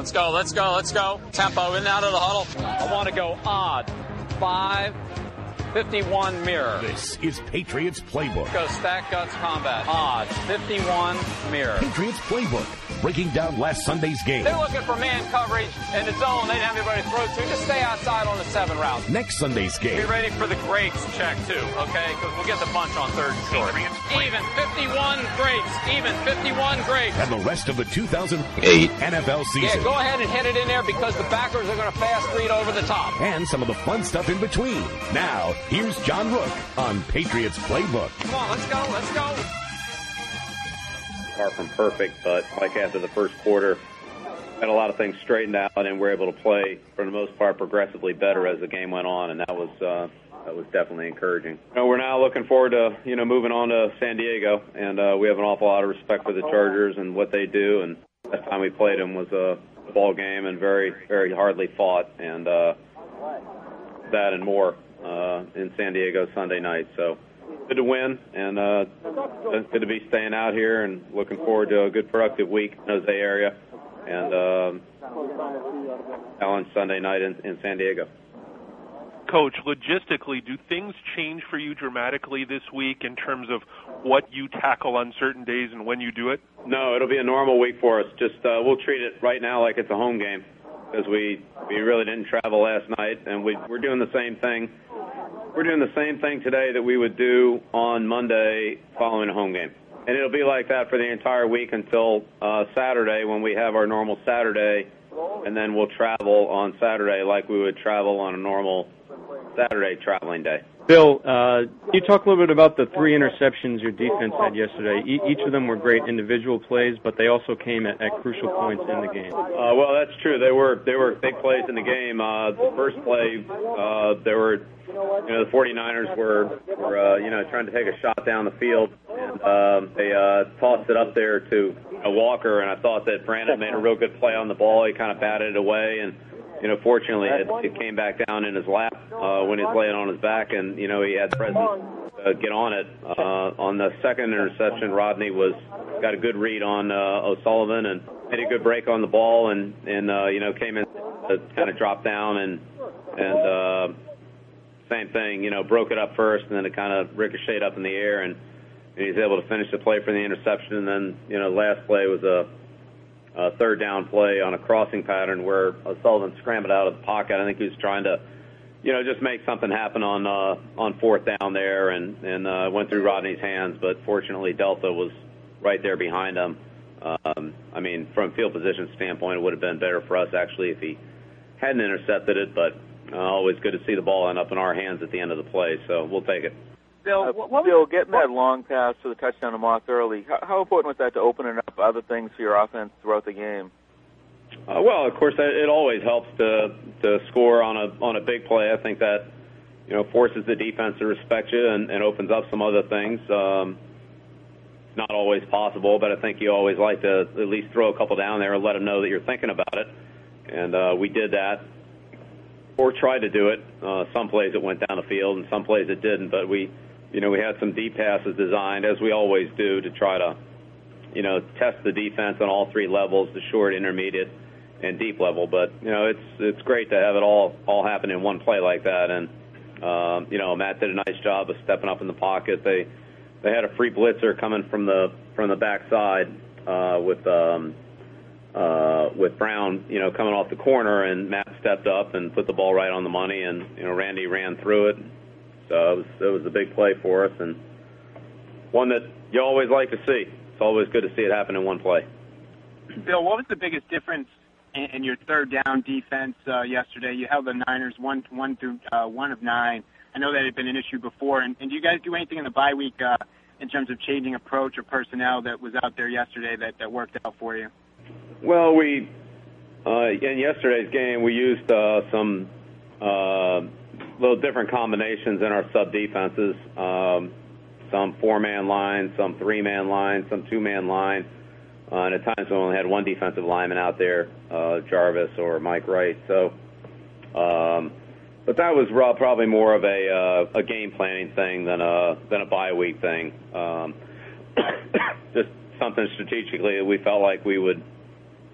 Let's go, let's go, let's go. Tempo in and out of the huddle. I want to go odd. 5-51 mirror. This is Patriots Playbook. Go stack guts combat. Odd. 51 mirror. Patriots Playbook. Breaking down last Sunday's game. They're looking for man coverage in the zone. They didn't have anybody to throw to. Just stay outside on the 7 route. Next Sunday's game. Be ready for the greats check, too, okay? Because we'll get the bunch on 3rd and short. Even 51 greats. Even 51 greats. And the rest of the 2008 NFL season. Yeah, go ahead and hit it in there because the backers are going to fast read over the top. And some of the fun stuff in between. Now, here's John Rook on Patriots Playbook. Come on, let's go, let's go. Far from perfect, but like after the first quarter, had a lot of things straightened out, and we're able to play for the most part progressively better as the game went on, and that was definitely encouraging. We're now looking forward to moving on to San Diego, and we have an awful lot of respect for the Chargers and what they do. And last time we played them was a ball game and very, very hardly fought, and that and more in San Diego Sunday night. So. Good to win, and good to be staying out here and looking forward to a good, productive week in the Jose area and on Sunday night in San Diego. Coach, logistically, do things change for you dramatically this week in terms of what you tackle on certain days and when you do it? No, it'll be a normal week for us. Just we'll treat it right now like it's a home game because we really didn't travel last night, and we're doing the same thing. We're doing the same thing today that we would do on Monday following a home game. And it'll be like that for the entire week until Saturday when we have our normal Saturday, and then we'll travel on Saturday like we would travel on a normal Saturday traveling day. Bill, you talk a little bit about the 3 interceptions your defense had yesterday. Each of them were great individual plays, but they also came at crucial points in the game. Well, that's true. They were big plays in the game. The first play, there were, the 49ers were trying to take a shot down the field, and they tossed it up there to Walker, and I thought that Brandon made a real good play on the ball. He kind of batted it away, and fortunately, it came back down in his lap when he was laying on his back, and, he had the presence get on it. On the second interception, Rodney got a good read on O'Sullivan and made a good break on the ball and came in to kind of drop down and same thing, broke it up first, and then it kind of ricocheted up in the air, and he's able to finish the play for the interception. And then, last play was a 3rd down play on a crossing pattern where Sullivan scrambled out of the pocket. I think he was trying to, just make something happen on 4th down there and went through Rodney's hands. But fortunately, Delta was right there behind him. From field position standpoint, it would have been better for us actually if he hadn't intercepted it. But always good to see the ball end up in our hands at the end of the play. So we'll take it. Bill, getting that long pass to the touchdown to Moss early, how important was that to opening up other things for your offense throughout the game? Well, of course, it always helps to score on a big play. I think that forces the defense to respect you and opens up some other things. It's not always possible, but I think you always like to at least throw a couple down there and let them know that you're thinking about it. And we did that, or tried to do it. Some plays it went down the field, and some plays it didn't. But we had some deep passes designed, as we always do, to try to, test the defense on all 3 levels, the short, intermediate, and deep level. But, it's great to have it all happen in one play like that. And, Matt did a nice job of stepping up in the pocket. They had a free blitzer coming from the backside with Brown, coming off the corner, and Matt stepped up and put the ball right on the money, and, Randy ran through it. So it was a big play for us, and one that you always like to see. It's always good to see it happen in one play. Bill, what was the biggest difference in your 3rd down defense yesterday? You held the Niners 1 through 1 of 9. I know that had been an issue before. And do you guys do anything in the bye week in terms of changing approach or personnel that was out there yesterday that worked out for you? Well, in yesterday's game, we used some little different combinations in our sub-defenses, some 4-man line, some 3-man line, some 2-man line, and at times we only had one defensive lineman out there, Jarvis or Mike Wright. So, but that was probably more of a game planning thing than a bye week thing. Just something strategically that we felt like we would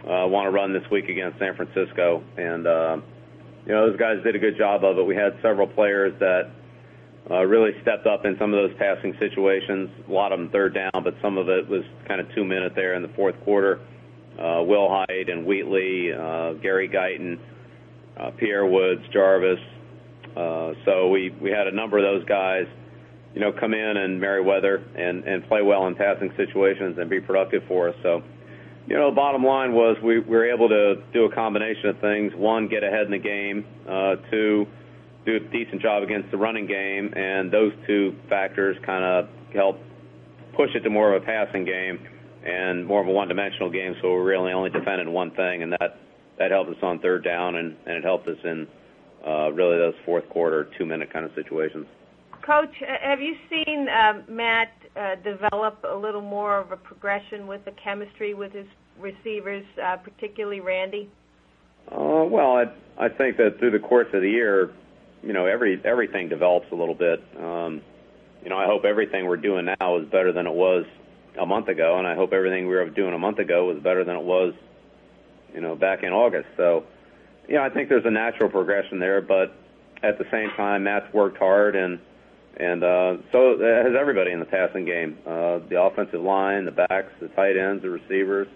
want to run this week against San Francisco. And, those guys did a good job of it. We had several players that really stepped up in some of those passing situations, a lot of them third down, but some of it was kind of 2 minute there in the fourth quarter. Will Hyde and Wheatley, Gary Guyton, Pierre Woods, Jarvis. So we had a number of those guys, come in and Merriweather and play well in passing situations and be productive for us. So, the bottom line was we were able to do a combination of things. One, get ahead in the game. Two, do a decent job against the running game. And those two factors kind of help push it to more of a passing game and more of a one-dimensional game, so we're really only defending one thing, and that helped us on third down, and it helped us in really those fourth quarter, 2 minute kind of situations. Coach, have you seen Matt develop a little more of a progression with the chemistry with his receivers, particularly Randy? Well, I think that through the course of the year, everything develops a little bit. I hope everything we're doing now is better than it was a month ago, and I hope everything we were doing a month ago was better than it was, back in August. So, I think there's a natural progression there, but at the same time, Matt's worked hard, and so has everybody in the passing game, the offensive line, the backs, the tight ends, the receivers,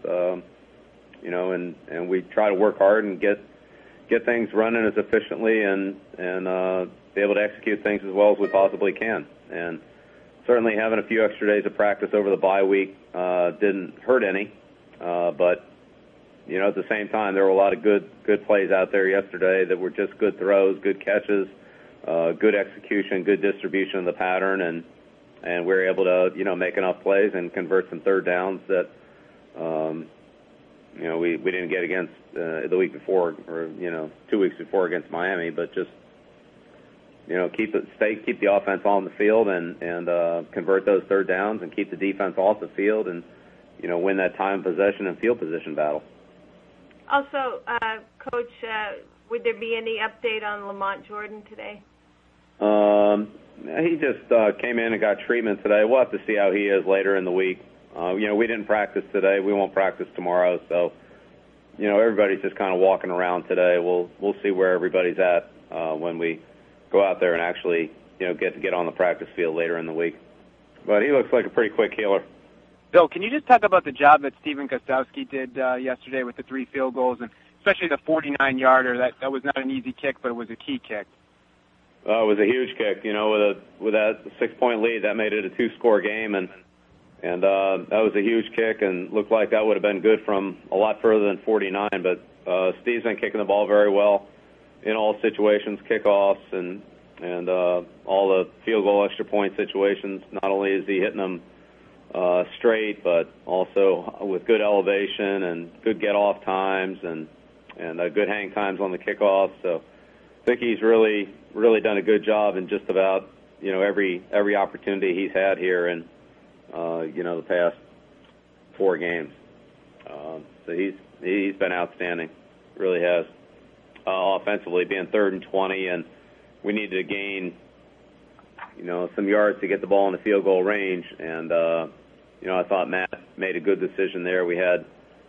and we try to work hard and get things running as efficiently and be able to execute things as well as we possibly can. And certainly having a few extra days of practice over the bye week didn't hurt any, but at the same time, there were a lot of good plays out there yesterday that were just good throws, good catches, good execution, good distribution of the pattern, and we were able to make enough plays and convert some third downs that we didn't get against the week before or 2 weeks before against Miami, but just keep the offense on the field and convert those third downs and keep the defense off the field and win that time possession and field position battle. Also, Coach, would there be any update on Lamont Jordan today? He just came in and got treatment today. We'll have to see how he is later in the week. We didn't practice today. We won't practice tomorrow. So, everybody's just kind of walking around today. We'll see where everybody's at when we go out there and actually, get on the practice field later in the week. But he looks like a pretty quick healer. Bill, can you just talk about the job that Stephen Gostkowski did yesterday with the 3 field goals, and especially the 49-yarder? That was not an easy kick, but it was a key kick. It was a huge kick. With that 6-point lead, that made it a 2-score game, and that was a huge kick, and looked like that would have been good from a lot further than 49. But Steve's been kicking the ball very well in all situations, kickoffs, and all the field goal extra point situations. Not only is he hitting them straight, but also with good elevation and good get-off times and good hang times on the kickoff. So I think he's really done a good job in just about every opportunity he's had here in the past 4 games. So he's been outstanding, really has. Offensively, being 3rd and 20, and we needed to gain some yards to get the ball in the field goal range, and I thought Matt made a good decision there. We had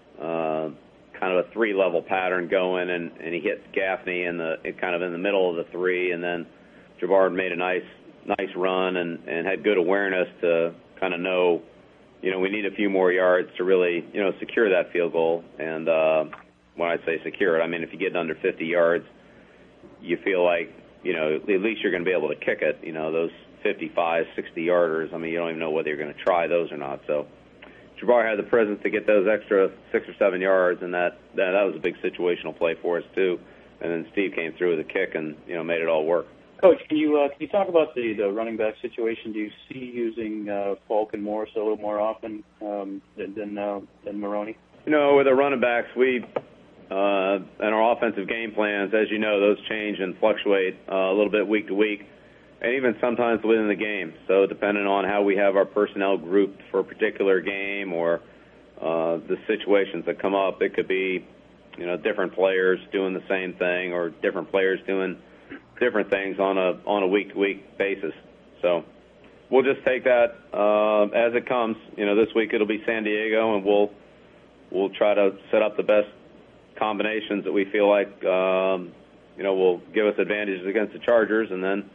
kind of a 3-level pattern going, and he hits Gaffney in the middle of the 3, and then Jabbar made a nice run and had good awareness to kind of know, we need a few more yards to really secure that field goal. And when I say secure it, I mean if you get under 50 yards, you feel like at least you're going to be able to kick it. Those 55, 60-yarders, I mean, you don't even know whether you're going to try those or not. So Jabbar had the presence to get those extra 6 or 7 yards, and that was a big situational play for us, too. And then Steve came through with a kick and, made it all work. Coach, can you talk about the running back situation? Do you see using Falk and Morris a little more often than Maroney? With the running backs, we and our offensive game plans, as you know, those change and fluctuate a little bit week to week, and even sometimes within the game. So depending on how we have our personnel grouped for a particular game or the situations that come up, it could be, different players doing the same thing or different players doing different things on a week-to-week basis. So we'll just take that as it comes. This week it'll be San Diego, and we'll we'll try to set up the best combinations that we feel like will give us advantages against the Chargers, and then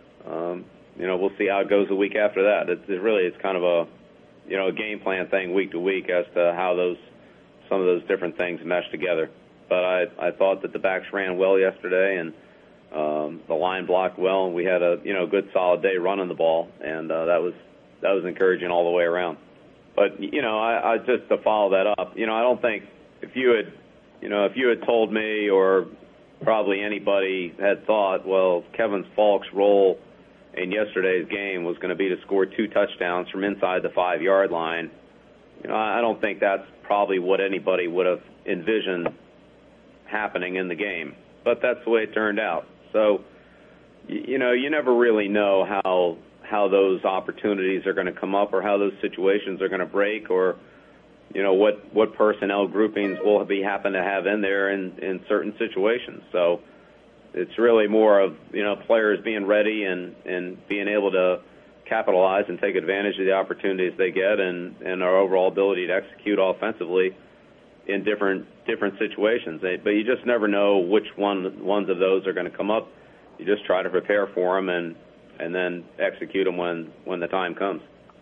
we'll see how it goes the week after that. It's kind of a game plan thing week to week as to how some of those different things mesh together. But I thought that the backs ran well yesterday, and the line blocked well, and we had a good solid day running the ball, and that was encouraging all the way around. But I just to follow that up, I don't think if you had told me, or probably anybody had thought, well, Kevin Falk's role in yesterday's game was going to be to score 2 touchdowns from inside the 5-yard line, I don't think that's probably what anybody would have envisioned happening in the game. But that's the way it turned out. So, you never really know how those opportunities are going to come up, or how those situations are going to break, or what personnel groupings will happen to have in there in certain situations. So it's really more of players being ready and being able to capitalize and take advantage of the opportunities they get, and our overall ability to execute offensively in different situations. But you just never know which ones of those are going to come up. You just try to prepare for them and then execute them when the time comes.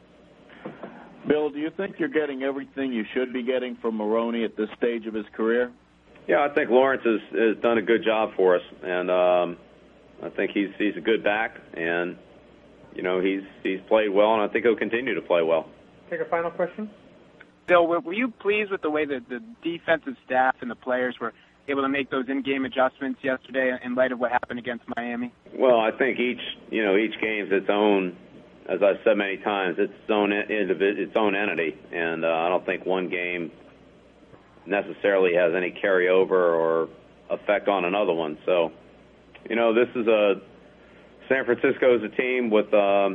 Bill, do you think you're getting everything you should be getting from Maroney at this stage of his career? Yeah, I think Lawrence has done a good job for us, and I think he's a good back, and he's played well, and I think he'll continue to play well. Take a final question. Bill, were you pleased with the way that the defensive staff and the players were able to make those in-game adjustments yesterday in light of what happened against Miami? Well, I think each game's its own. As I've said many times, it's its own entity, and I don't think one game necessarily has any carryover or effect on another one. So, this is San Francisco is a team with Coach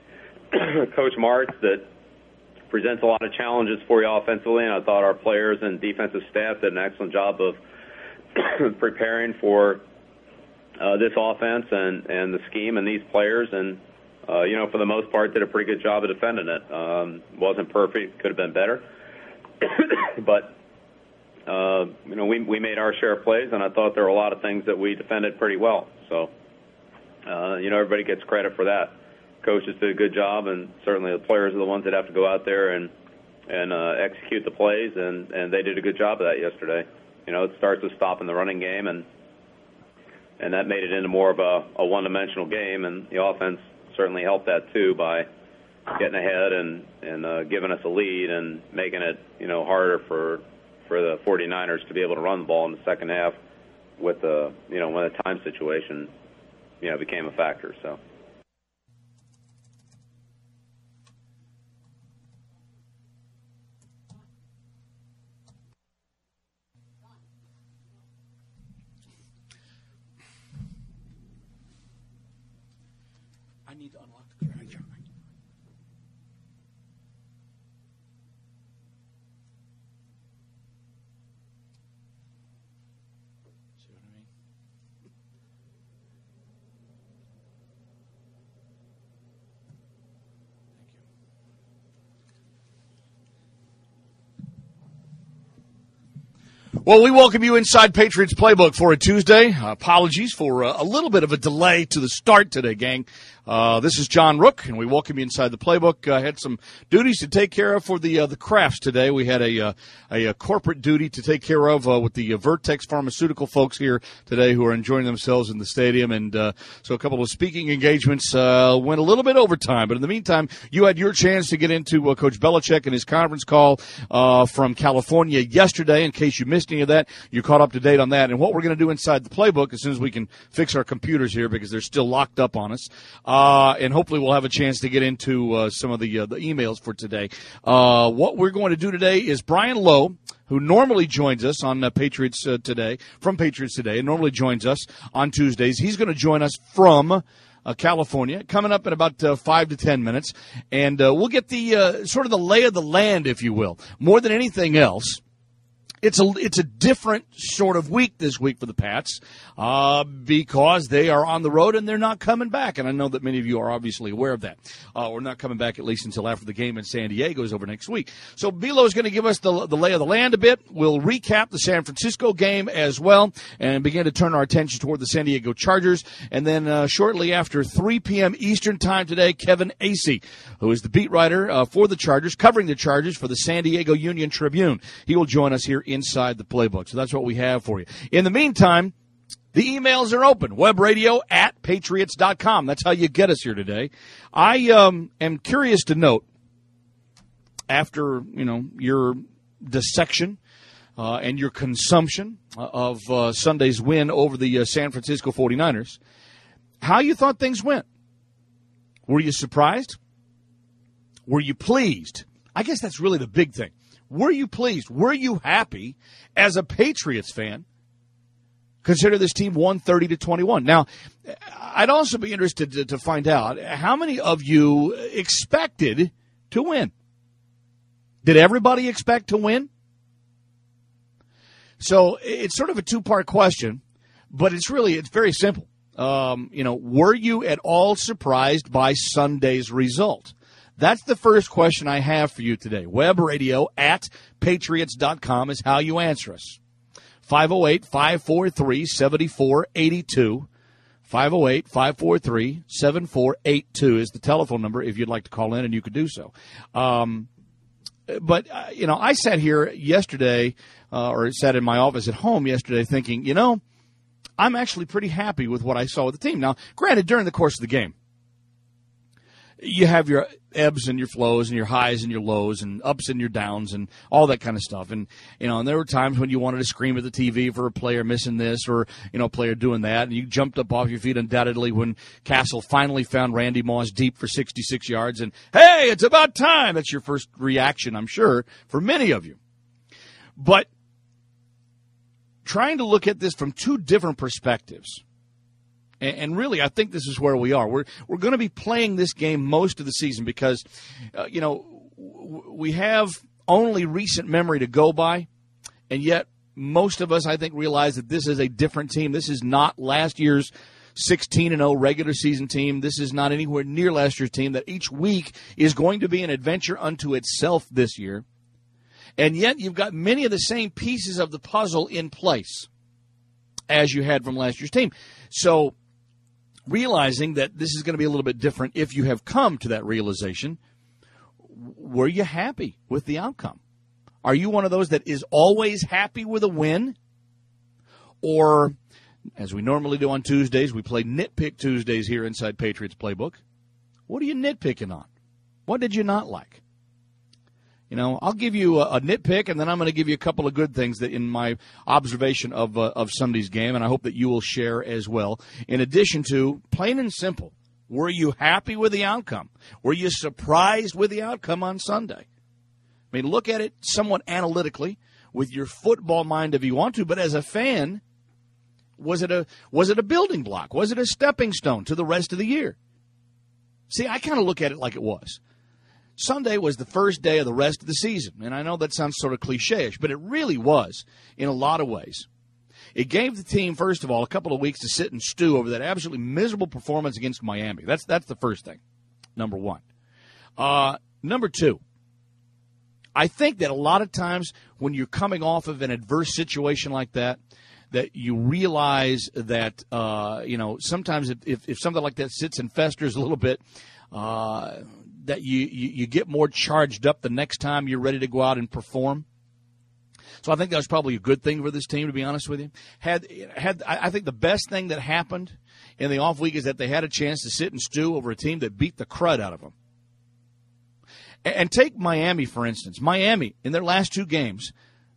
Martz that presents a lot of challenges for you offensively, and I thought our players and defensive staff did an excellent job of preparing for this offense and the scheme and these players, and for the most part, did a pretty good job of defending it. Wasn't perfect, could have been better, but we made our share of plays, and I thought there were a lot of things that we defended pretty well. So, everybody gets credit for that. Coaches did a good job, and certainly the players are the ones that have to go out there and execute the plays, and they did a good job of that yesterday. It starts with stopping the running game, and that made it into more of a one-dimensional game, and the offense certainly helped that too by getting ahead and giving us a lead and making it harder for the 49ers to be able to run the ball in the second half with when the time situation became a factor. So. I need to unlock the car. See what I mean? Well, we welcome you inside Patriots Playbook for a Tuesday. Apologies for a little bit of a delay to the start today, gang. This is John Rook, and we welcome you inside the Playbook. I had some duties to take care of for the crafts today. We had a corporate duty to take care of with the Vertex Pharmaceutical folks here today who are enjoying themselves in the stadium, and so a couple of speaking engagements went a little bit over time. But in the meantime, you had your chance to get into Coach Belichick and his conference call from California yesterday. In case you missed any of that, you're caught up to date on that. And what we're going to do inside the Playbook, as soon as we can fix our computers here because they're still locked up on us, and hopefully we'll have a chance to get into some of the emails for today. What we're going to do today is Brian Lowe, who normally joins us on Patriots Today, from Patriots Today, and normally joins us on Tuesdays. He's going to join us from California, coming up in about 5 to 10 minutes, and we'll get the sort of the lay of the land, if you will. More than anything else, It's a different sort of week this week for the Pats because they are on the road and they're not coming back. And I know that many of you are obviously aware of that. We're not coming back at least until after the game in San Diego is over next week. So Bilo is going to give us the lay of the land a bit. We'll recap the San Francisco game as well and begin to turn our attention toward the San Diego Chargers. And then shortly after 3 p.m. Eastern time today, Kevin Acee, who is the beat writer for the Chargers, covering the Chargers for the San Diego Union-Tribune. He will join us here inside the playbook. So that's what we have for you. In the meantime, the emails are open. webradio@patriots.com. That's how you get us here today. I am curious to note, after your dissection and your consumption of Sunday's win over the San Francisco 49ers, how you thought things went. Were you surprised? Were you pleased? I guess that's really the big thing. Were you pleased? Were you happy as a Patriots fan? Consider this team won 30-21. Now, I'd also be interested to find out how many of you expected to win. Did everybody expect to win? So it's sort of a two-part question, but it's very simple. Were you at all surprised by Sunday's result? That's the first question I have for you today. webradio@patriots.com is how you answer us. 508-543-7482. 508-543-7482 is the telephone number if you'd like to call in, and you could do so. But I sat here yesterday, or sat in my office at home yesterday thinking, I'm actually pretty happy with what I saw with the team. Now, granted, during the course of the game, you have your ebbs and your flows and your highs and your lows and ups and your downs and all that kind of stuff. And, and there were times when you wanted to scream at the TV for a player missing this or, a player doing that. And you jumped up off your feet undoubtedly when Castle finally found Randy Moss deep for 66 yards. And, hey, it's about time. That's your first reaction, I'm sure, for many of you. But trying to look at this from two different perspectives. And really, I think this is where we are. We're going to be playing this game most of the season because, we have only recent memory to go by, and yet most of us, I think, realize that this is a different team. This is not last year's 16-0 regular season team. This is not anywhere near last year's team. That each week is going to be an adventure unto itself this year, and yet you've got many of the same pieces of the puzzle in place as you had from last year's team. So, realizing that this is going to be a little bit different if you have come to that realization, were you happy with the outcome? Are you one of those that is always happy with a win? Or, as we normally do on Tuesdays, we play Nitpick Tuesdays here inside Patriots Playbook. What are you nitpicking on? What did you not like? I'll give you a nitpick, and then I'm going to give you a couple of good things that in my observation of Sunday's game, and I hope that you will share as well. In addition to, plain and simple, were you happy with the outcome? Were you surprised with the outcome on Sunday? I mean, look at it somewhat analytically with your football mind if you want to, but as a fan, was it a building block? Was it a stepping stone to the rest of the year? See, I kind of look at it like it was. Sunday was the first day of the rest of the season, and I know that sounds sort of cliche-ish, but it really was in a lot of ways. It gave the team, first of all, a couple of weeks to sit and stew over that absolutely miserable performance against Miami. That's the first thing, number one. Number two, I think that a lot of times when you're coming off of an adverse situation like that you realize that, sometimes if something like that sits and festers a little bit, that you get more charged up the next time you're ready to go out and perform. So I think that was probably a good thing for this team, to be honest with you. I think the best thing that happened in the off week is that they had a chance to sit and stew over a team that beat the crud out of them. And take Miami, for instance. Miami, in their last two games,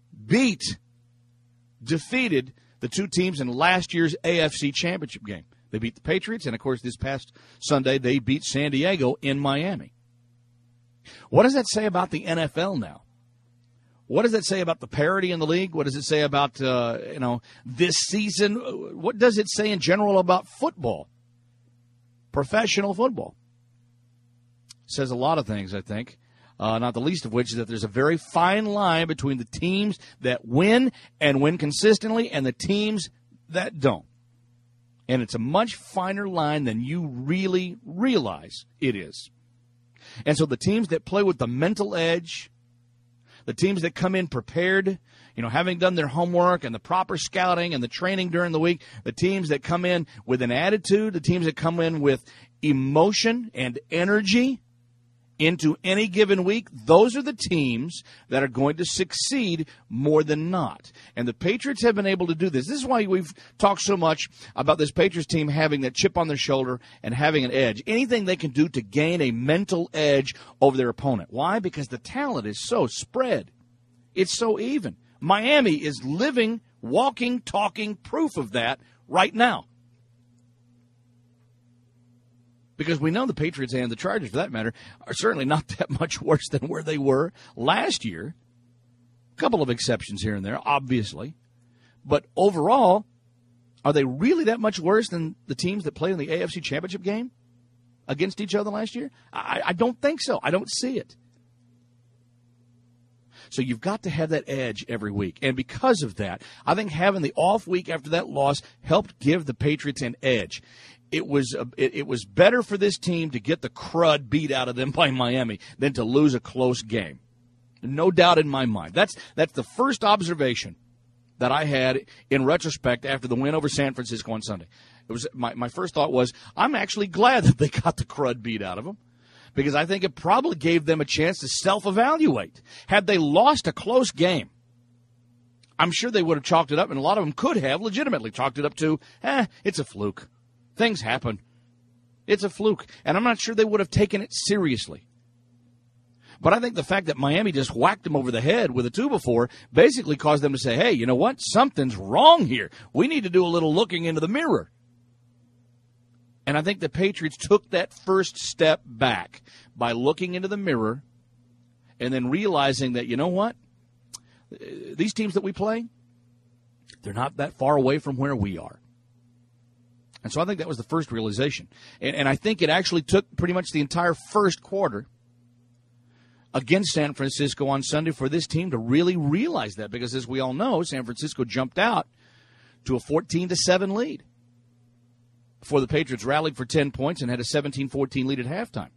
defeated the two teams in last year's AFC Championship game. They beat the Patriots, and, of course, this past Sunday they beat San Diego in Miami. What does that say about the NFL now? What does that say about the parity in the league? What does it say about, this season? What does it say in general about football, professional football? It says a lot of things, I think. not the least of which is that there's a very fine line between the teams that win and win consistently and the teams that don't. And it's a much finer line than you really realize it is. And so the teams that play with the mental edge, the teams that come in prepared, having done their homework and the proper scouting and the training during the week, the teams that come in with an attitude, the teams that come in with emotion and energy into any given week, those are the teams that are going to succeed more than not. And the Patriots have been able to do this. This is why we've talked so much about this Patriots team having that chip on their shoulder and having an edge. Anything they can do to gain a mental edge over their opponent. Why? Because the talent is so spread. It's so even. Miami is living, walking, talking proof of that right now. Because we know the Patriots and the Chargers, for that matter, are certainly not that much worse than where they were last year. A couple of exceptions here and there, obviously. But overall, are they really that much worse than the teams that played in the AFC Championship game against each other last year? I don't think so. I don't see it. So you've got to have that edge every week. And because of that, I think having the off week after that loss helped give the Patriots an edge. It was better for this team to get the crud beat out of them by Miami than to lose a close game. No doubt in my mind. That's the first observation that I had in retrospect after the win over San Francisco on Sunday. It was my first thought was, I'm actually glad that they got the crud beat out of them, because I think it probably gave them a chance to self-evaluate. Had they lost a close game, I'm sure they would have chalked it up, and a lot of them could have legitimately chalked it up to, it's a fluke. Things happen. It's a fluke. And I'm not sure they would have taken it seriously. But I think the fact that Miami just whacked them over the head with a 2-before basically caused them to say, hey, you know what? Something's wrong here. We need to do a little looking into the mirror. And I think the Patriots took that first step back by looking into the mirror and then realizing that, you know what? These teams that we play, they're not that far away from where we are. And so I think that was the first realization. And I think it actually took pretty much the entire first quarter against San Francisco on Sunday for this team to really realize that. Because as we all know, San Francisco jumped out to a 14-7 lead before the Patriots rallied for 10 points and had a 17-14 lead at halftime.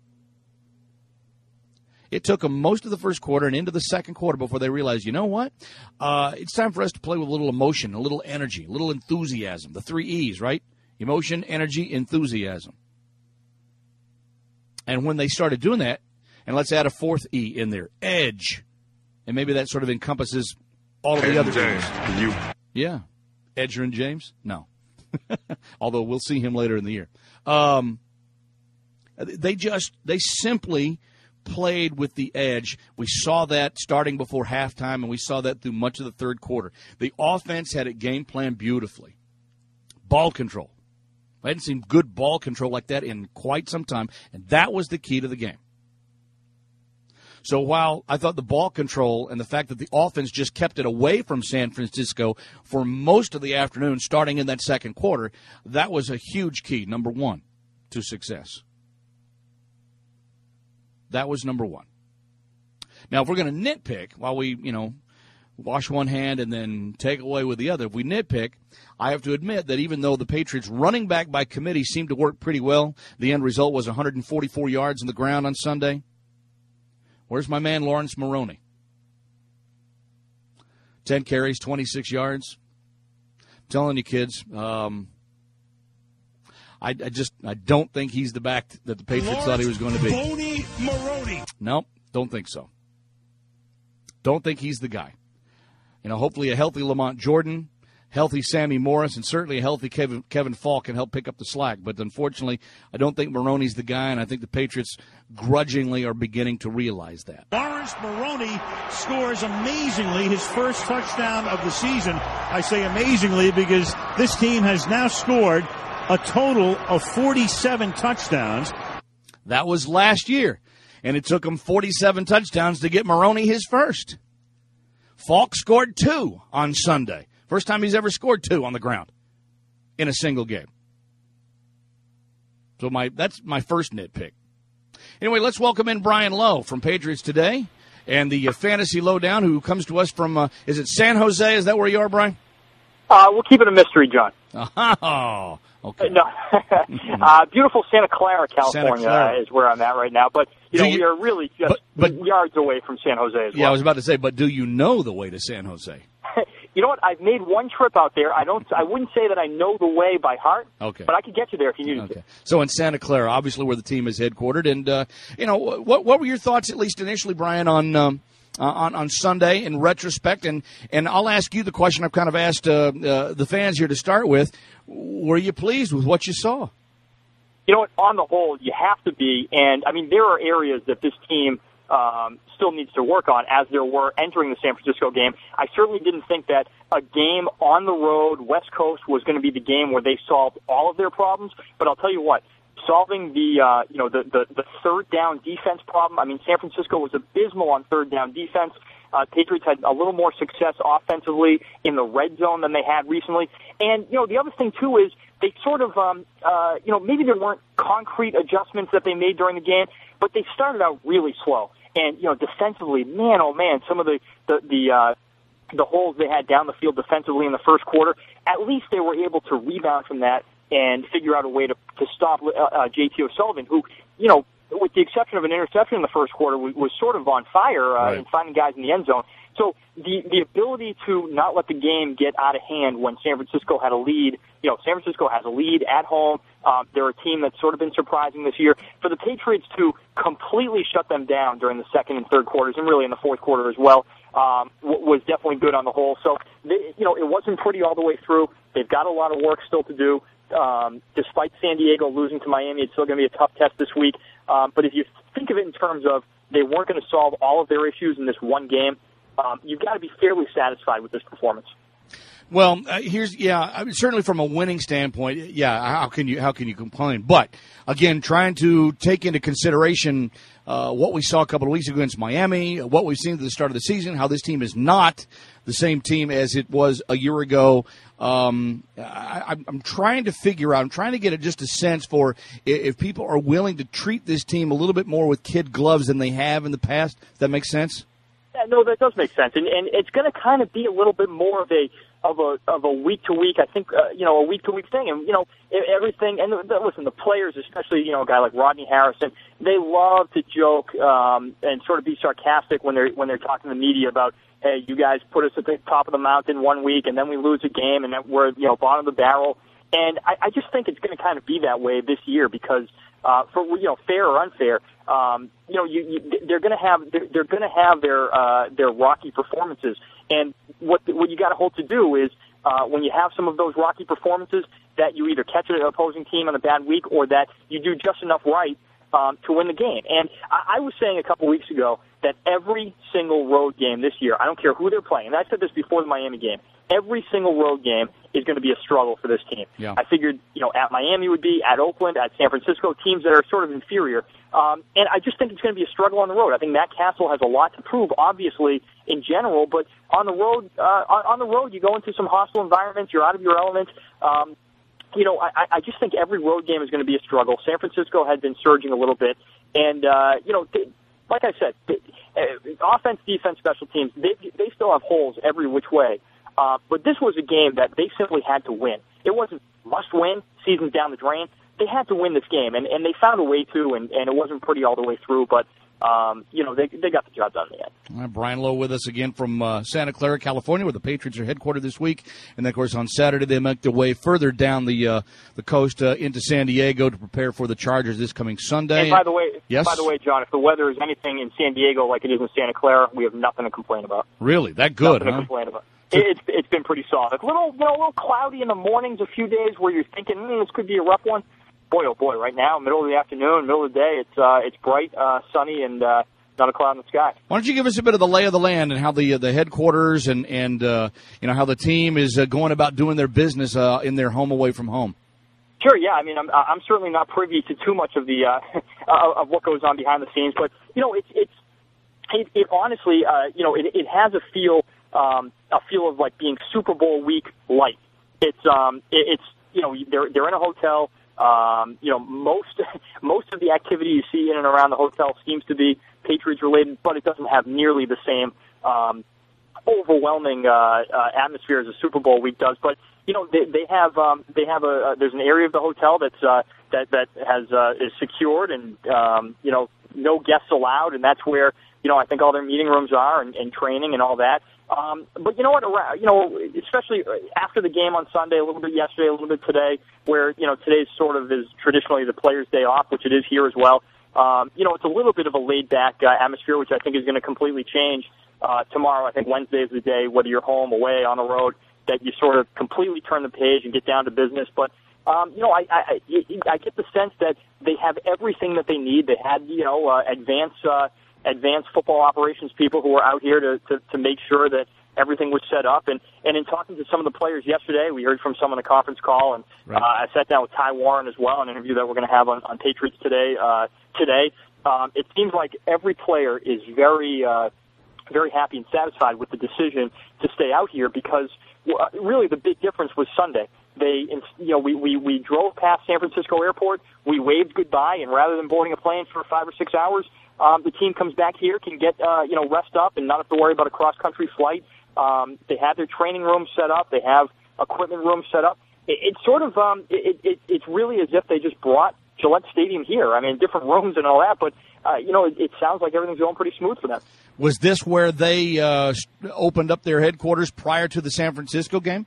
It took them most of the first quarter and into the second quarter before they realized, you know what? It's time for us to play with a little emotion, a little energy, a little enthusiasm. The 3 E's, right? Emotion, energy, enthusiasm. And when they started doing that, and let's add a 4th E in there, edge. And maybe that sort of encompasses all of the other E's. Yeah. Edgerrin James? No. Although we'll see him later in the year. They simply played with the edge. We saw that starting before halftime, and we saw that through much of the third quarter. The offense had it game planned beautifully. Ball control. I hadn't seen good ball control like that in quite some time, and that was the key to the game. So while I thought the ball control and the fact that the offense just kept it away from San Francisco for most of the afternoon, starting in that second quarter, that was a huge key, number one, to success. That was number one. Now, if we're going to nitpick while we, wash one hand and then take away with the other, if we nitpick, I have to admit that even though the Patriots running back by committee seemed to work pretty well, the end result was 144 yards on the ground on Sunday. Where's my man Lawrence Maroney? 10 carries, 26 yards. I'm telling you, kids, I don't think he's the back that the Patriots thought he was going to be. Maroney. Nope, don't think so. Don't think he's the guy. Hopefully a healthy Lamont Jordan, healthy Sammy Morris, and certainly a healthy Kevin Falk can help pick up the slack. But unfortunately, I don't think Maroney's the guy, and I think the Patriots grudgingly are beginning to realize that. Lawrence Maroney scores amazingly his first touchdown of the season. I say amazingly because this team has now scored a total of 47 touchdowns. That was last year, and it took him 47 touchdowns to get Maroney his first. Falk scored 2 on Sunday. First time he's ever scored 2 on the ground in a single game. So that's my first nitpick. Anyway, let's welcome in Brian Lowe from Patriots Today and the Fantasy Lowdown, who comes to us from, is it San Jose? Is that where you are, Brian? We'll keep it a mystery, John. Oh, okay. No. Beautiful Santa Clara, California is where I'm at right now. But, we are really just yards away from San Jose as well. Yeah, I was about to say, but do you know the way to San Jose? You know what? I've made one trip out there. I wouldn't say that I know the way by heart. Okay. But I could get you there if you needed to. So in Santa Clara, obviously where the team is headquartered, and what were your thoughts, at least initially, Brian, on Sunday in retrospect? And I'll ask you the question I've kind of asked the fans here to start with. Were you pleased with what you saw? You know what? On the whole, you have to be. And, I mean, there are areas that this team still needs to work on, as there were entering the San Francisco game. I certainly didn't think that a game on the road, West Coast, was going to be the game where they solved all of their problems. But I'll tell you what, solving the third down defense problem. I mean, San Francisco was abysmal on third down defense. Patriots had a little more success offensively in the red zone than they had recently. And, the other thing, too, is they sort of, maybe there weren't concrete adjustments that they made during the game, but they started out really slow. And, defensively, man, oh man, some of the holes they had down the field defensively in the first quarter, at least they were able to rebound from that and figure out a way to stop J.T. O'Sullivan, who, with the exception of an interception in the first quarter, was sort of on fire in finding guys in the end zone. So the ability to not let the game get out of hand when San Francisco had a lead, San Francisco has a lead at home. They're a team that's sort of been surprising this year. For the Patriots to completely shut them down during the second and third quarters, and really in the fourth quarter as well, was definitely good on the whole. So, it wasn't pretty all the way through. They've got a lot of work still to do. Despite San Diego losing to Miami, it's still going to be a tough test this week. But if you think of it in terms of they weren't going to solve all of their issues in this one game, you've got to be fairly satisfied with this performance. Well, certainly from a winning standpoint, how can you complain? But again, trying to take into consideration what we saw a couple of weeks ago against Miami, what we've seen at the start of the season, how this team is not the same team as it was a year ago. I'm trying to figure out, I'm trying to get just a sense for if people are willing to treat this team a little bit more with kid gloves than they have in the past. Does that make sense? Yeah, no, that does make sense, and it's going to kind of be a little bit more of a week to week. I think a week to week thing, and everything. And listen, the players, especially a guy like Rodney Harrison, they love to joke and sort of be sarcastic when they're talking to the media about, hey, you guys put us at the top of the mountain one week, and then we lose a game, and then we're bottom of the barrel. And I just think it's going to kind of be that way this year because for fair or unfair, they're going to have their rocky performances. And what you got to hope to do is when you have some of those rocky performances, that you either catch an opposing team on a bad week or that you do just enough right to win the game. And I was saying a couple weeks ago that every single road game this year, I don't care who they're playing, and I said this before the Miami game, every single road game is going to be a struggle for this team. Yeah. I figured, at Miami would be, at Oakland, at San Francisco, teams that are sort of inferior. And I just think it's going to be a struggle on the road. I think Matt Castle has a lot to prove, obviously, in general, but on the road, you go into some hostile environments, you're out of your element. I just think every road game is going to be a struggle. San Francisco had been surging a little bit, and like I said, offense, defense, special teams, they still have holes every which way. But this was a game that they simply had to win. It wasn't must win, season's down the drain. They had to win this game, and they found a way to, and it wasn't pretty all the way through, but they got the job done in the end. All right, Brian Lowe with us again from Santa Clara, California, where the Patriots are headquartered this week. And, of course, on Saturday they make their way further down the coast into San Diego to prepare for the Chargers this coming Sunday. And by the way, John, if the weather is anything in San Diego like it is in Santa Clara, we have nothing to complain about. Really? That good, nothing to complain about. It's been pretty soft. It's a little cloudy in the mornings, a few days where you're thinking, this could be a rough one. Boy, oh boy, right now, middle of the afternoon, middle of the day, it's bright, sunny, and not a cloud in the sky. Why don't you give us a bit of the lay of the land and how the headquarters and how the team is going about doing their business in their home away from home? Sure, yeah. I mean, I'm certainly not privy to too much of the of what goes on behind the scenes, but it honestly, it has a feel of like being Super Bowl week light. It's they're in a hotel. Most of the activity you see in and around the hotel seems to be Patriots related, but it doesn't have nearly the same overwhelming atmosphere as a Super Bowl week does. But they have there's an area of the hotel is secured and no guests allowed, and that's where I think all their meeting rooms are and training and all that. But you know what? Especially after the game on Sunday, a little bit yesterday, a little bit today, where today's sort of is traditionally the players' day off, which it is here as well. It's a little bit of a laid-back atmosphere, which I think is going to completely change tomorrow. I think Wednesday is the day, whether you're home, away, on the road, that you sort of completely turn the page and get down to business. But I get the sense that they have everything that they need. They had advanced football operations people who were out here to make sure that everything was set up. And in talking to some of the players yesterday, we heard from some on the conference call, and right. I sat down with Ty Warren as well, an interview that we're going to have on Patriots Today. It seems like every player is very happy and satisfied with the decision to stay out here because really the big difference was Sunday. We drove past San Francisco Airport, we waved goodbye, and rather than boarding a plane for 5 or 6 hours, the team comes back here, can get rest up and not have to worry about a cross-country flight. They have their training room set up. They have equipment rooms set up. It's sort of it's really as if they just brought Gillette Stadium here. I mean, different rooms and all that, but it sounds like everything's going pretty smooth for them. Was this where they opened up their headquarters prior to the San Francisco game?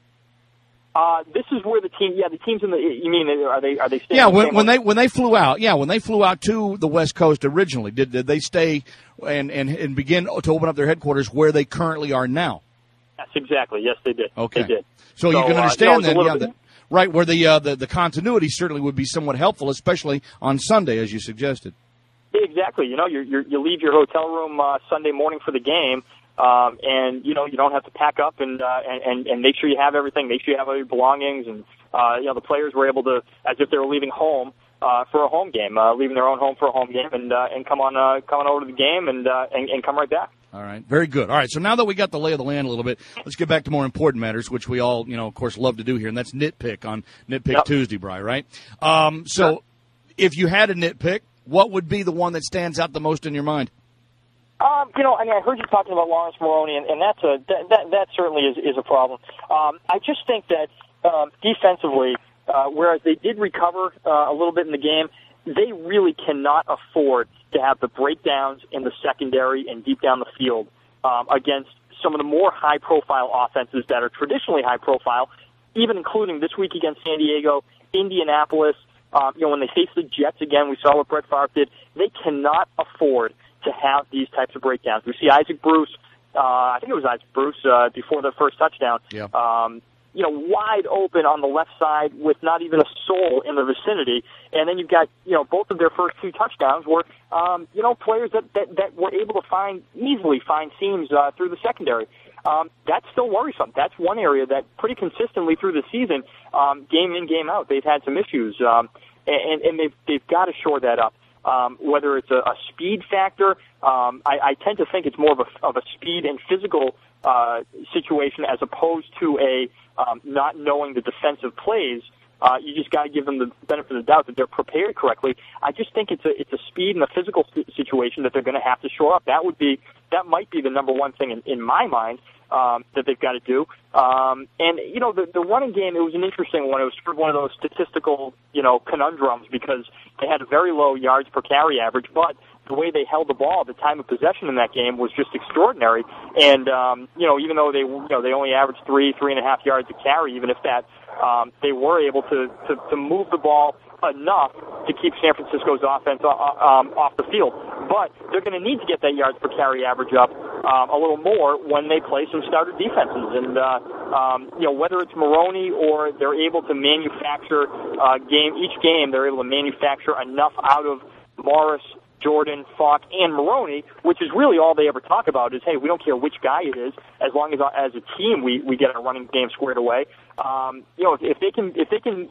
This is where the team's in the. You mean are they staying? Yeah, when they flew out. Yeah, when they flew out to the West Coast originally, did they stay and begin to open up their headquarters where they currently are now? Yes, exactly. Yes, they did. Okay, they did. So you can understand then, right? Where the continuity certainly would be somewhat helpful, especially on Sunday, as you suggested. Exactly. You leave your hotel room Sunday morning for the game. And you don't have to pack up and make sure you have everything, make sure you have all your belongings, and the players were able to, as if they were leaving home for a home game, leaving their own home for a home game, and come on over to the game and come right back. All right, very good. All right, so now that we got the lay of the land a little bit, let's get back to more important matters, which we all, of course, love to do here, and that's nitpick on Nitpick Tuesday, Bri, right? So if you had a nitpick, what would be the one that stands out the most in your mind? I heard you talking about Lawrence Maroney, and that certainly is a problem. I just think that defensively, whereas they did recover a little bit in the game, they really cannot afford to have the breakdowns in the secondary and deep down the field against some of the more high-profile offenses that are traditionally high-profile, even including this week against San Diego, Indianapolis. When they face the Jets again, we saw what Brett Favre did. They cannot afford to have these types of breakdowns. We see Isaac Bruce, I think it was Isaac Bruce, before the first touchdown, wide open on the left side with not even a soul in the vicinity. And then you've got, both of their first two touchdowns were, players that were able to easily find seams through the secondary. That's still worrisome. That's one area that pretty consistently through the season, game in, game out, they've had some issues. And they've got to shore that up. Whether it's a speed factor, I tend to think it's more of a speed and physical situation as opposed to a not knowing the defensive plays. You just got to give them the benefit of the doubt that they're prepared correctly. I just think it's a speed and a physical situation that they're going to have to shore up. That might be the number one thing in my mind that they've got to do. The running game, it was an interesting one. It was sort of one of those statistical, conundrums because they had a very low yards per carry average, but the way they held the ball at the time of possession in that game was just extraordinary. And, even though they only averaged 3.5 yards a carry, even if that, they were able to move the ball enough to keep San Francisco's offense off the field. But they're going to need to get that yards per carry average up a little more when they play some starter defenses. And, whether it's Maroney or they're able to manufacture each game, they're able to manufacture enough out of Morris, Jordan, Falk, and Maroney, which is really all they ever talk about is, hey, we don't care which guy it is, as long as a team we get our running game squared away. If they can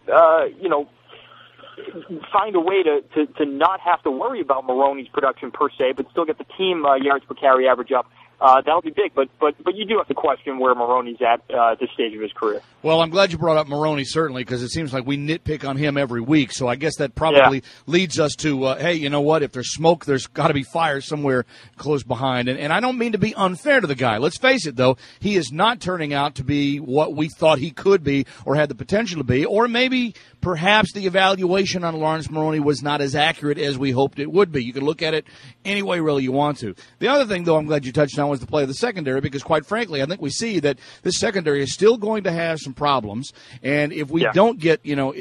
find a way to not have to worry about Maroney's production per se, but still get the team yards per carry average up, that'll be big. But you do have to question where Maroney's at this stage of his career. Well, I'm glad you brought up Maroney, certainly, because it seems like we nitpick on him every week. So I guess that probably leads us to, hey, you know what? If there's smoke, there's got to be fire somewhere close behind. And I don't mean to be unfair to the guy. Let's face it, though. He is not turning out to be what we thought he could be or had the potential to be. Or maybe perhaps the evaluation on Lawrence Maroney was not as accurate as we hoped it would be. You can look at it any way really you want to. The other thing, though, I'm glad you touched on was the play of the secondary, because quite frankly, I think we see that this secondary is still going to have some problems. And if we don't get,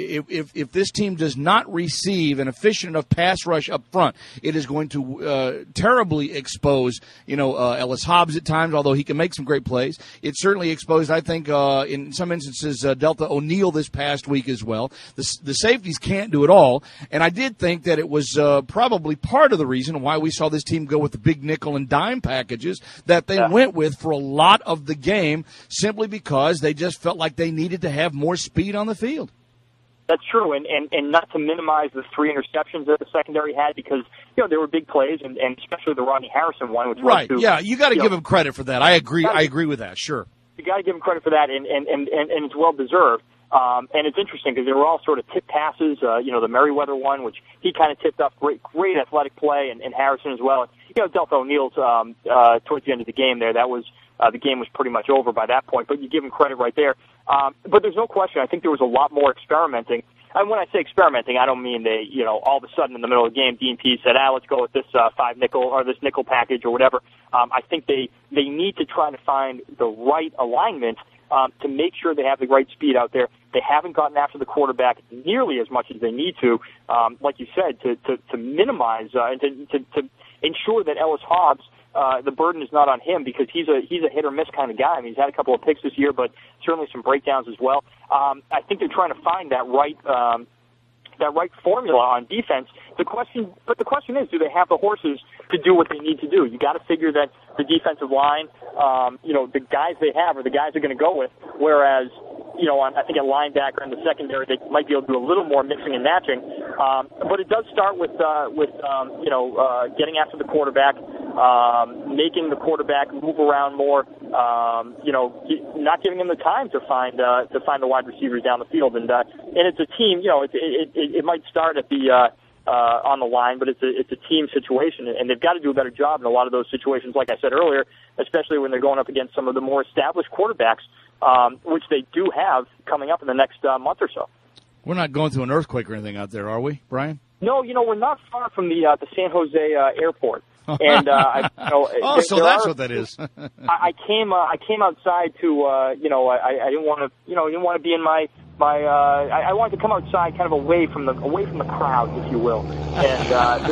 if this team does not receive an efficient enough pass rush up front, it is going to terribly expose, Ellis Hobbs at times, although he can make some great plays. It certainly exposed, I think, in some instances, Delta O'Neal this past week as well. The safeties can't do it all. And I did think that it was probably part of the reason why we saw this team go with the big nickel and dime packages that they went with for a lot of the game, simply because they just felt like they needed to have more speed on the field. That's true, and not to minimize the 3 interceptions that the secondary had, because there were big plays, and especially the Rodney Harrison one, which right, was you got to give him credit for that. I agree with that. Sure, you got to give him credit for that, and it's well deserved. And it's interesting because they were all sort of tip passes. The Merriweather one, which he kind of tipped up, great athletic play, and Harrison as well. Delta O'Neal's towards the end of the game there, that was. The game was pretty much over by that point, but you give him credit right there. But there's no question, I think there was a lot more experimenting. And when I say experimenting, I don't mean they, all of a sudden in the middle of the game, Dean Pease said, let's go with this 5 nickel or this nickel package or whatever. I think they need to try to find the right alignment to make sure they have the right speed out there. They haven't gotten after the quarterback nearly as much as they need to, like you said, to minimize and to ensure that Ellis Hobbs, the burden is not on him, because he's a hit or miss kind of guy. I mean, he's had a couple of picks this year, but certainly some breakdowns as well. I think they're trying to find that right formula on defense. The question is, do they have the horses to do what they need to do? You got to figure that the defensive line, the guys they have are the guys they're going to go with. Whereas, I think at linebacker and the secondary, they might be able to do a little more mixing and matching. But it does start with getting after the quarterback, making the quarterback move around more, not giving him the time to find the wide receivers down the field. And it's a team, it might start at the on the line, but it's a team situation, and they've got to do a better job in a lot of those situations, like I said earlier, especially when they're going up against some of the more established quarterbacks, which they do have coming up in the next month or so. We're not going through an earthquake or anything out there, are we, Brian? No, we're not far from the San Jose airport. And so that's what that is. I came outside to I didn't want to be in my I wanted to come outside kind of away from the crowd, if you will. And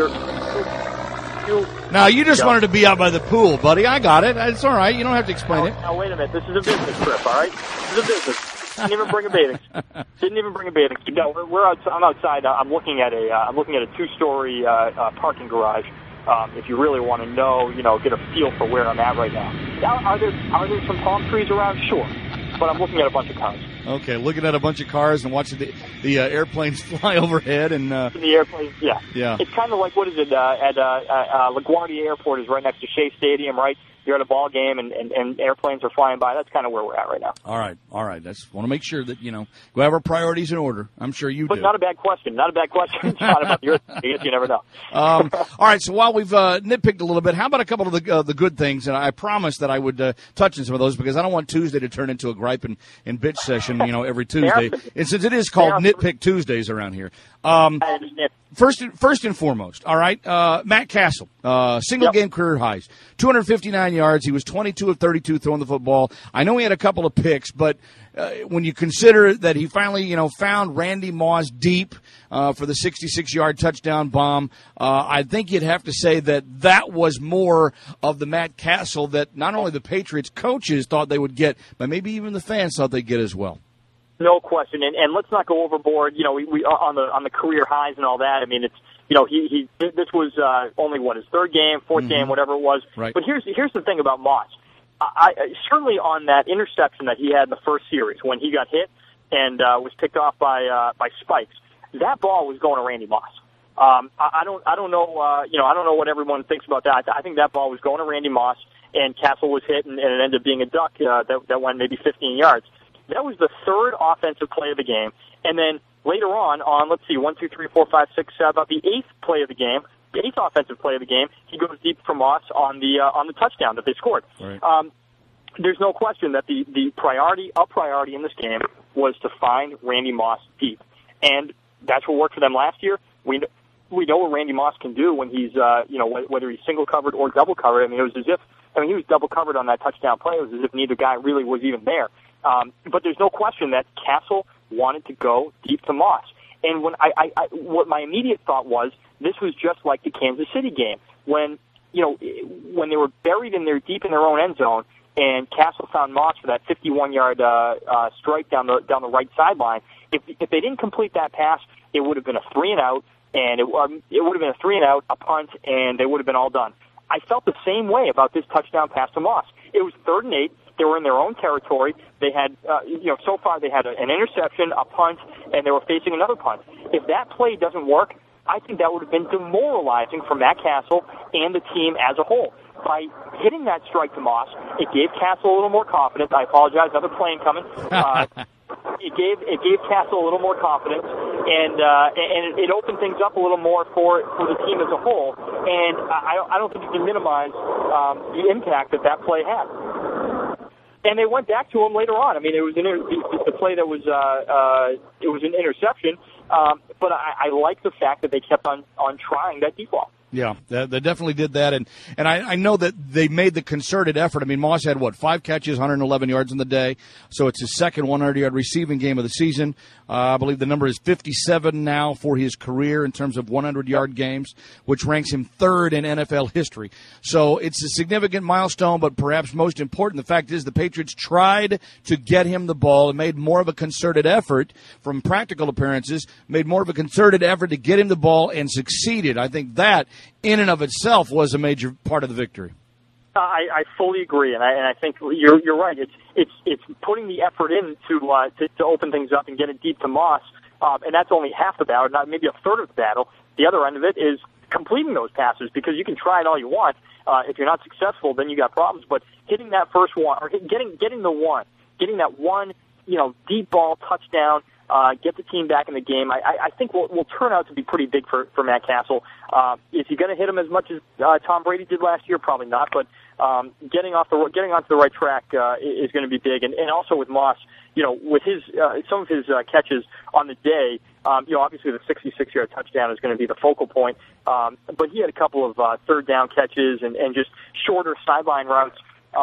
now you just wanted to be out by the pool, buddy. I got it. It's all right. You don't have to explain it. Now wait a minute. This is a business trip, all right? This is a business. Didn't even bring a bathing suit. No, I'm outside. I'm looking at a 2-story parking garage. If you really want to know, get a feel for where I'm at right now. Are there some palm trees around? Sure, but I'm looking at a bunch of cars. Okay, looking at a bunch of cars and watching the airplanes fly overhead and the airplanes. Yeah. It's kind of like, what is it? At LaGuardia Airport is right next to Shea Stadium, right? You're at a ball game and airplanes are flying by. That's kind of where we're at right now. All right. Just want to make sure that, we have our priorities in order. I'm sure you do. But not a bad question. It's not about your I guess you never know. All right. So while we've nitpicked a little bit, how about a couple of the good things? And I promised that I would touch on some of those, because I don't want Tuesday to turn into a gripe and bitch session, every Tuesday. And since it is called Nitpick Tuesdays around here. I understand. First and foremost, all right, Matt Castle, single-game career highs, 259 yards. He was 22 of 32 throwing the football. I know he had a couple of picks, but when you consider that he finally, found Randy Moss deep for the 66-yard touchdown bomb, I think you'd have to say that was more of the Matt Castle that not only the Patriots coaches thought they would get, but maybe even the fans thought they'd get as well. No question, and let's not go overboard. We on the career highs and all that. I mean, it's this was only his third game, fourth game, whatever it was. Right. But here's the thing about Moss. I certainly on that interception that he had in the first series when he got hit and was picked off by Spikes, that ball was going to Randy Moss. I don't know. I don't know what everyone thinks about that. I think that ball was going to Randy Moss. and Castle was hit, and it ended up being a duck that went maybe 15 yards. That was the third offensive play of the game. And then later on, let's see, 1, 2, 3, 4, 5, 6, about the eighth play of the game, the eighth offensive play of the game, he goes deep for Moss on the touchdown that they scored. Right. There's no question that the priority in this game was to find Randy Moss deep. And that's what worked for them last year. We know what Randy Moss can do when he's, whether he's single covered or double covered. I mean, it was as if, he was double covered on that touchdown play. It was as if neither guy really was even there. But there's no question that Castle wanted to go deep to Moss. And when what my immediate thought was, this was just like the Kansas City game when they were buried deep in their own end zone, and Castle found Moss for that 51-yard strike down the right sideline. If they didn't complete that pass, it would have been a 3-and-out, and it would have been a 3-and-out, a punt, and they would have been all done. I felt the same way about this touchdown pass to Moss. It was 3rd and 8. They were in their own territory. They had, so far they had an interception, a punt, and they were facing another punt. If that play doesn't work, I think that would have been demoralizing for Matt Castle and the team as a whole. By hitting that strike to Moss, it gave Castle a little more confidence. I apologize, another plane coming. It gave Castle a little more confidence, and it opened things up a little more for the team as a whole. And I don't think you can minimize the impact that play had. And they went back to him later on. I mean, it was the play that was it was an interception, but I like the fact that they kept on trying that deep ball. Yeah, they definitely did that, and I know that they made the concerted effort. I mean, Moss had, 5 catches, 111 yards in the day, so it's his second 100-yard receiving game of the season. I believe the number is 57 now for his career in terms of 100-yard games, which ranks him 3rd in NFL history. So it's a significant milestone, but perhaps most important, the fact is the Patriots tried to get him the ball and made more of a concerted effort from practical appearances, made more of a concerted effort to get him the ball and succeeded. I think that in and of itself was a major part of the victory. I fully agree, and I think you're right. It's putting the effort in to open things up and get it deep to Moss, and that's only half the battle, not maybe a third of the battle. The other end of it is completing those passes, because you can try it all you want. If you're not successful, then you got problems. But hitting that first one, or getting that one, deep ball touchdown. Get the team back in the game. I think will turn out to be pretty big for Matt Castle. Is he going to hit him as much as Tom Brady did last year? Probably not. But getting onto the right track is going to be big. And also with Moss, with his some of his catches on the day, obviously the 66-yard touchdown is going to be the focal point. But he had a couple of third down catches and just shorter sideline routes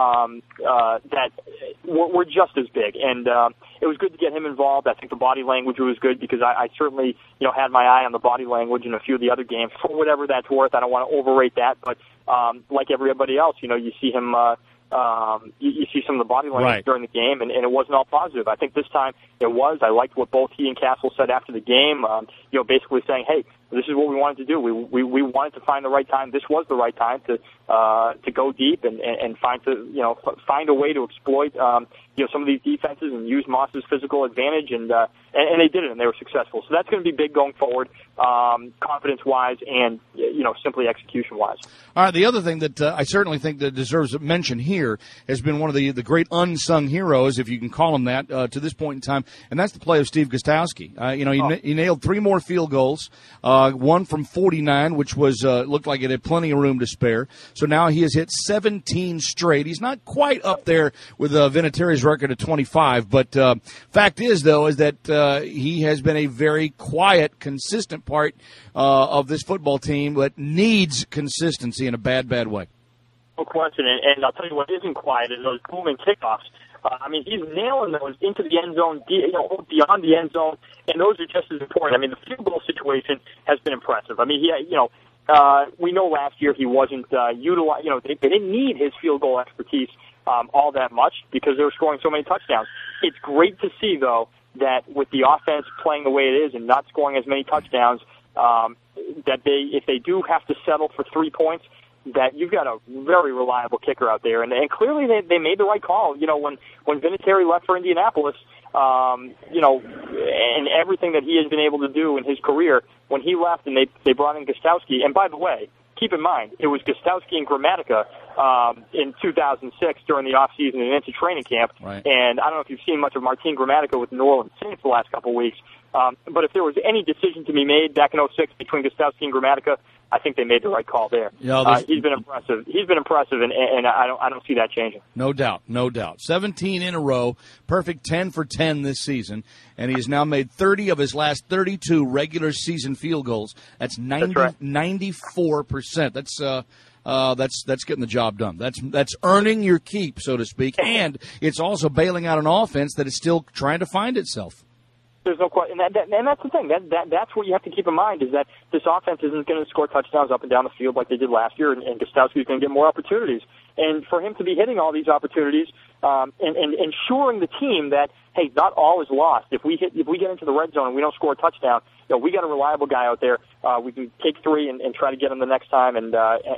that were just as big. And it was good to get him involved. I think the body language was good, because I certainly, had my eye on the body language in a few of the other games. For whatever that's worth, I don't want to overrate that, but like everybody else, you see him, you see some of the body language during the game, and it wasn't all positive. I think this time it was. I liked what both he and Castle said after the game, basically saying, hey, this is what we wanted to do. We wanted to find the right time. This was the right time to go deep and find a way to exploit some of these defenses and use Moss's physical advantage, and they did it, and they were successful. So that's going to be big going forward, confidence wise and simply execution wise. All right, the other thing that I certainly think that deserves mention here has been one of the great unsung heroes, if you can call him that, to this point in time, and that's the play of Steve Gostkowski. He nailed 3 more field goals. One from 49, which was looked like it had plenty of room to spare. So now he has hit 17 straight. He's not quite up there with Vinatieri's record of 25, but fact is, though, is that he has been a very quiet, consistent part of this football team that needs consistency in a bad way. No question, and I'll tell you what isn't quiet is those booming kickoffs. He's nailing those into the end zone, beyond the end zone, and those are just as important. The field goal situation has been impressive. We know last year he wasn't utilized. They didn't need his field goal expertise all that much because they were scoring so many touchdowns. It's great to see, though, that with the offense playing the way it is and not scoring as many touchdowns, that if they do have to settle for 3 points, that you've got a very reliable kicker out there. And clearly they made the right call. When Vinatieri left for Indianapolis, and everything that he has been able to do in his career, when he left and they brought in Gostkowski, and by the way, keep in mind, it was Gostkowski and Gramatica in 2006 during the offseason and into training camp. Right. And I don't know if you've seen much of Martin Grammatico with the New Orleans Saints the last couple of weeks. But if there was any decision to be made back in 2006 between Gostkowski and Gramatica, I think they made the right call there. Yeah, he's been impressive. He's been impressive, and I don't see that changing. No doubt, no doubt. 17 in a row, perfect 10 for 10 this season, and he has now made 30 of his last 32 regular season field goals. That's 94%. That's getting the job done. That's earning your keep, so to speak, and it's also bailing out an offense that is still trying to find itself. There's no question, and that's the thing. That's what you have to keep in mind is that this offense isn't going to score touchdowns up and down the field like they did last year, and Gostkowski's going to get more opportunities. And for him to be hitting all these opportunities and ensuring the team that hey, not all is lost. If we get into the red zone and we don't score a touchdown, we got a reliable guy out there. We can take three and try to get him the next time, and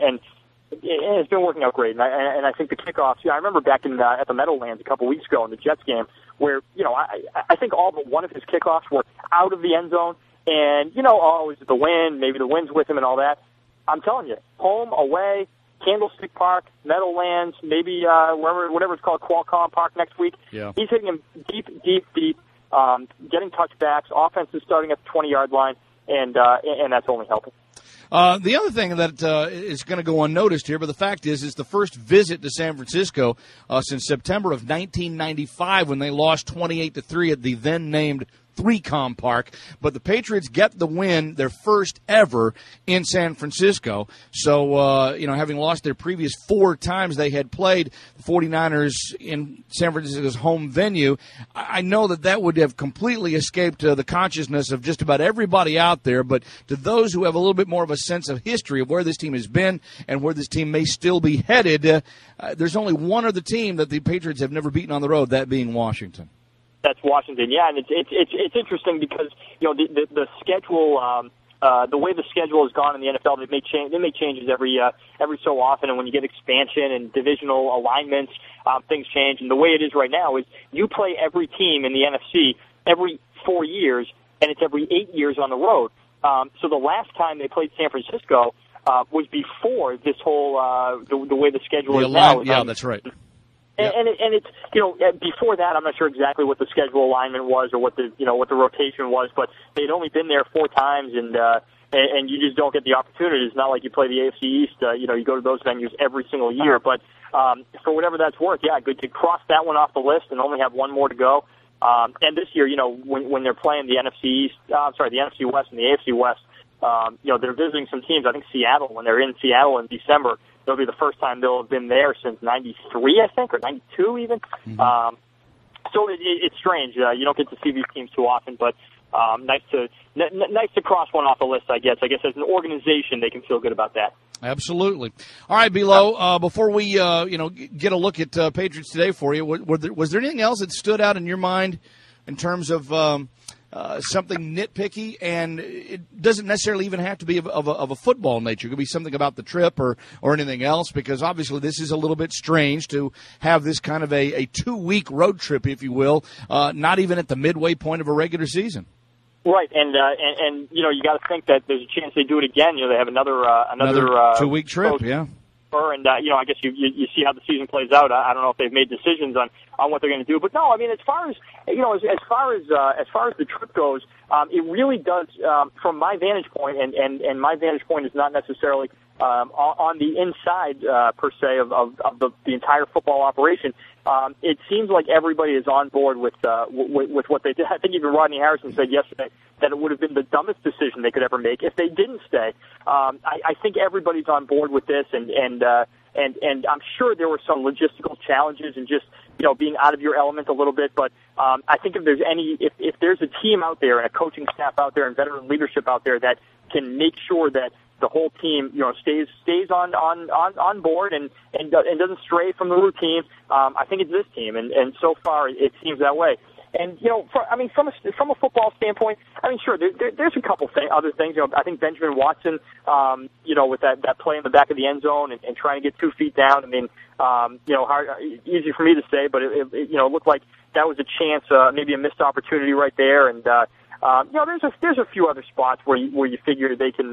it's been working out great. And I think the kickoffs. I remember back in at the Meadowlands a couple weeks ago in the Jets game, where I think all but one of his kickoffs were out of the end zone, and is it the wind? Maybe the wind's with him and all that. I'm telling you, home, away, Candlestick Park, Meadowlands, maybe whatever it's called, Qualcomm Park next week. Yeah. He's hitting him deep, getting touchbacks. Offense is starting at the 20-yard line, and that's only helping. The other thing that is going to go unnoticed here, but the fact is the first visit to San Francisco since September of 1995 when they lost 28-3 at the then named 3Com Park. But the Patriots get the win, their first ever in San Francisco. So, having lost their previous 4 times they had played the 49ers in San Francisco's home venue, I know that would have completely escaped the consciousness of just about everybody out there. But to those who have a little bit more of a sense of history of where this team has been and where this team may still be headed, there's only one other team that the Patriots have never beaten on the road, that being Washington. That's Washington, yeah, and it's interesting because the schedule, the way the schedule has gone in the NFL, they make changes every so often, and when you get expansion and divisional alignments, things change. And the way it is right now is you play every team in the NFC every 4 years, and it's every 8 years on the road. So the last time they played San Francisco was before this whole the way the schedule is now. Yeah, that's right. Yep. And it's before that I'm not sure exactly what the schedule alignment was or what the rotation was, but they'd only been there 4 times and you just don't get the opportunity. It's not like you play the AFC East. You go to those venues every single year. But for whatever that's worth, yeah, good to cross that one off the list and only have one more to go. And this year, when they're playing the NFC West and the AFC West, they're visiting some teams. I think Seattle, when they're in Seattle in December, it'll be the first time they'll have been there since '93, I think, or '92 even. Mm-hmm. So it's strange. You don't get to see these teams too often, but nice to cross one off the list, I guess. I guess as an organization, they can feel good about that. Absolutely. All right, Bilo, before we get a look at Patriots today for you, was there anything else that stood out in your mind in terms of something nitpicky? And it doesn't necessarily even have to be of a football nature. It could be something about the trip or anything else, because obviously this is a little bit strange to have this kind of a 2-week road trip, if you will, not even at the midway point of a regular season. Right, and you got to think that there's a chance they do it again. They have another 2-week trip, yeah. And I guess you see how the season plays out. I don't know if they've made decisions on what they're going to do, but no, I mean, as far as the trip goes, it really does, from my vantage point, and my vantage point is not necessarily on the inside per se of the entire football operation. It seems like everybody is on board with what they did. I think even Rodney Harrison said yesterday that it would have been the dumbest decision they could ever make if they didn't stay. I think everybody's on board with this, and I'm sure there were some logistical challenges and just being out of your element a little bit. But I think if there's a team out there and a coaching staff out there and veteran leadership out there that can make sure that the whole team, stays on board and doesn't stray from the routine, I think it's this team, and so far it seems that way. And from a football standpoint, sure, there's a couple other things. I think Benjamin Watson, with that play in the back of the end zone and trying to get 2 feet down. Easy for me to say, but it looked like that was a chance, maybe a missed opportunity right there. And there's a few other spots where you figure they can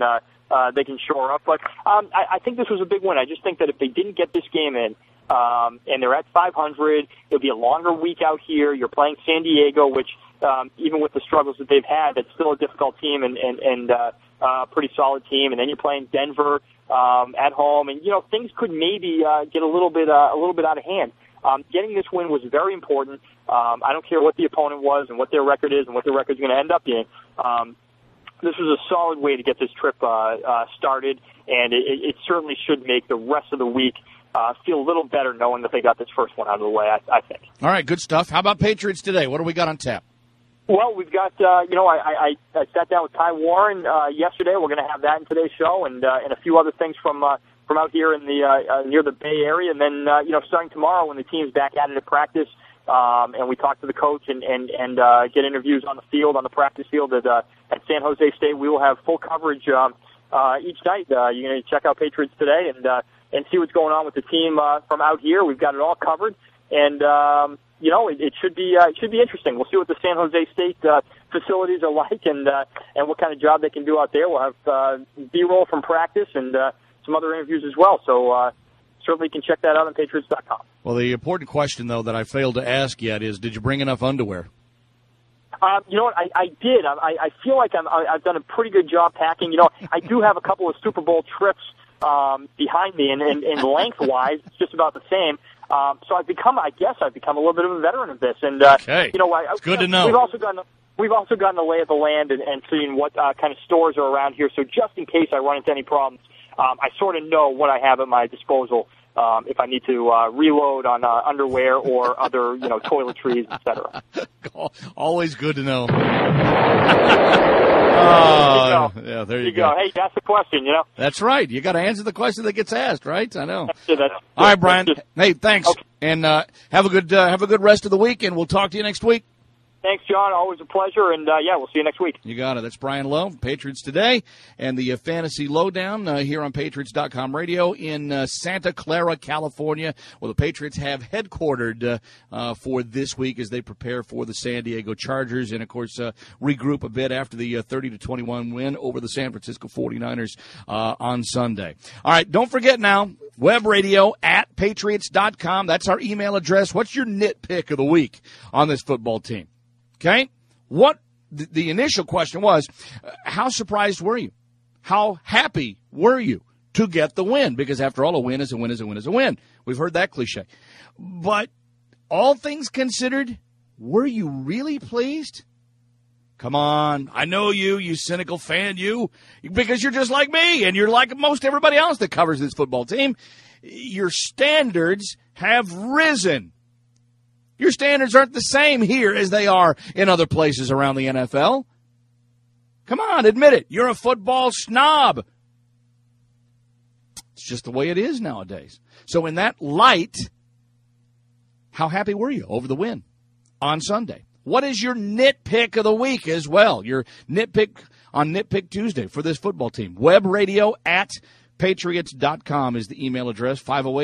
they can shore up. But I think this was a big win. I just think that if they didn't get this game in, and they're at 500, it'll be a longer week out here. You're playing San Diego, which even with the struggles that they've had, it's still a difficult team and pretty solid team. And then you're playing Denver at home, and things could maybe get a little bit out of hand. Getting this win was very important. I don't care what the opponent was and what their record is and what their record is going to end up being. This was a solid way to get this trip started, and it certainly should make the rest of the week feel a little better knowing that they got this first one out of the way, I think. All right, good stuff. How about Patriots today? What do we got on tap? Well, we've got, I sat down with Ty Warren yesterday. We're going to have that in today's show and a few other things from out here in the near the Bay Area. And then, starting tomorrow when the team's back at it at practice, and we talk to the coach and get interviews on the field, on the practice field at San Jose State, we will have full coverage each night. You're going to check out Patriots Today and see what's going on with the team from out here. We've got it all covered, and it should be interesting. We'll see what the San Jose State facilities are like, and what kind of job they can do out there. We'll have B-roll from practice and some other interviews as well. So certainly you can check that out on Patriots.com. Well, the important question though that I failed to ask yet is, did you bring enough underwear? You know what? I did. I feel like I've done a pretty good job packing. I do have a couple of Super Bowl trips behind me, and lengthwise, it's just about the same. So I've become a little bit of a veteran of this, and okay. It's good to know. We've also gotten the lay of the land and seen what kind of stores are around here. So just in case I run into any problems, I sort of know what I have at my disposal if I need to reload on underwear or other toiletries, etc. Always good to know. Yeah, there you go. Hey, that's the question, That's right. You got to answer the question that gets asked, right? I know. All right, Brian. Hey, thanks, okay. And have a good rest of the week, and we'll talk to you next week. Thanks, John. Always a pleasure, and we'll see you next week. You got it. That's Brian Lowe, Patriots Today, and the Fantasy Lowdown here on Patriots.com radio in Santa Clara, California, where the Patriots have headquartered for this week as they prepare for the San Diego Chargers and, of course, regroup a bit after the 30-21 win over the San Francisco 49ers on Sunday. All right, don't forget now, web radio at Patriots.com. That's our email address. What's your nitpick of the week on this football team? Okay? What the initial question was, how surprised were you? How happy were you to get the win? Because after all, a win is a win is a win is a win. We've heard that cliche. But all things considered, were you really pleased? Come on. I know you cynical fan, because you're just like me and you're like most everybody else that covers this football team. Your standards have risen. Your standards aren't the same here as they are in other places around the NFL. Come on, admit it. You're a football snob. It's just the way it is nowadays. So in that light, how happy were you over the win on Sunday? What is your nitpick of the week as well? Your nitpick on Nitpick Tuesday for this football team. Web radio at Patriots.com is the email address.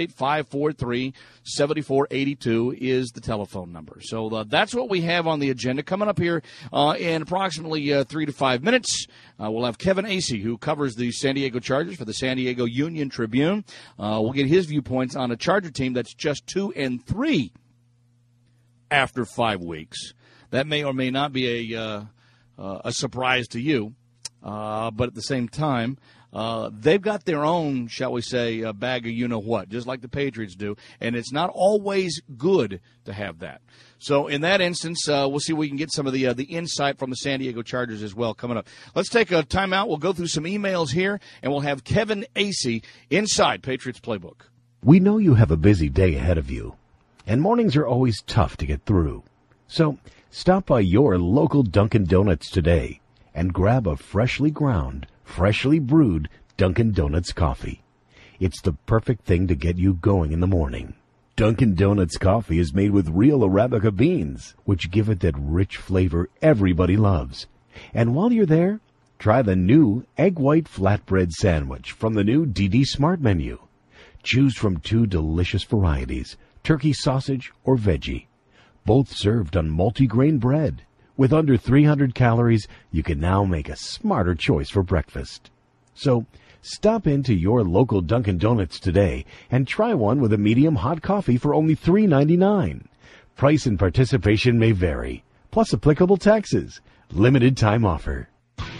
508-543-7482 is the telephone number. So that's what we have on the agenda. Coming up here in approximately 3 to 5 minutes, we'll have Kevin Acee, who covers the San Diego Chargers for the San Diego Union Tribune. We'll get his viewpoints on a Charger team that's just 2-3 after 5 weeks. That may or may not be a surprise to you, but at the same time, they've got their own, shall we say, bag of you-know-what, just like the Patriots do, and it's not always good to have that. So in that instance, we'll see if we can get some of the insight from the San Diego Chargers as well coming up. Let's take a timeout. We'll go through some emails here, and we'll have Kevin Acee inside Patriots Playbook. We know you have a busy day ahead of you, and mornings are always tough to get through. So stop by your local Dunkin' Donuts today and grab a freshly ground, freshly brewed Dunkin' Donuts coffee. It's the perfect thing to get you going in the morning. Dunkin' Donuts coffee is made with real Arabica beans, which give it that rich flavor everybody loves. And while you're there, try the new egg white flatbread sandwich from the new DD Smart menu. Choose from 2 delicious varieties, turkey sausage or veggie, both served on multigrain bread. With under 300 calories, you can now make a smarter choice for breakfast. So stop into your local Dunkin' Donuts today and try one with a medium hot coffee for only $3.99. Price and participation may vary, plus applicable taxes. Limited time offer.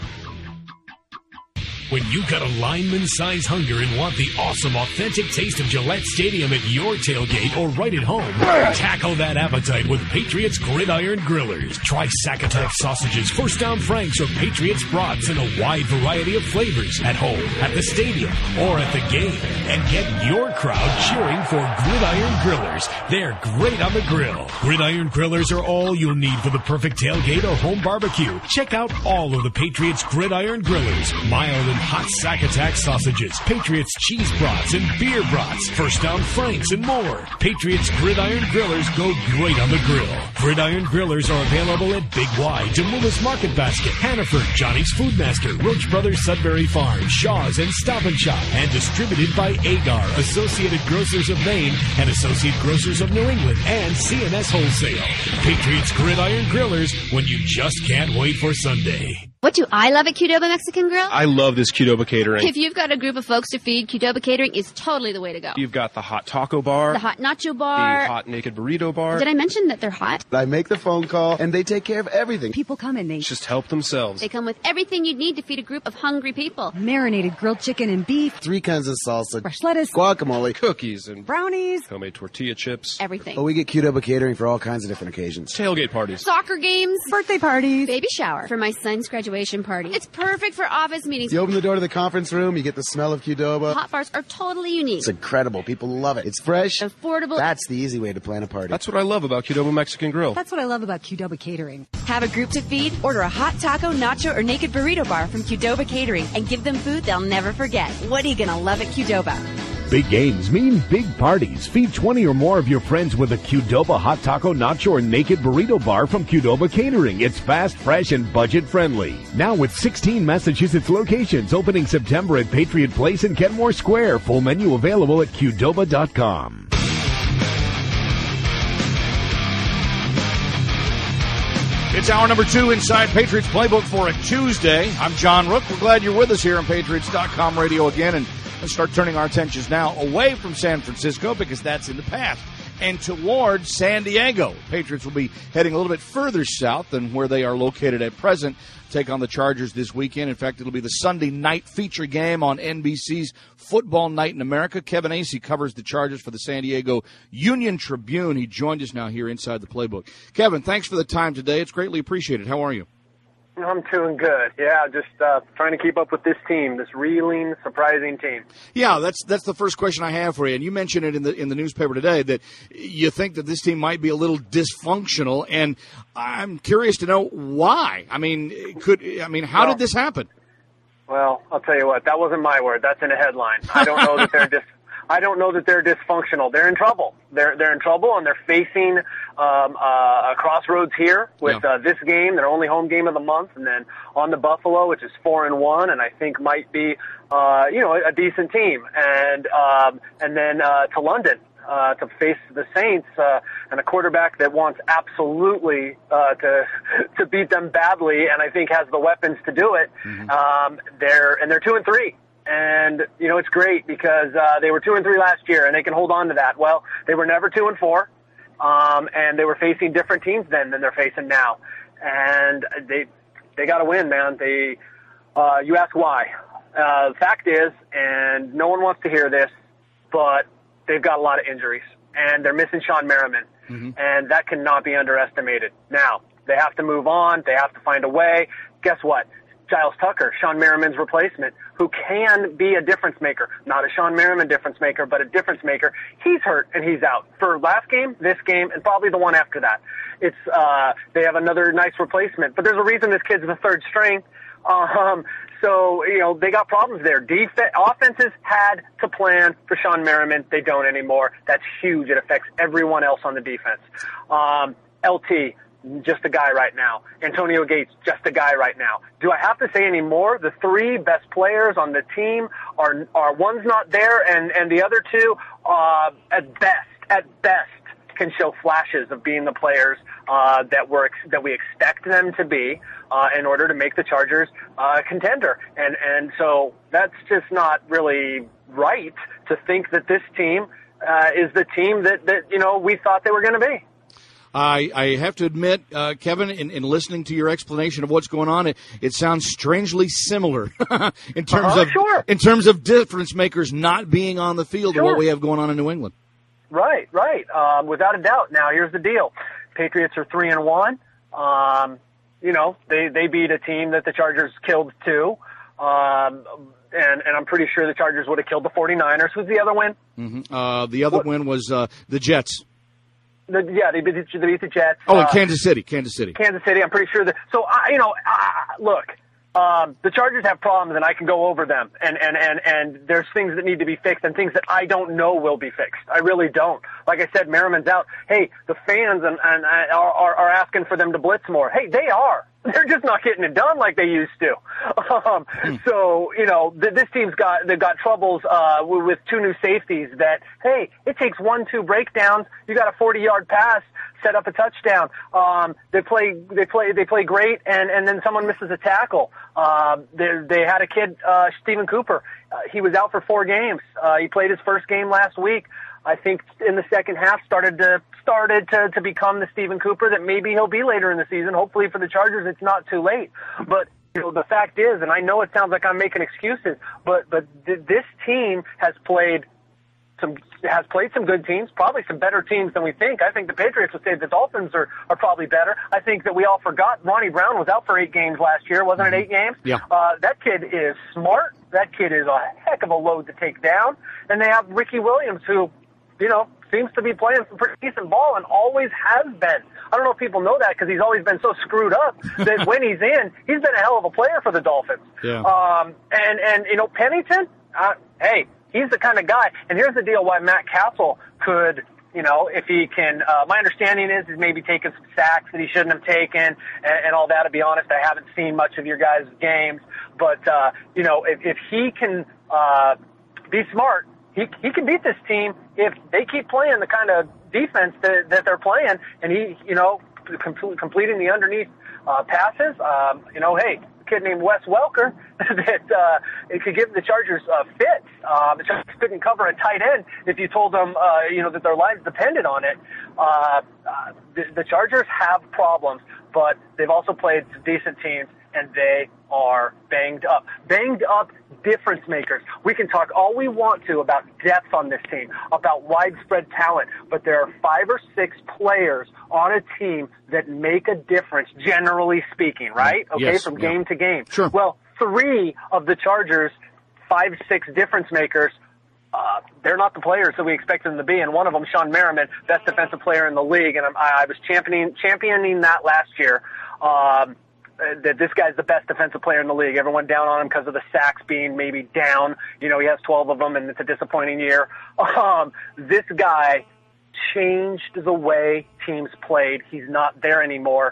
When you've got a lineman-size hunger and want the awesome, authentic taste of Gillette Stadium at your tailgate or right at home, tackle that appetite with Patriots Gridiron Grillers. Try Sack Attack sausages, First Down Franks, or Patriots brats in a wide variety of flavors at home, at the stadium, or at the game. And get your crowd cheering for Gridiron Grillers. They're great on the grill. Gridiron Grillers are all you'll need for the perfect tailgate or home barbecue. Check out all of the Patriots Gridiron Grillers. Mild and hot Sack Attack sausages, Patriots cheese brats and beer brats, First Down Franks, and more. Patriots Gridiron Grillers go great on the grill. Gridiron Grillers are available at Big Y, Demoulas Market Basket, Hannaford, Johnny's Foodmaster, Roach Brothers Sudbury Farm, Shaw's, and Stop and Shop, and distributed by Agar, Associated Grocers of Maine, and Associate Grocers of New England, and CNS Wholesale. Patriots Gridiron Grillers, when you just can't wait for Sunday. What do I love at Qdoba Mexican Grill? I love this Qdoba catering. If you've got a group of folks to feed, Qdoba Catering is totally the way to go. You've got the hot taco bar, the hot nacho bar, the hot naked burrito bar. Did I mention that they're hot? I make the phone call, and they take care of everything. People come and they just help themselves. They come with everything you need to feed a group of hungry people. Marinated grilled chicken and beef, 3 kinds of salsa, fresh lettuce, guacamole, cookies, and brownies, homemade tortilla chips. Everything. Oh, we get Qdoba catering for all kinds of different occasions. Tailgate parties, soccer games, birthday parties, baby shower, for my son's graduation party. It's perfect for office meetings. You open the door to the conference room, you get the smell of Qdoba. Hot bars are totally unique. It's incredible. People love it. It's fresh, affordable. That's the easy way to plan a party. That's what I love about Qdoba Mexican Grill. That's what I love about Qdoba Catering. Have a group to feed? Order a hot taco, nacho, or naked burrito bar from Qdoba Catering and give them food they'll never forget. What are you going to love at Qdoba? Big games mean big parties. Feed 20 or more of your friends with a Qdoba hot taco, nacho, or naked burrito bar from Qdoba Catering. It's fast, fresh, and budget-friendly. Now with 16 Massachusetts locations opening September at Patriot Place in Kenmore Square. Full menu available at Qdoba.com. It's hour number 2 inside Patriots Playbook for a Tuesday. I'm John Rook. We're glad you're with us here on Patriots.com radio again. And let's start turning our attentions now away from San Francisco because that's in the past and towards San Diego. Patriots will be heading a little bit further south than where they are located at present. Take on the Chargers this weekend. In fact, it'll be the Sunday night feature game on NBC's Football Night in America. Kevin Acee covers the Chargers for the San Diego Union Tribune. He joined us now here inside the Playbook. Kevin, thanks for the time today. It's greatly appreciated. How are you? I'm doing good. Yeah, just trying to keep up with this team, this reeling, surprising team. Yeah, that's the first question I have for you. And you mentioned it in the newspaper today that you think that this team might be a little dysfunctional, and I'm curious to know why. How did this happen? Well, I'll tell you what. That wasn't my word. That's in a headline. I don't know that they're I don't know that they're dysfunctional. They're in trouble. They're in trouble, and they're facing a crossroads here with this game, their only home game of the month, and then on the Buffalo, which is 4-1, and I think might be a decent team, and then to London to face the Saints and a quarterback that wants absolutely to beat them badly, and I think has the weapons to do it. Mm-hmm. They're 2-3. And, it's great because they were 2-3 last year, and they can hold on to that. Well, they were never 2-4, and they were facing different teams then than they're facing now. And they got to win, man. You ask why. The fact is, and no one wants to hear this, but they've got a lot of injuries, and they're missing Sean Merriman, and that cannot be underestimated. Now, they have to move on. They have to find a way. Guess what? Giles Tucker, Sean Merriman's replacement, who can be a difference maker. Not a Sean Merriman difference maker, but a difference maker. He's hurt and he's out for last game, this game, and probably the one after that. It's they have another nice replacement, but there's a reason this kid's the third string. So they got problems there. Offenses had to plan for Sean Merriman. They don't anymore. That's huge. It affects everyone else on the defense. LT. Just a guy right now. Antonio Gates, just a guy right now. Do I have to say any more? The 3 best players on the team are one's not there, and the other 2, at best, can show flashes of being the players that we expect them to be in order to make the Chargers a contender. And so that's just not really right to think that this team is the team that we thought they were going to be. I have to admit, Kevin, in listening to your explanation of what's going on, it sounds strangely similar in terms of difference makers not being on the field of what we have going on in New England. Right. Without a doubt. Now, here's the deal: Patriots are 3-1. They beat a team that the Chargers killed too. And I'm pretty sure the Chargers would have killed the 49ers. Who's the other win? Mm-hmm. The other win was the Jets. They beat the Jets. Oh, in Kansas City. Kansas City, I'm pretty sure that. So, look, the Chargers have problems, and I can go over them. And there's things that need to be fixed and things that I don't know will be fixed. I really don't. Like I said, Merriman's out. Hey, the fans are asking for them to blitz more. Hey, they are. They're just not getting it done like they used to. So, this team's got troubles with two new safeties that, hey, it takes 1-2 breakdowns. You got a 40-yard pass, set up a touchdown. They play great, and then someone misses a tackle. They had a kid, Stephen Cooper. He was out for 4 games. He played his first game last week. I think in the second half started to become the Stephen Cooper that maybe he'll be later in the season. Hopefully for the Chargers, it's not too late. But the fact is, and I know it sounds like I'm making excuses, but this team has played some good teams, probably some better teams than we think. I think the Patriots would say the Dolphins are probably better. I think that we all forgot Ronnie Brown was out for 8 games last year. Wasn't it 8 games? Yeah. That kid is smart. That kid is a heck of a load to take down. And they have Ricky Williams, who, seems to be playing some pretty decent ball and always has been. I don't know if people know that because he's always been so screwed up that when he's in, he's been a hell of a player for the Dolphins. Yeah. Pennington, hey, he's the kind of guy. And here's the deal why Matt Castle could, if he can, my understanding is he's maybe taken some sacks that he shouldn't have taken and all that. To be honest, I haven't seen much of your guys' games. But, if he can be smart, he can beat this team if they keep playing the kind of defense that they're playing, and he, completing the underneath passes. Hey, a kid named Wes Welker that it could give the Chargers fits. The Chargers couldn't cover a tight end if you told them, that their lives depended on it. The Chargers have problems, but they've also played some decent teams, and they are banged up. Banged up difference makers. We can talk all we want to about depth on this team, about widespread talent, but there are 5 or 6 players on a team that make a difference, generally speaking, right? Okay, yes, from game to game. Sure. Well, 3 of the Chargers' 5, 6 difference makers, they're not the players that we expected them to be, and one of them, Sean Merriman, best defensive player in the league, and I was championing that last year. That this guy's the best defensive player in the league. Everyone down on him because of the sacks being maybe down. He has 12 of them, and it's a disappointing year. This guy changed the way teams played. He's not there anymore.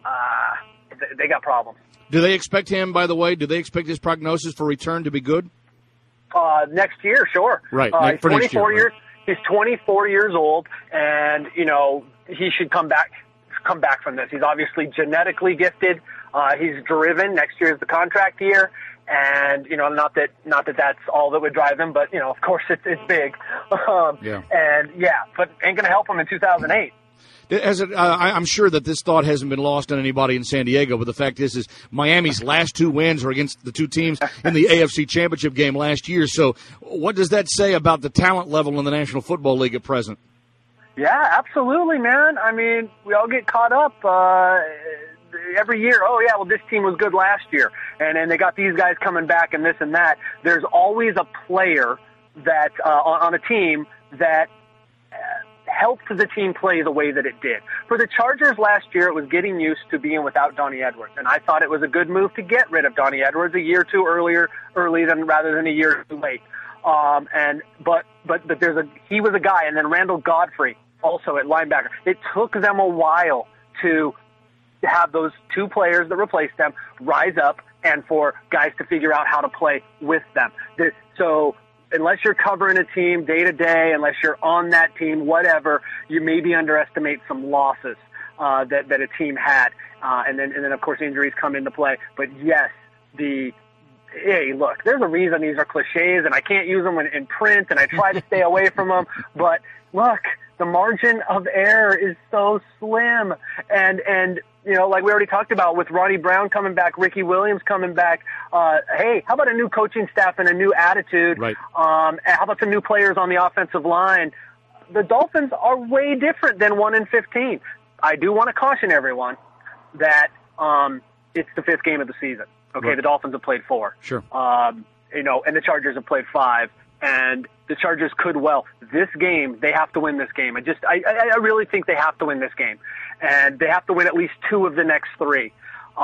They got problems. Do they expect him, by the way, his prognosis for return to be good? Next year, sure. Right, he's for 24 next year. years. He's 24 years old, and, he should come back from this. He's obviously genetically gifted. He's driven. Next year is the contract year, and not that that's all that would drive him, but of course it's big. But ain't gonna help him in 2008. I'm sure that this thought hasn't been lost on anybody in San Diego, but the fact is Miami's last 2 wins are against the 2 teams in the AFC Championship game last year. So what does that say about the talent level in the National Football League at present? Yeah, absolutely, man. I mean, we all get caught up every year. Oh, yeah, well, this team was good last year, and they got these guys coming back and this and that. There's always a player that on a team that helped the team play the way that it did. For the Chargers last year, it was getting used to being without Donnie Edwards, and I thought it was a good move to get rid of Donnie Edwards a year or two early rather than a year too late. But he was a guy, and then Randall Godfrey also at linebacker. It took them a while to have those 2 players that replaced them rise up and for guys to figure out how to play with them. So unless you're covering a team day to day, unless you're on that team, whatever, you maybe underestimate some losses that a team had, and then of course injuries come into play. But yes, hey, look, there's a reason these are cliches, and I can't use them in print, and I try to stay away from them. But look, the margin of error is so slim, and you know, like we already talked about with Ronnie Brown coming back, Ricky Williams coming back. Hey, how about a new coaching staff and a new attitude? Right. And how about some new players on the offensive line? The Dolphins are way different than 1-15. I do want to caution everyone that it's the 5th game of the season. Okay, Right. The Dolphins have played 4. Sure. You know, and the Chargers have played 5. And the Chargers could this game, they have to win this game. I really think they have to win this game. And they have to win at least 2 of the next 3.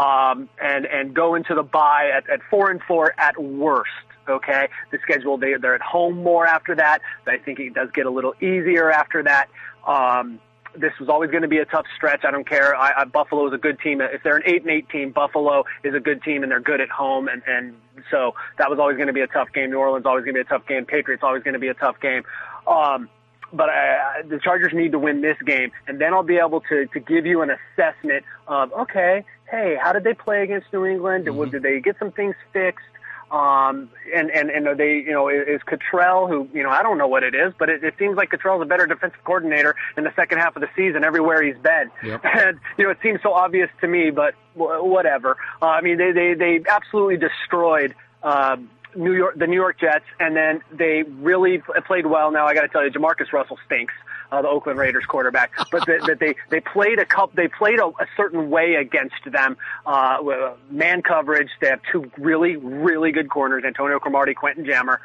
And go into the bye at 4-4 at worst. Okay, the schedule, they're at home more after that. I think it does get a little easier after that. This was always going to be a tough stretch. I don't care. Buffalo is a good team. If they're an 8-8 team, Buffalo is a good team, and they're good at home. And so that was always going to be a tough game. New Orleans always going to be a tough game. Patriots always going to be a tough game. But the Chargers need to win this game, and then I'll be able to give you an assessment of, okay, hey, how did they play against New England? Did they get some things fixed? And are they, you know, is Cottrell, who, you know, I don't know what it is, but it seems like Cottrell's a better defensive coordinator in the second half of the season everywhere he's been. Yep. And, you know, it seems so obvious to me, but whatever. I mean, they absolutely destroyed, the New York Jets, and then they really played well. Now I got to tell you, Jamarcus Russell stinks, the Oakland Raiders quarterback. But they played a certain way against them. Man coverage. They have 2 really, really good corners, Antonio Cromartie, Quentin Jammer.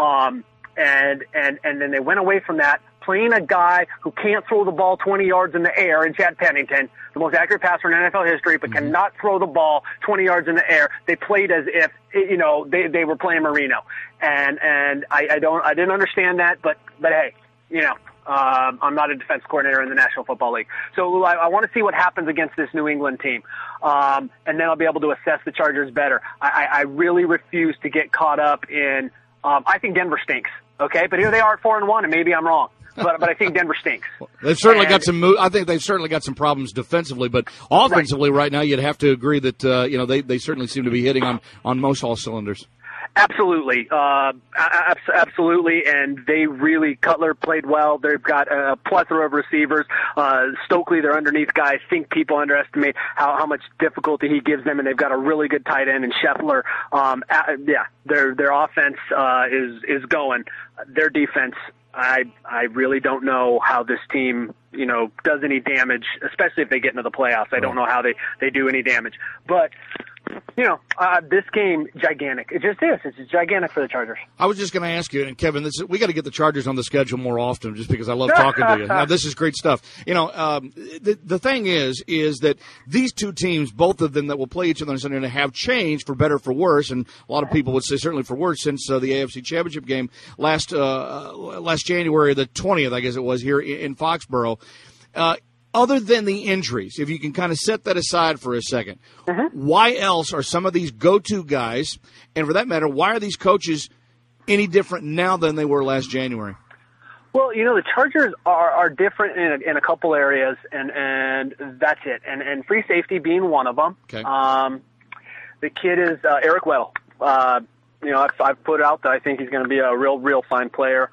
And then they went away from that, playing a guy who can't throw the ball 20 yards in the air in Chad Pennington, the most accurate passer in NFL history, but cannot throw the ball 20 yards in the air. They played as if, you know, they were playing Marino. And I didn't understand that, but hey, you know, I'm not a defense coordinator in the National Football League. So I want to see what happens against this New England team. And then I'll be able to assess the Chargers better. I really refuse to get caught up in, I think Denver stinks. Okay, but here they are at 4-1, and maybe I'm wrong. But I think Denver stinks. They've certainly got some. I think they've certainly got some problems defensively, but offensively, right now, you'd have to agree that you know they certainly seem to be hitting on most all cylinders. Absolutely, absolutely, and they really, Cutler played well. They've got a plethora of receivers. Stokely, their underneath guy, I think people underestimate how much difficulty he gives them, and they've got a really good tight end in Scheffler. Their offense is going. Their defense, I really don't know how this team, you know, does any damage, especially if they get into the playoffs. I don't know how they do any damage. But, you know, this game, gigantic. It just is. It's gigantic for the Chargers. I was just going to ask you, and Kevin, we got to get the Chargers on the schedule more often just because I love talking to you. Now, this is great stuff. You know, the thing is that these 2 teams, both of them that will play each other on Sunday, have changed for better, for worse, and a lot of people would say certainly for worse since the AFC Championship game last January the 20th, I guess it was, here in Foxborough. Other than the injuries, if you can kind of set that aside for a second, why else are some of these go-to guys, and for that matter, why are these coaches any different now than they were last January? Well, you know, the Chargers are different in a couple areas, and that's it. And free safety being one of them. Okay. The kid is Eric Weddle. You know, I've put out that I think he's going to be a real fine player.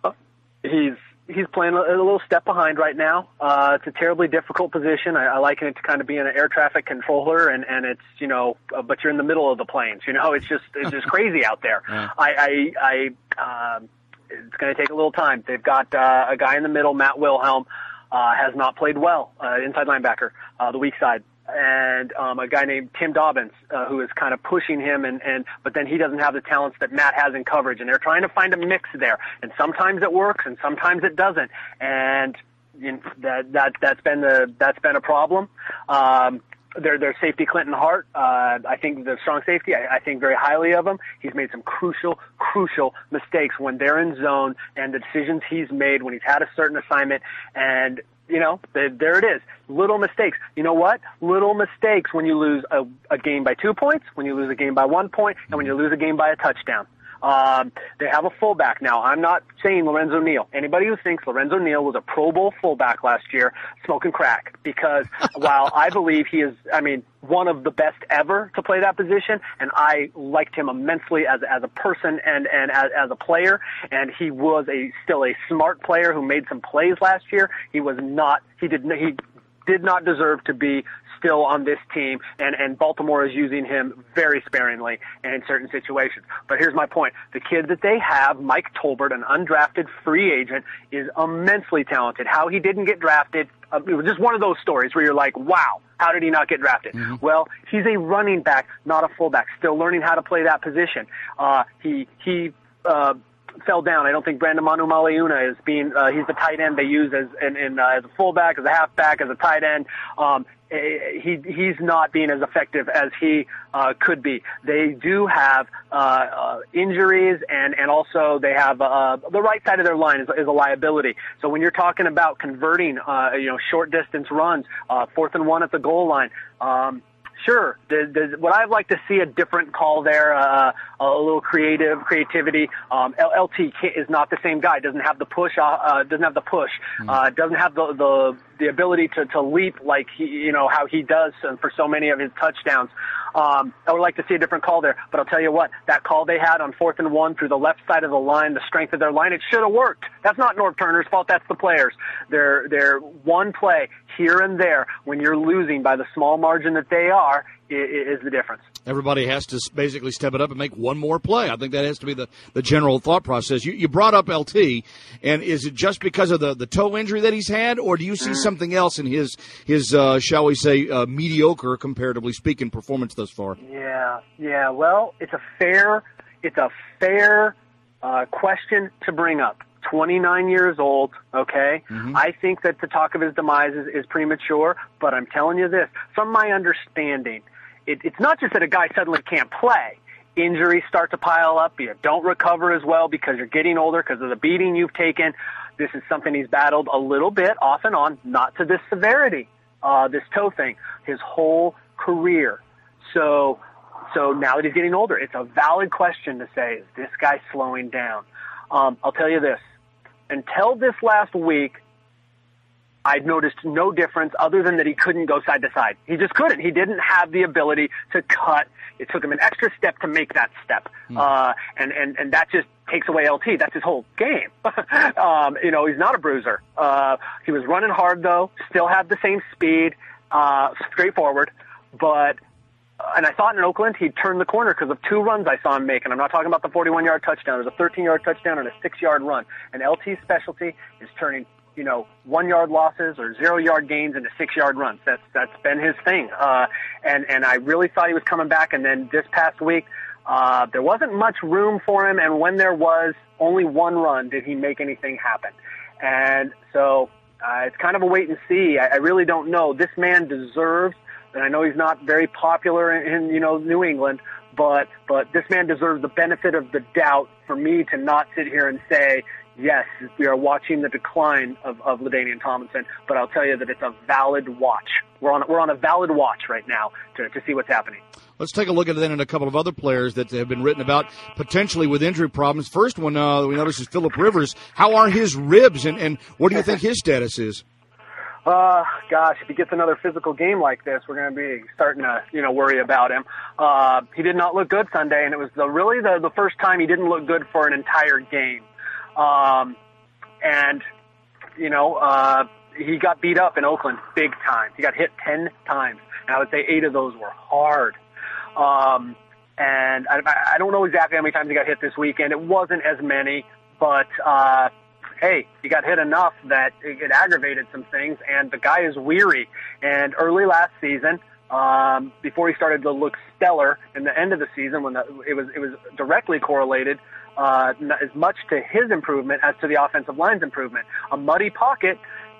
He's playing a little step behind right now. It's a terribly difficult position. I liken it to kind of being an air traffic controller, and it's, you know, but you're in the middle of the plains. You know, it's just crazy out there. Yeah. It's going to take a little time. They've got a guy in the middle, Matt Wilhelm, has not played well, inside linebacker, the weak side. And a guy named Tim Dobbins, who is kind of pushing him, but then he doesn't have the talents that Matt has in coverage, and they're trying to find a mix there. And sometimes it works, and sometimes it doesn't. And you know, that's been a problem. Their safety, Clinton Hart, I think the strong safety, I think very highly of him. He's made some crucial mistakes when they're in zone, and the decisions he's made when he's had a certain assignment, and you know, there it is. Little mistakes. You know what? Little mistakes when you lose a game by 2 points, when you lose a game by 1 point, and when you lose a game by a touchdown. They have a fullback now. I'm not saying Lorenzo Neal. Anybody who thinks Lorenzo Neal was a Pro Bowl fullback last year, smoking crack. Because while I believe he is, one of the best ever to play that position, and I liked him immensely as a person and as a player, and he was still a smart player who made some plays last year. He did not deserve to be still on this team, and Baltimore is using him very sparingly in certain situations. But here's my point. The kid that they have, Mike Tolbert, an undrafted free agent, is immensely talented. How he didn't get drafted, it was just one of those stories where you're like, wow, how did he not get drafted? Mm-hmm. Well, he's a running back, not a fullback, still learning how to play that position. He fell down. I don't think Brandon Manu-Maleuna is he's the tight end they use as a fullback, as a halfback, as a tight end. He's not being as effective as he could be. They do have injuries, and also they have the right side of their line is a liability. So when you're talking about converting, short distance runs, 4th and 1 at the goal line, sure. Would I like to see a different call there, a little creativity? LT is not the same guy. Doesn't have the push. Doesn't have the ability to leap like how he does for so many of his touchdowns. I would like to see a different call there, but I'll tell you what, that call they had on 4th and 1 through the left side of the line, the strength of their line, it should have worked. That's not Norv Turner's fault. That's the players. They're one play here and there when you're losing by the small margin that they are is the difference. Everybody has to basically step it up and make one more play. I think that has to be the general thought process. You brought up LT, and is it just because of the toe injury that he's had, or do you see something else in his shall we say, mediocre, comparatively speaking, performance thus far? Yeah. Well, it's a fair question to bring up. 29 years old, okay? Mm-hmm. I think that the talk of his demise is premature, but I'm telling you this, from my understanding, it's not just that a guy suddenly can't play. Injuries start to pile up. You don't recover as well because you're getting older because of the beating you've taken. This is something he's battled a little bit off and on, not to this severity, this toe thing, his whole career. So now that he's getting older, it's a valid question to say, is this guy slowing down? I'll tell you this. Until this last week, I'd noticed no difference other than that he couldn't go side to side. He just couldn't. He didn't have the ability to cut. It took him an extra step to make that step. And that just takes away LT. That's his whole game. He's not a bruiser. He was running hard, though, still had the same speed, straightforward. And I thought in Oakland he'd turn the corner because of 2 runs I saw him make. And I'm not talking about the 41-yard touchdown. There's a 13-yard touchdown and a 6-yard run. And LT's specialty is turning 1-yard losses or 0-yard gains into 6-yard runs. That's been his thing. And I really thought he was coming back. And then this past week, there wasn't much room for him. And when there was only 1 run, did he make anything happen? And so it's kind of a wait and see. I really don't know. This man deserves, and I know he's not very popular in New England, but this man deserves the benefit of the doubt for me to not sit here and say, yes, we are watching the decline of LaDainian Tomlinson, but I'll tell you that it's a valid watch. We're on a valid watch right now to see what's happening. Let's take a look at it then at a couple of other players that have been written about potentially with injury problems. First one we noticed is Phillip Rivers. How are his ribs, and what do you think his status is? Gosh, if he gets another physical game like this, we're going to be starting to, worry about him. He did not look good Sunday, and it was really the first time he didn't look good for an entire game. He got beat up in Oakland big time. He got hit 10 times, and I would say 8 of those were hard. And I don't know exactly how many times he got hit this weekend. It wasn't as many, but, hey, he got hit enough that it aggravated some things, and the guy is weary. And early last season, before he started to look stellar in the end of the season, when it was directly correlated as much to his improvement as to the offensive line's improvement. A muddy pocket,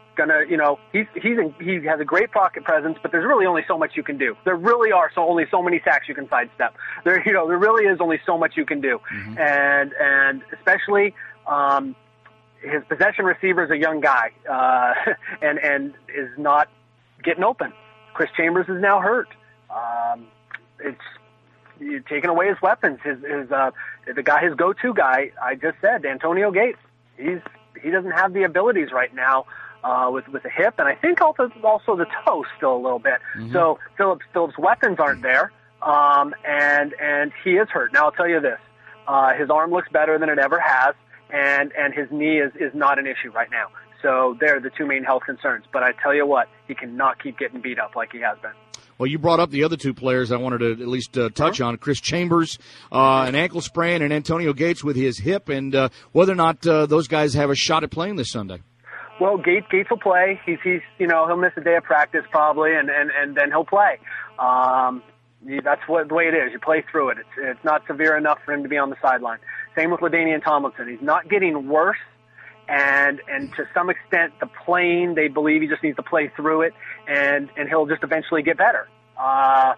he has a great pocket presence, but there's really only so much you can do. There really are only so many sacks you can sidestep. There really is only so much you can do, and especially. His possession receiver is a young guy, and is not getting open. Chris Chambers is now hurt. It's you're taking away his weapons. His go-to guy. I just said Antonio Gates. He doesn't have the abilities right now with the hip, and I think also the toe still a little bit. Mm-hmm. So Phillips' weapons aren't there, and he is hurt. Now I'll tell you this: his arm looks better than it ever has, and his knee is not an issue right now. So they're the two main health concerns. But I tell you what, he cannot keep getting beat up like he has been. Well, you brought up the other two players I wanted to at least touch on. Chris Chambers, an ankle sprain, and Antonio Gates with his hip, and whether or not those guys have a shot at playing this Sunday. Well, Gates will play. He's he'll miss a day of practice probably, and then he'll play. That's the way it is. You play through it. It's not severe enough for him to be on the sideline. Same with LaDainian Tomlinson. He's not getting worse. And to some extent, the playing, they believe he just needs to play through it, and he'll just eventually get better. Now,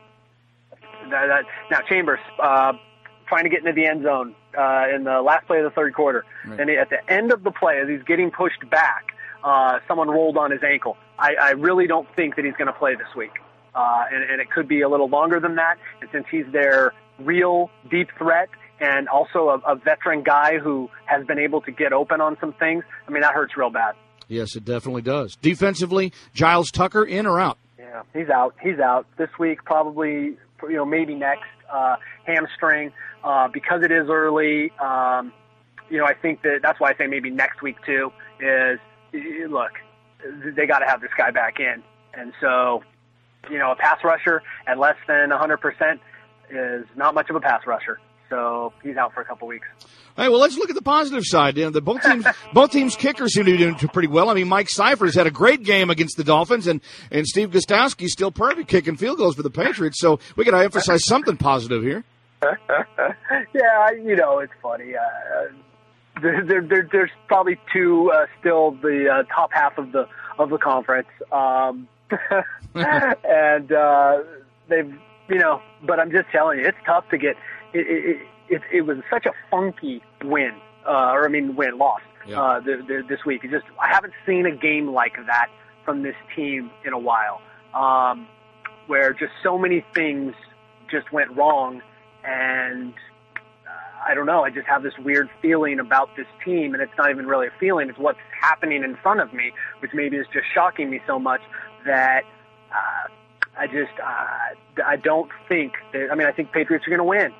Chambers, trying to get into the end zone in the last play of the third quarter. Right. And at the end of the play, as he's getting pushed back, someone rolled on his ankle. I really don't think that he's going to play this week. And it could be a little longer than that. And since he's their real deep threat, and also a veteran guy who has been able to get open on some things, I mean, that hurts real bad. Yes, it definitely does. Defensively, Giles Tucker, in or out? Yeah, he's out. He's out this week, probably, maybe next. Hamstring, because it is early, I think that's why I say maybe next week too, is, look, they got to have this guy back in. And so, a pass rusher at less than 100% is not much of a pass rusher. So he's out for a couple weeks. All right, well, let's look at the positive side. Both teams' kickers seem to be doing pretty well. I mean, Mike Cyphers had a great game against the Dolphins, and Steve Gostowski's still perfect kicking field goals for the Patriots. So we got to emphasize something positive here. Yeah, it's funny. There's probably two still the top half of the conference, and they've but I'm just telling you, it's tough to get. It was such a funky win, loss this week. I haven't seen a game like that from this team in a while, where just so many things just went wrong, and I don't know. I just have this weird feeling about this team, and it's not even really a feeling. It's what's happening in front of me, which maybe is just shocking me so much that I don't think that. I mean, I think Patriots are going to win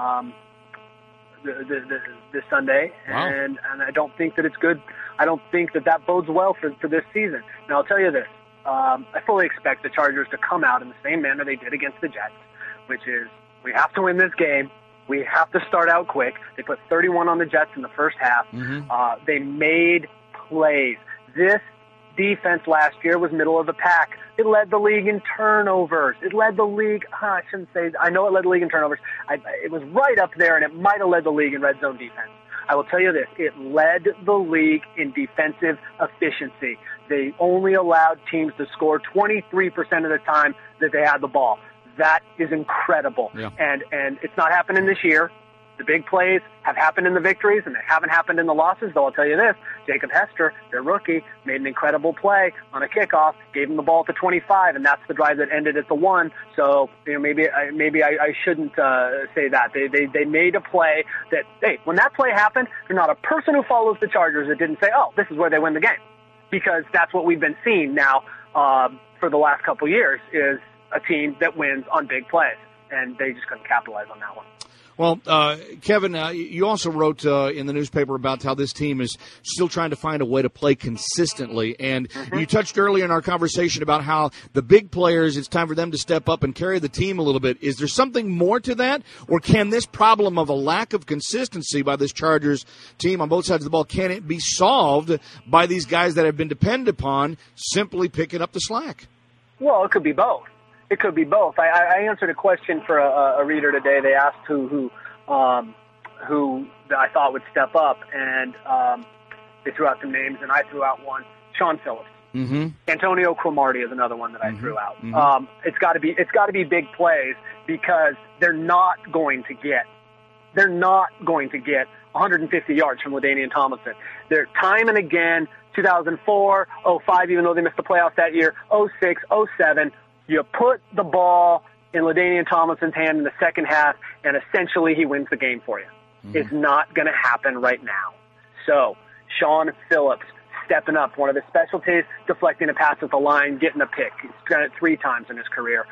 this Sunday, wow. and I don't think that it's good. I don't think that bodes well for this season. Now, I'll tell you this. I fully expect the Chargers to come out in the same manner they did against the Jets, which is we have to win this game. We have to start out quick. They put 31 on the Jets in the first half. Mm-hmm. They made plays. This defense last year was middle of the pack. It led the league in turnovers. It led the league. I shouldn't say. I know it led the league in turnovers. It was right up there, and it might have led the league in red zone defense. I will tell you this. It led the league in defensive efficiency. They only allowed teams to score 23% of the time that they had the ball. That is incredible. Yeah. And it's not happening this year. The big plays have happened in the victories, and they haven't happened in the losses, though I'll tell you this. Jacob Hester, their rookie, made an incredible play on a kickoff, gave him the ball at the 25, and that's the drive that ended at the 1. So, maybe I shouldn't say that. They made a play that, hey, when that play happened, there's not a person who follows the Chargers that didn't say, oh, this is where they win the game. Because that's what we've been seeing now for the last couple years is a team that wins on big plays, and they just couldn't capitalize on that one. Well, Kevin, you also wrote in the newspaper about how this team is still trying to find a way to play consistently. And you touched earlier in our conversation about how the big players, it's time for them to step up and carry the team a little bit. Is there something more to that? Or can this problem of a lack of consistency by this Chargers team on both sides of the ball, can it be solved by these guys that have been depended upon simply picking up the slack? Well, it could be both. It could be both. I answered a question for a reader today. They asked who I thought would step up, and they threw out some names, and I threw out one. Sean Phillips. Mm-hmm. Antonio Cromartie is another one that I threw out. Mm-hmm. It's got to be big plays because they're not going to get 150 yards from LaDainian Tomlinson. They're time and again, 2004, 05, even though they missed the playoffs that year, 06, 07. You put the ball in LaDainian Tomlinson's hand in the second half, and essentially he wins the game for you. It's not going to happen right now. So, Sean Phillips stepping up, one of his specialties, deflecting a pass at the line, getting a pick. He's done it 3 times in his career.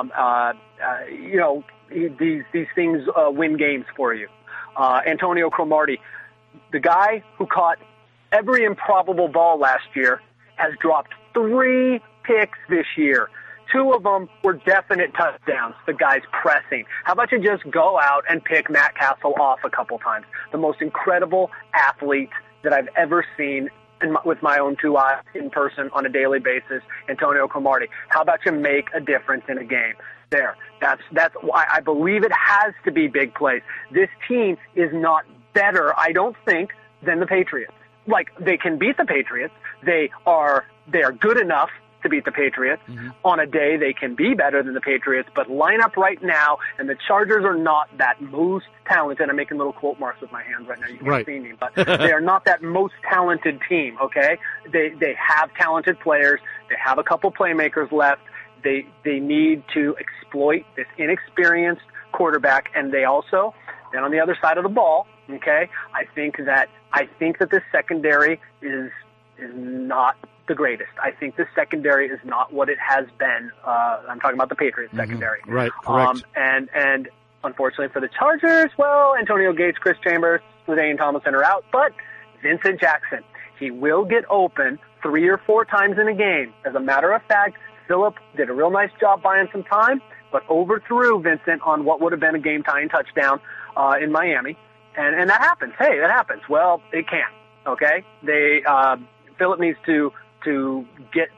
These things win games for you. Antonio Cromartie, the guy who caught every improbable ball last year, has dropped 3 picks this year. 2 of them were definite touchdowns. The guy's pressing. How about you just go out and pick Matt Castle off a couple times? The most incredible athlete that I've ever seen with my own 2 eyes in person on a daily basis, Antonio Cromartie. How about you make a difference in a game? There. That's why I believe it has to be big plays. This team is not better, I don't think, than the Patriots. Like, they can beat the Patriots. They are good enough to beat the Patriots. On a day, they can be better than the Patriots, but line up right now, and the Chargers are not that most talented. I'm making little quote marks with my hands right now. You can't see me, but they are not that most talented team, okay? They have talented players. They have a couple playmakers left. They need to exploit this inexperienced quarterback, and they also, then on the other side of the ball, okay, I think that this secondary is not the greatest. I think the secondary is not what it has been. I'm talking about the Patriots secondary. Right, correct. And unfortunately for the Chargers, well, Antonio Gates, Chris Chambers, LaDainian Tomlinson are out, but Vincent Jackson, he will get open 3 or 4 times in a game. As a matter of fact, Phillip did a real nice job buying some time, but overthrew Vincent on what would have been a game-tying touchdown in Miami. And that happens. Hey, that happens. Well, it can. Okay? Phillip needs to get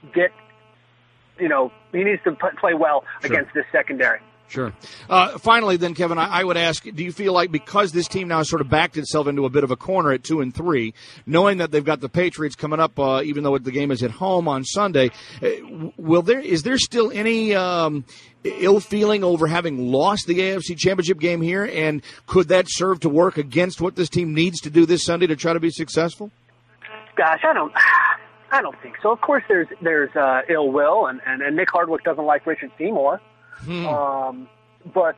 he needs to play well against this secondary. Sure. Finally, then, Kevin, I would ask, do you feel like because this team now has sort of backed itself into a bit of a corner at 2-3, knowing that they've got the Patriots coming up, even though the game is at home on Sunday, is there still any ill feeling over having lost the AFC Championship game here, and could that serve to work against what this team needs to do this Sunday to try to be successful? Gosh, I don't think so. Of course, there's ill will, and Nick Hardwick doesn't like Richard Seymour. But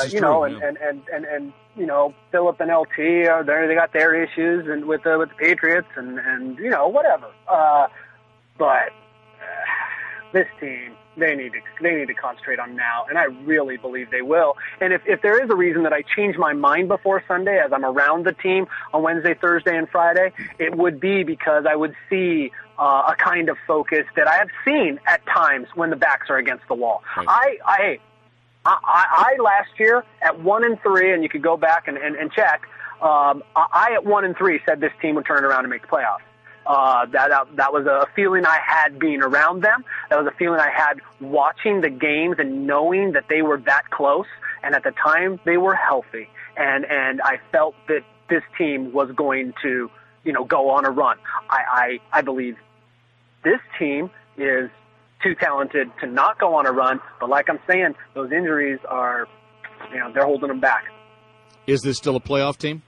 Phillip and LT are there. They got their issues and with the Patriots and whatever. But this team, they need to concentrate on now, and I really believe they will. And if there is a reason that I change my mind before Sunday, as I'm around the team on Wednesday, Thursday, and Friday, it would be because I would see a kind of focus that I have seen at times when the backs are against the wall. Right. I last year at 1-3, and you could go back and check. I at 1-3 said this team would turn around and make the playoffs. That was a feeling I had being around them. That was a feeling I had watching the games and knowing that they were that close. And at the time, they were healthy. And I felt that this team was going to, go on a run. I believe this team is too talented to not go on a run. But like I'm saying, those injuries are, they're holding them back. Is this still a playoff team?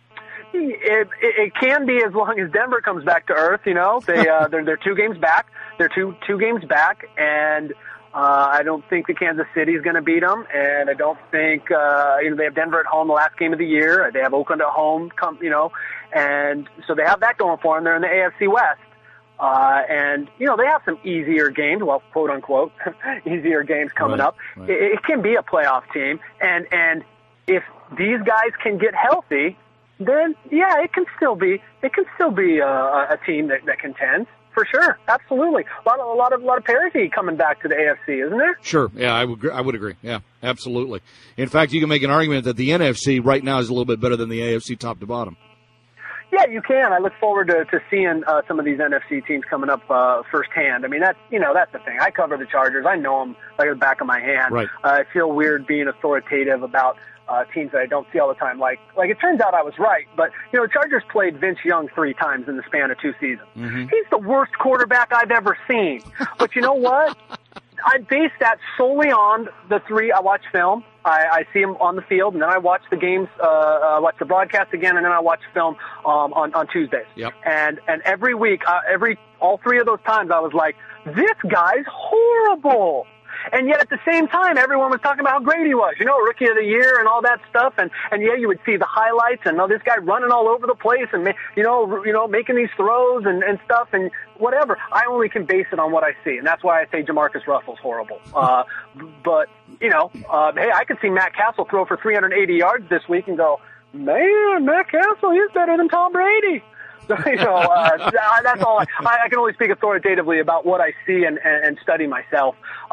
It can be as long as Denver comes back to earth. They're 2 games back. They're two games back, and I don't think the Kansas City is going to beat them. And I don't think they have Denver at home the last game of the year. They have Oakland at home, and so they have that going for them. They're in the AFC West. And they have some easier games, well, quote unquote, easier games coming up. Right. It can be a playoff team, and if these guys can get healthy, then yeah, it can still be a team that contends for sure. Absolutely, a lot of parity coming back to the AFC, isn't there? Sure, yeah, I would agree. Yeah, absolutely. In fact, you can make an argument that the NFC right now is a little bit better than the AFC top to bottom. Yeah, you can. I look forward to seeing some of these NFC teams coming up firsthand. I mean, that's the thing. I cover the Chargers. I know them like the back of my hand. Right. I feel weird being authoritative about teams that I don't see all the time. Like it turns out I was right, but the Chargers played Vince Young 3 times in the span of 2 seasons. Mm-hmm. He's the worst quarterback I've ever seen. But you know what? I base that solely on the 3. I watch film. I see him on the field, and then I watch the games, watch the broadcast again, and then I watch film on Tuesdays. Yep. And every week, all 3 of those times, I was like, this guy's horrible. And yet at the same time, everyone was talking about how great he was, Rookie of the Year and all that stuff. And yeah, you would see the highlights and this guy running all over the place and, making these throws and stuff and whatever. I only can base it on what I see. And that's why I say Jamarcus Russell's horrible. But, hey, I could see Matt Castle throw for 380 yards this week and go, man, Matt Castle, he's better than Tom Brady. That's all. I can only speak authoritatively about what I see and study myself.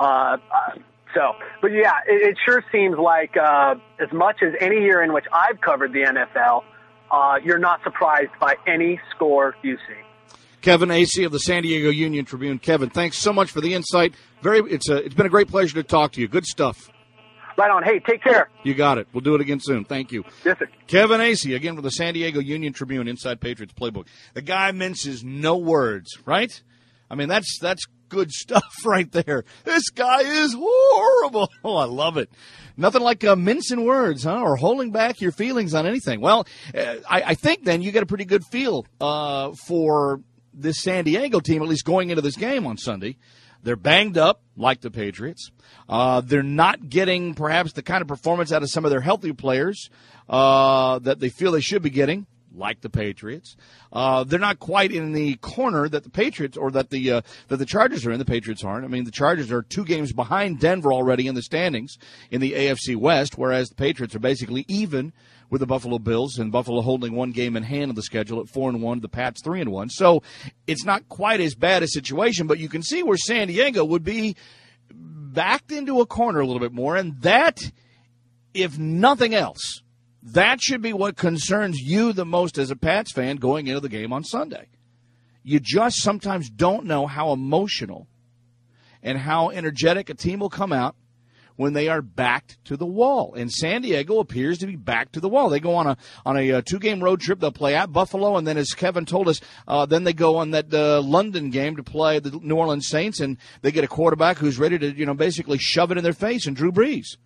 But yeah, it sure seems like as much as any year in which I've covered the NFL, you're not surprised by any score you see. Kevin Acee of the San Diego Union Tribune. Kevin, thanks so much for the insight. It's been a great pleasure to talk to you. Good stuff. Right on. Hey, take care. You got it. We'll do it again soon. Thank you. Yes, sir. Kevin Acee, again, from the San Diego Union Tribune, Inside Patriots Playbook. The guy minces no words, right? I mean, that's good stuff right there. This guy is horrible. Oh, I love it. Nothing like mincing words, huh, or holding back your feelings on anything. Well, I think then you get a pretty good feel for this San Diego team, at least going into this game on Sunday. They're banged up, like the Patriots. They're not getting perhaps the kind of performance out of some of their healthy players that they feel they should be getting, like the Patriots. They're not quite in the corner that the Patriots or that the Chargers are in. The Patriots aren't. I mean, the Chargers are 2 games behind Denver already in the standings in the AFC West, whereas the Patriots are basically even with the Buffalo Bills, and Buffalo holding 1 game in hand of the schedule at 4-1, the Pats 3-1. So it's not quite as bad a situation, but you can see where San Diego would be backed into a corner a little bit more, and that, if nothing else, that should be what concerns you the most as a Pats fan going into the game on Sunday. You just sometimes don't know how emotional and how energetic a team will come out when they are backed to the wall. And San Diego appears to be back to the wall. They go on a 2-game road trip. They'll play at Buffalo, and then, as Kevin told us, then they go on that London game to play the New Orleans Saints, and they get a quarterback who's ready to, basically shove it in their face, and Drew Brees.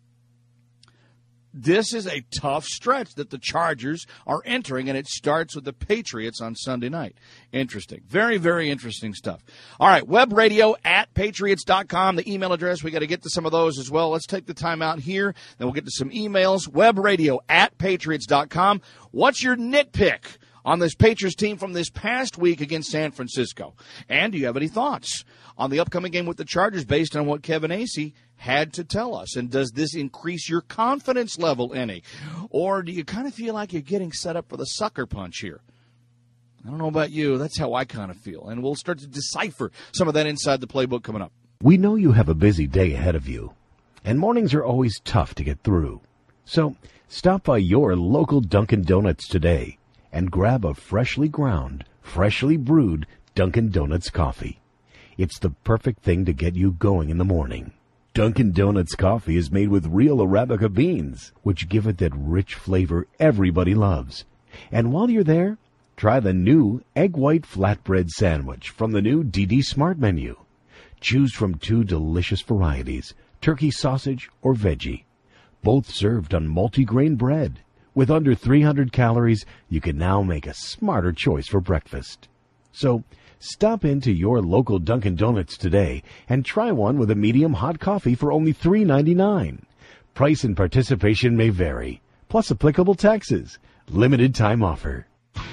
This is a tough stretch that the Chargers are entering, and it starts with the Patriots on Sunday night. Interesting. Very, very interesting stuff. All right, webradio@patriots.com, the email address. We got to get to some of those as well. Let's take the time out here, then we'll get to some emails. Webradio@patriots.com. What's your nitpick on this Patriots team from this past week against San Francisco? And do you have any thoughts on the upcoming game with the Chargers based on what Kevin Acee had to tell us? And does this increase your confidence level any? Or do you kind of feel like you're getting set up for the sucker punch here? I don't know about you. That's how I kind of feel. And we'll start to decipher some of that inside the playbook coming up. We know you have a busy day ahead of you, and mornings are always tough to get through. So stop by your local Dunkin' Donuts today and grab a freshly ground, freshly brewed Dunkin' Donuts coffee. It's the perfect thing to get you going in the morning. Dunkin' Donuts coffee is made with real Arabica beans, which give it that rich flavor everybody loves. And while you're there, try the new egg white flatbread sandwich from the new DD Smart menu. Choose from 2 delicious varieties, turkey sausage or veggie. Both served on multi-grain bread. With under 300 calories, you can now make a smarter choice for breakfast. So stop into your local Dunkin' Donuts today and try one with a medium hot coffee for only $3.99. Price and participation may vary, plus applicable taxes. Limited time offer.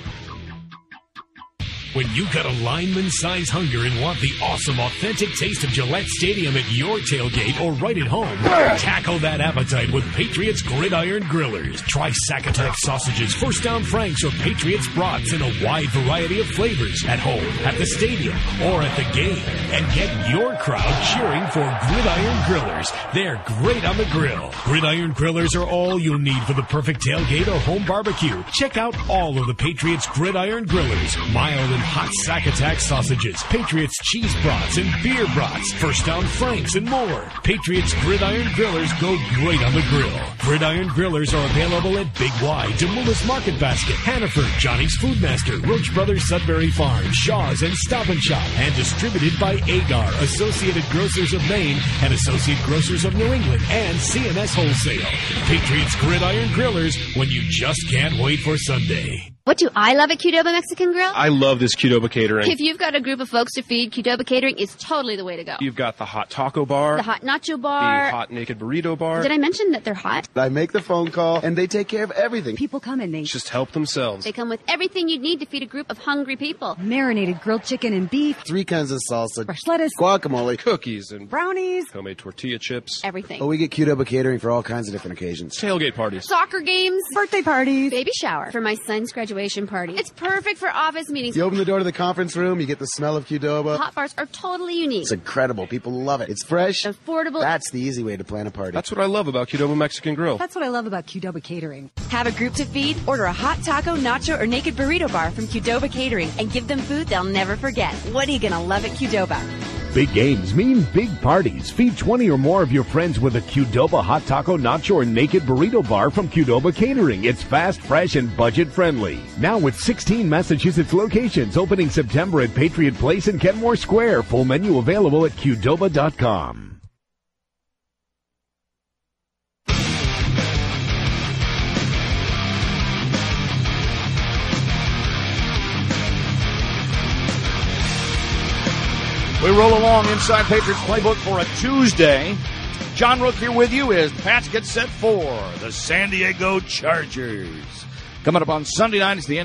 When you got a lineman-size hunger and want the awesome, authentic taste of Gillette Stadium at your tailgate or right at home, tackle that appetite with Patriots Gridiron Grillers. Try Zacatau sausages, First Down Franks, or Patriots brats in a wide variety of flavors at home, at the stadium, or at the game. And get your crowd cheering for Gridiron Grillers. They're great on the grill. Gridiron Grillers are all you'll need for the perfect tailgate or home barbecue. Check out all of the Patriots Gridiron Grillers. Mild and hot Zacatau sausages, Patriots cheese brats and beer brats, First Down Franks, and more. Patriots Gridiron Grillers go great on the grill. Gridiron Grillers are available at Big Y, Demoulas Market Basket, Hannaford, Johnny's Foodmaster, Roach Brothers Sudbury Farm, Shaw's, and Stop and Shop, and distributed by Agar, Associated Grocers of Maine, and Associate Grocers of New England, and CNS Wholesale. Patriots Gridiron Grillers, when you just can't wait for Sunday. What do I love at Qdoba Mexican Grill? I love this Qdoba catering. If you've got a group of folks to feed, Qdoba Catering is totally the way to go. You've got the hot taco bar, The hot nacho bar. the hot naked burrito bar. Did I mention that they're hot? I make the phone call, and they take care of everything. People come and they Just help themselves. They come with everything you'd need to feed a group of hungry people. marinated grilled chicken and beef, 3 kinds of salsa, fresh lettuce, guacamole, Cookies and brownies, homemade tortilla chips. Everything. Oh, we get Qdoba catering for all kinds of different occasions. Tailgate parties. Soccer games. birthday parties. Baby shower. For my son's graduation party. It's perfect for office meetings. You open the door to the conference room, you get the smell of Qdoba. Hot bars are totally unique. It's incredible. People love it. It's fresh. Affordable. That's the easy way to plan a party. That's what I love about Qdoba Mexican Grill. That's what I love about Qdoba Catering. Have a group to feed? Order a hot taco, nacho, or naked burrito bar from Qdoba Catering and give them food they'll never forget. What are you going to love at Qdoba? Big games mean big parties. Feed 20 or more of your friends with a Qdoba hot taco, nacho, or naked burrito bar from Qdoba Catering. It's fast, fresh, and budget friendly. Now with 16 Massachusetts locations opening September at Patriot Place and Kenmore Square. Full menu available at Qdoba.com. We roll along inside Patriots Playbook for a Tuesday. John Rook here with you as the Pats get set for the San Diego Chargers. Coming up on Sunday night, it's the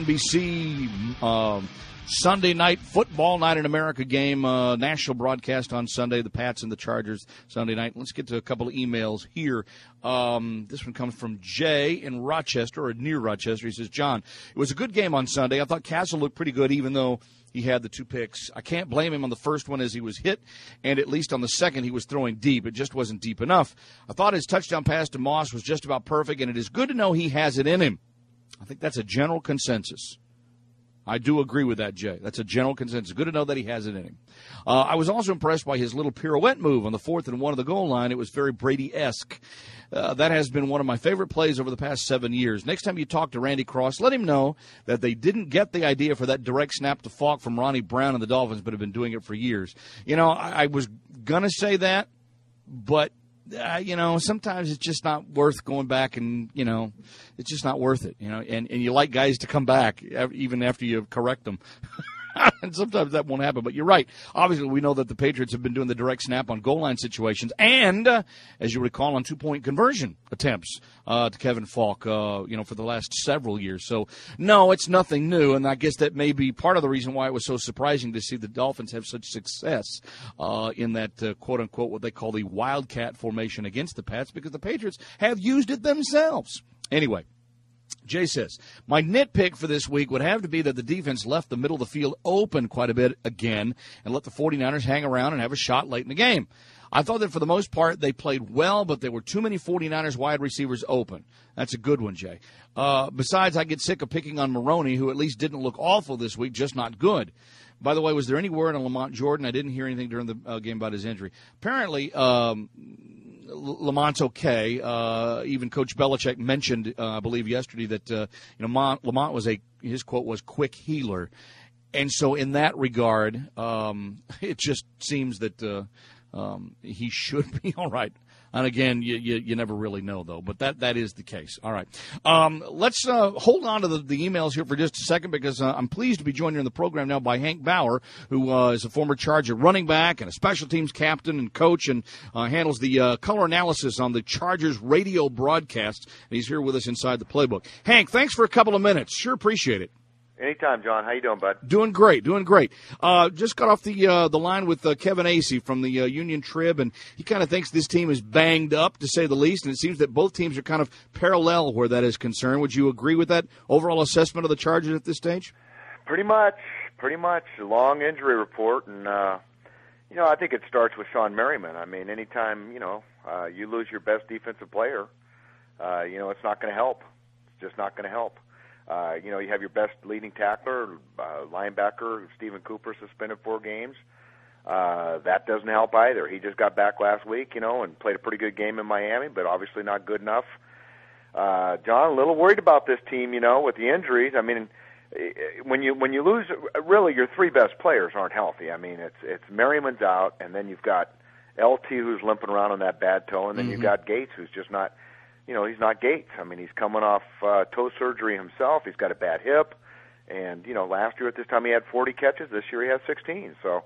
NBC Sunday Night Football Night in America game. National broadcast on Sunday, the Pats and the Chargers Sunday night. Let's get to a couple of emails here. This one comes from Jay in Rochester, or near Rochester. He says, John, it was a good game on Sunday. I thought Castle looked pretty good, even though he had the 2 picks. I can't blame him on the first one as he was hit, and at least on the second he was throwing deep. It just wasn't deep enough. I thought his touchdown pass to Moss was just about perfect, and it is good to know he has it in him. I think that's a general consensus. I do agree with that, Jay. That's a general consensus. Good to know that he has it in him. I was also impressed by his little pirouette move on the 4th and 1 of the goal line. It was very Brady-esque. That has been one of my favorite plays over the past 7 years. Next time you talk to Randy Cross, let him know that they didn't get the idea for that direct snap to Falk from Ronnie Brown and the Dolphins, but have been doing it for years. You know, I was going to say that, but you know, sometimes it's just not worth going back and, you know, it's just not worth it, you know, and you like guys to come back even after you correct them. And sometimes that won't happen, but you're right. Obviously, we know that the Patriots have been doing the direct snap on goal line situations and, as you recall, on 2-point conversion attempts to Kevin Falk, you know, for the last several years. So, no, it's nothing new, and I guess that may be part of the reason why it was so surprising to see the Dolphins have such success in that, quote-unquote, what they call the Wildcat formation against the Pats, because the Patriots have used it themselves. Anyway. Jay says, my nitpick for this week would have to be that the defense left the middle of the field open quite a bit again and let the 49ers hang around and have a shot late in the game. I thought that for the most part they played well, but there were too many 49ers wide receivers open. That's a good one, Jay. Besides, I get sick of picking on Maroney, who at least didn't look awful this week, just not good. By the way, was there any word on Lamont Jordan? I didn't hear anything during the game about his injury. Apparently, Lamont's okay. Even Coach Belichick mentioned, I believe yesterday, that you know Lamont was his quote was quick healer, and so in that regard, it just seems that he should be all right. And again, you never really know, though. But that is the case. All right. Let's hold on to the emails here for just a second, because I'm pleased to be joined here in the program now by Hank Bauer, who is a former Charger running back and a special teams captain and coach, and handles the color analysis on the Chargers radio broadcasts. And he's here with us inside the playbook. Hank, thanks for a couple of minutes. Sure appreciate it. Anytime, John. How you doing, bud? Doing great. Just got off the line with Kevin Acey from the Union Trib, and he kind of thinks this team is banged up, to say the least, and it seems that both teams are kind of parallel where that is concerned. Would you agree with that overall assessment of the Chargers at this stage? Pretty much. A long injury report, and, you know, I think it starts with Sean Merriman. I mean, anytime, you know, you lose your best defensive player, you know, it's not going to help. It's just not going to help. You know, you have your best leading tackler, linebacker, Stephen Cooper, suspended 4 games. That doesn't help either. He just got back last week, you know, and played a pretty good game in Miami, but obviously not good enough. John, a little worried about this team, you know, with the injuries. I mean, when you lose, really your 3 best players aren't healthy. I mean, it's Merriman's out, and then you've got LT who's limping around on that bad toe, and then you've got Gates who's just not. You know, he's not Gates. I mean, he's coming off toe surgery himself. He's got a bad hip. And last year at this time he had 40 catches. This year he has 16. So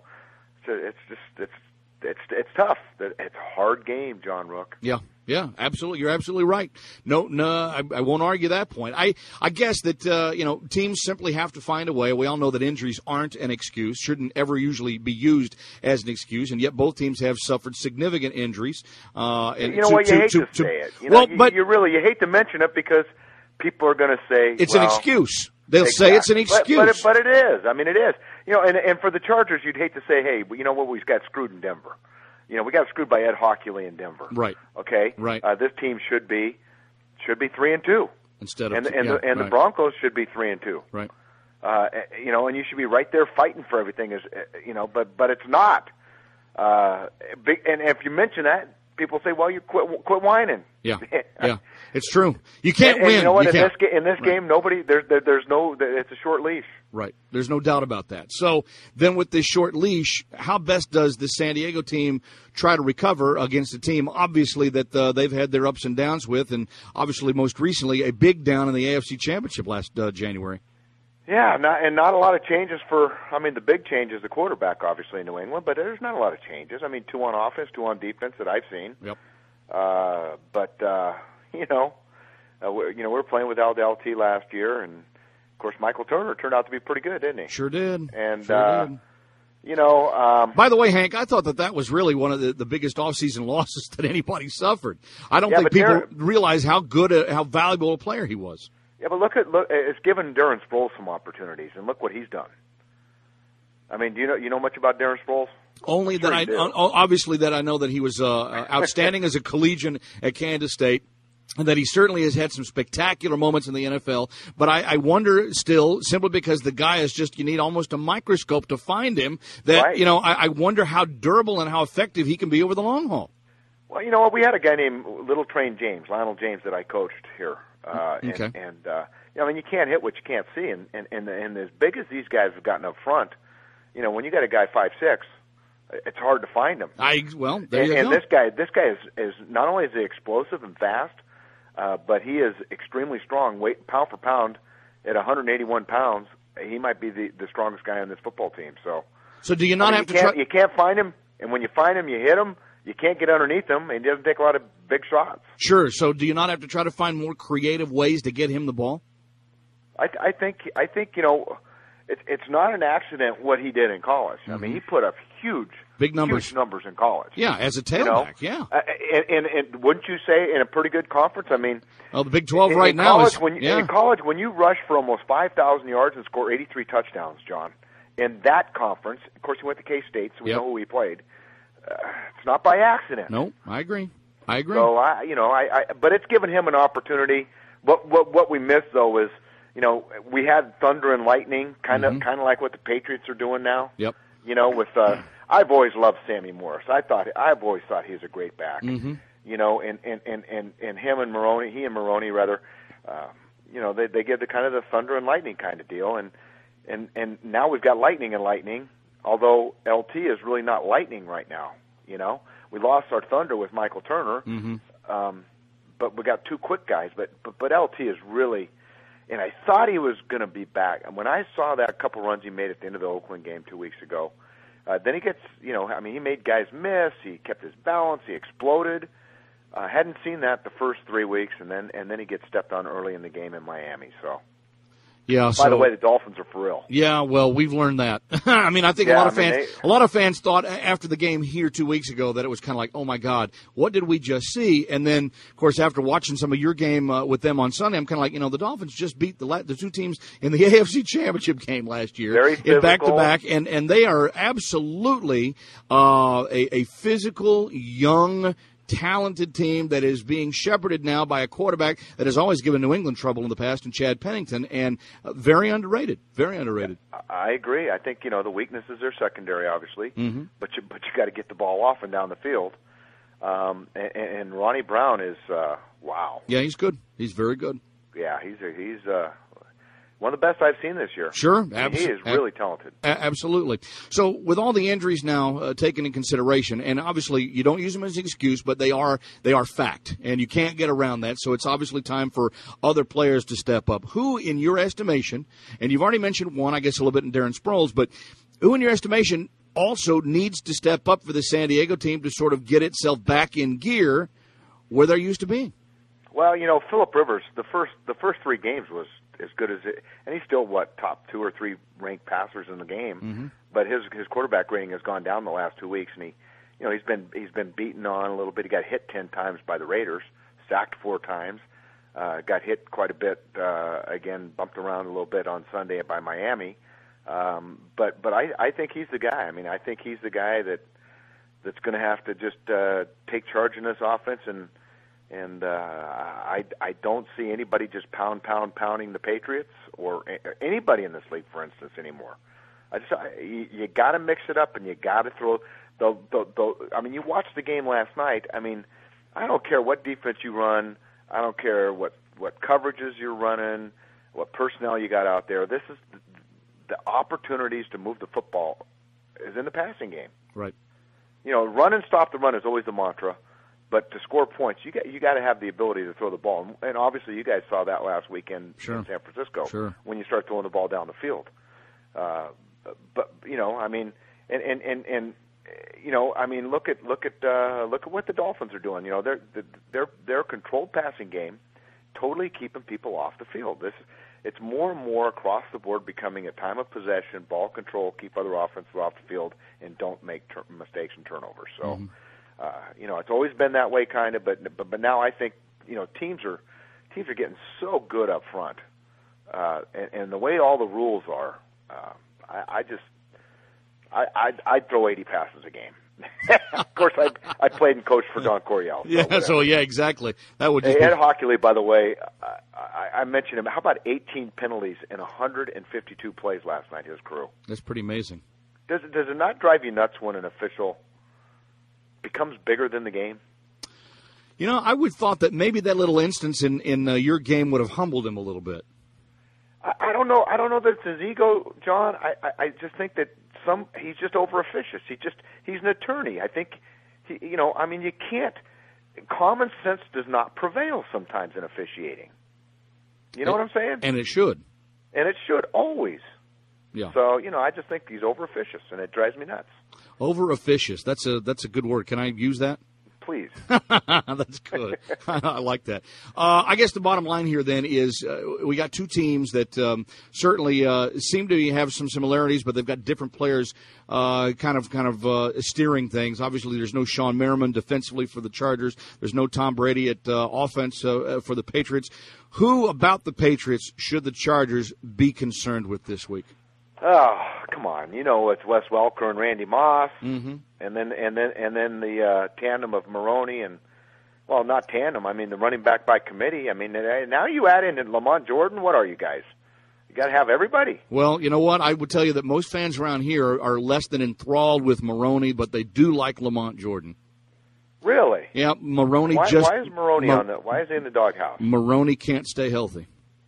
it's tough. It's a hard game, John Rook. Yeah, absolutely. You're absolutely right. No, I won't argue that point. I guess that, teams simply have to find a way. We all know that injuries aren't an excuse, shouldn't ever usually be used as an excuse, and yet both teams have suffered significant injuries. And you hate to say it. You hate to mention it because people are going to say it's an excuse. They'll say it's an excuse. But it is. I mean, it is. And for the Chargers, you'd hate to say, hey, you know what, we got screwed in Denver. We got screwed by Ed Hockley in Denver. Right. Okay. Right. This team should be 3-2 instead of the Broncos should be 3-2. Right. And you should be right there fighting for everything. But it's not. And if you mention that, people say, well, you quit whining. Yeah. It's true. You can't win. You know what? In this game, nobody. There's no. It's a short leash. Right. There's no doubt about that. So then with this short leash, how best does the San Diego team try to recover against a team, obviously, that they've had their ups and downs with, and obviously most recently a big down in the AFC Championship last January? Yeah, not a lot of changes the big change is the quarterback, obviously, in New England, but there's not a lot of changes. 2 on offense, 2 on defense that I've seen. Yep. We were playing with Al Delty last year, and of course Michael Turner turned out to be pretty good, didn't he? Sure did. And did. By the way, Hank, I thought that was really one of the biggest offseason losses that anybody suffered. I don't think people realize how valuable a player he was. Yeah, but look, it's given Darren Sproles some opportunities, and look what he's done. I mean, do you know much about Darren Sproles? Only that obviously that I know that he was outstanding as a collegian at Kansas State, and that he certainly has had some spectacular moments in the NFL. But I wonder still, simply because the guy is just, you need almost a microscope to find him, that, right. I wonder how durable and how effective he can be over the long haul. Well, you know what? We had a guy named Little Train James, Lionel James, that I coached here. Okay. You can't hit what you can't see. And as big as these guys have gotten up front, when you got a guy 5'6", it's hard to find him. There you go. And this guy is not only is he explosive and fast, but he is extremely strong. Pound for pound, at 181 pounds, he might be the strongest guy on this football team. So do you not have to try? You can't find him, and when you find him, you hit him. You can't get underneath him, and he doesn't take a lot of big shots. Sure. So do you not have to try to find more creative ways to get him the ball? I think it's not an accident what he did in college. Mm-hmm. I mean, he put up big numbers in college. Yeah, as a tailback. Yeah. And wouldn't you say in a pretty good conference? I mean, the Big 12 right now college, is in college when you rush for almost 5,000 yards and score 83 touchdowns, John. In that conference, of course, he went to K-State, so we know who he played. It's not by accident. No, I agree. So but it's given him an opportunity. What we missed though is, we had thunder and lightning, kind of like what the Patriots are doing now. Yep. I've always loved Sammy Morris. I've always thought he's a great back. Mm-hmm. And him and Maroney, he and Maroney rather, they give the kind of the thunder and lightning kind of deal, and now we've got lightning and lightning. Although LT is really not lightning right now, we lost our thunder with Michael Turner, but we got 2 quick guys. But LT is really, and I thought he was going to be back. And when I saw that couple runs he made at the end of the Oakland game 2 weeks ago, then he gets, he made guys miss. He kept his balance. He exploded. Hadn't seen that the first 3 weeks, and then he gets stepped on early in the game in Miami. So. Yeah. By the way, the Dolphins are for real. Yeah, well, we've learned that. I mean, I think a lot of fans thought after the game here 2 weeks ago that it was kind of like, oh my God, what did we just see? And then, of course, after watching some of your game with them on Sunday, I'm kind of like, the Dolphins just beat the 2 teams in the AFC Championship game last year, very physical, in back-to-back, and they are absolutely a physical, young, talented team that is being shepherded now by a quarterback that has always given New England trouble in the past, in Chad Pennington, and very underrated. Very underrated. I agree. I think the weakness is their secondary, obviously, but you got to get the ball off and down the field. And Ronnie Brown is wow. Yeah, he's good. He's very good. Yeah, he's one of the best I've seen this year. Sure. I mean, he is really talented. Absolutely. So with all the injuries now taken in consideration, and obviously you don't use them as an excuse, but they are fact, and you can't get around that. So it's obviously time for other players to step up. Who, in your estimation, and you've already mentioned one, I guess a little bit in Darren Sproles, but who, in your estimation, also needs to step up for the San Diego team to sort of get itself back in gear where they're used to being? Well, Phillip Rivers, the first 3 games was as good as it, and he's still top 2 or 3 ranked passers in the game. Mm-hmm. But his quarterback rating has gone down the last 2 weeks, and he's been beaten on a little bit. He got hit 10 times by the Raiders, sacked 4 times, got hit quite a bit again, bumped around a little bit on Sunday by Miami. But I think he's the guy. I mean, I think he's the guy that's going to have to just take charge in this offense, and I don't see anybody just pounding the Patriots or anybody in this league, for instance, anymore. You got to mix it up, and you got to throw. I mean, you watched the game last night. I mean, I don't care what defense you run. I don't care what coverages you're running, what personnel you got out there. This is the opportunities to move the football is in the passing game. Right. Run and stop the run is always the mantra. But to score points, you got to have the ability to throw the ball, and obviously you guys saw that last weekend in San Francisco when you start throwing the ball down the field. But I mean, I mean, look at what the Dolphins are doing. Their controlled passing game, totally keeping people off the field. It's more and more across the board becoming a time of possession, ball control, keep other offenses off the field, and don't make mistakes and turnovers. So. Mm-hmm. It's always been that way, kind of, but now I think teams are getting so good up front, and the way all the rules are, I'd throw 80 passes a game. Of course, I played and coached for Don Coryell. Yeah, exactly. That would. Hey, Ed Hockley, by the way, I mentioned him. How about 18 penalties in 152 plays last night? His crew. That's pretty amazing. Does it not drive you nuts when an official becomes bigger than the game? I would have thought that maybe that little instance in your game would have humbled him a little bit. I don't know. I don't know that it's his ego, John. I just think that he's just over officious. He's an attorney. I think I mean, you can't. Common sense does not prevail sometimes in officiating. You know what I'm saying? And it should. And it should always. Yeah. So I just think he's over officious, and it drives me nuts. Over officious. That's a good word. Can I use that? Please. That's good. I like that. I guess the bottom line here then is we got 2 teams that certainly seem to have some similarities, but they've got different players kind of steering things. Obviously, there's no Sean Merriman defensively for the Chargers. There's no Tom Brady at offense for the Patriots. Who about the Patriots should the Chargers be concerned with this week? Oh, come on! It's Wes Welker and Randy Moss, mm-hmm. and then the tandem of Maroney and, well, not tandem. I mean, the running back by committee. I mean, now you add in Lamont Jordan. What are you guys? You got to have everybody. Well, you know what? I would tell you that most fans around here are less than enthralled with Maroney, but they do like Lamont Jordan. Really? Yeah, Maroney why is Maroney on the? Why is he in the doghouse? Maroney can't stay healthy.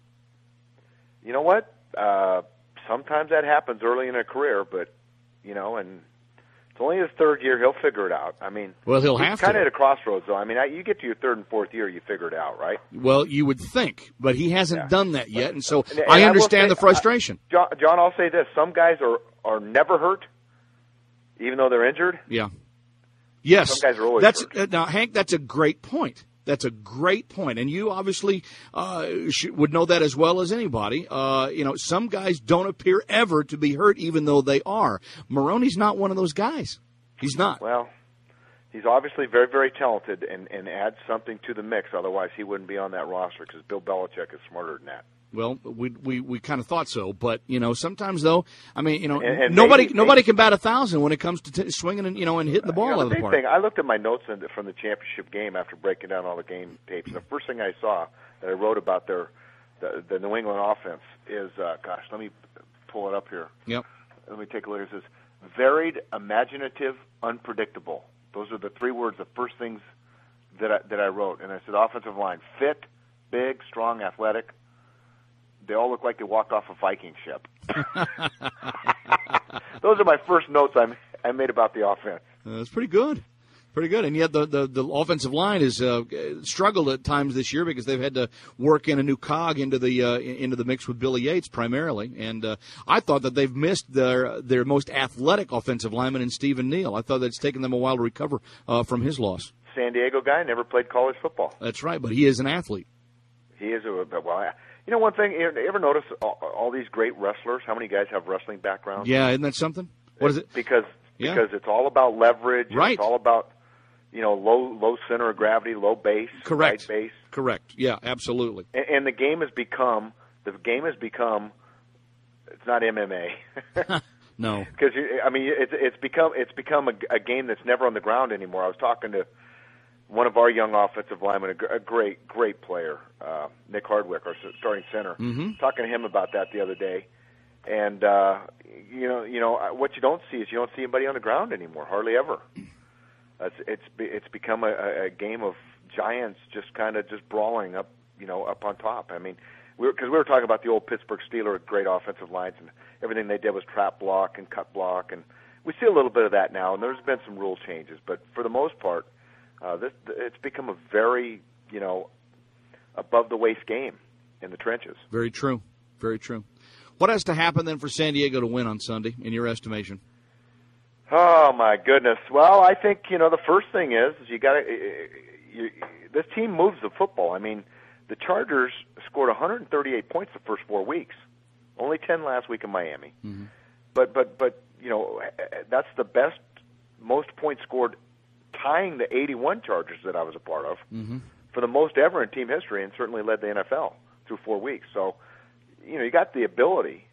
You know what? Sometimes that happens early in a career, but and it's only his 3rd year. He'll figure it out. I mean, well, he'll he's have kind to. of at a crossroads, though. I mean, you get to your 3rd and 4th year, you figure it out, right? Well, you would think, but he hasn't done that yet, and so I understand the frustration. John, I'll say this: some guys are never hurt, even though they're injured. Yeah. Yes. Some guys are always hurt. Now, Hank, that's a great point. That's a great point, and you obviously would know that as well as anybody. Some guys don't appear ever to be hurt, even though they are. Maroney's not one of those guys. He's not. Well, he's obviously very, very talented and adds something to the mix. Otherwise, he wouldn't be on that roster because Bill Belichick is smarter than that. Well, we kind of thought so, but sometimes though, I mean, and nobody can bat 1,000 when it comes to swinging and and hitting the ball out of the park. I looked at my notes from the championship game after breaking down all the game tapes, and the first thing I saw that I wrote about the New England offense is, let me pull it up here. Yep. Let me take a look. It says varied, imaginative, unpredictable. Those are the 3 words, the first things that I wrote, and I said offensive line: fit, big, strong, athletic. they all look like they walked off a Viking ship. Those are my first notes I made about the offense. That's pretty good. Pretty good, and yet the offensive line has struggled at times this year because they've had to work in a new cog into the mix with Billy Yates primarily. And I thought that they've missed their most athletic offensive lineman in Stephen Neal. I thought that it's taken them a while to recover from his loss. San Diego guy, never played college football. That's right, but he is an athlete. He is one thing. You ever notice all these great wrestlers? How many guys have wrestling backgrounds? Yeah, isn't that something? What is it? Because it's all about leverage. Right. It's all about low center of gravity, low base, correct, right base. Correct. Yeah, absolutely. And the game has become. It's not MMA. No. Because it's become a game that's never on the ground anymore. I was talking to one of our young offensive linemen, a great player, Nick Hardwick, our starting center. Mm-hmm. Talking to him about that the other day, and what you don't see is you don't see anybody on the ground anymore, hardly ever. It's become a game of giants just brawling up on top. I mean, because we were talking about the old Pittsburgh Steelers, great offensive lines, and everything they did was trap block and cut block, and we see a little bit of that now. And there's been some rule changes, but for the most part, it's become a very above the waist game in the trenches. Very true. Very true. What has to happen then for San Diego to win on Sunday, in your estimation? Oh my goodness! Well, I think the first thing is you got to. This team moves the football. I mean, the Chargers scored 138 points the first 4 weeks, only 10 last week in Miami. Mm-hmm. But that's the best, most points scored, tying the 81 Chargers that I was a part of for the most ever in team history, and certainly led the NFL through 4 weeks. So, you got the ability.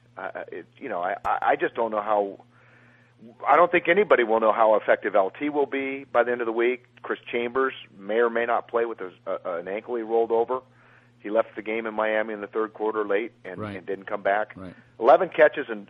I just don't know how. I don't think anybody will know how effective LT will be by the end of the week. Chris Chambers may or may not play with an ankle he rolled over. He left the game in Miami in the third quarter late and didn't come back. Right. 11 catches and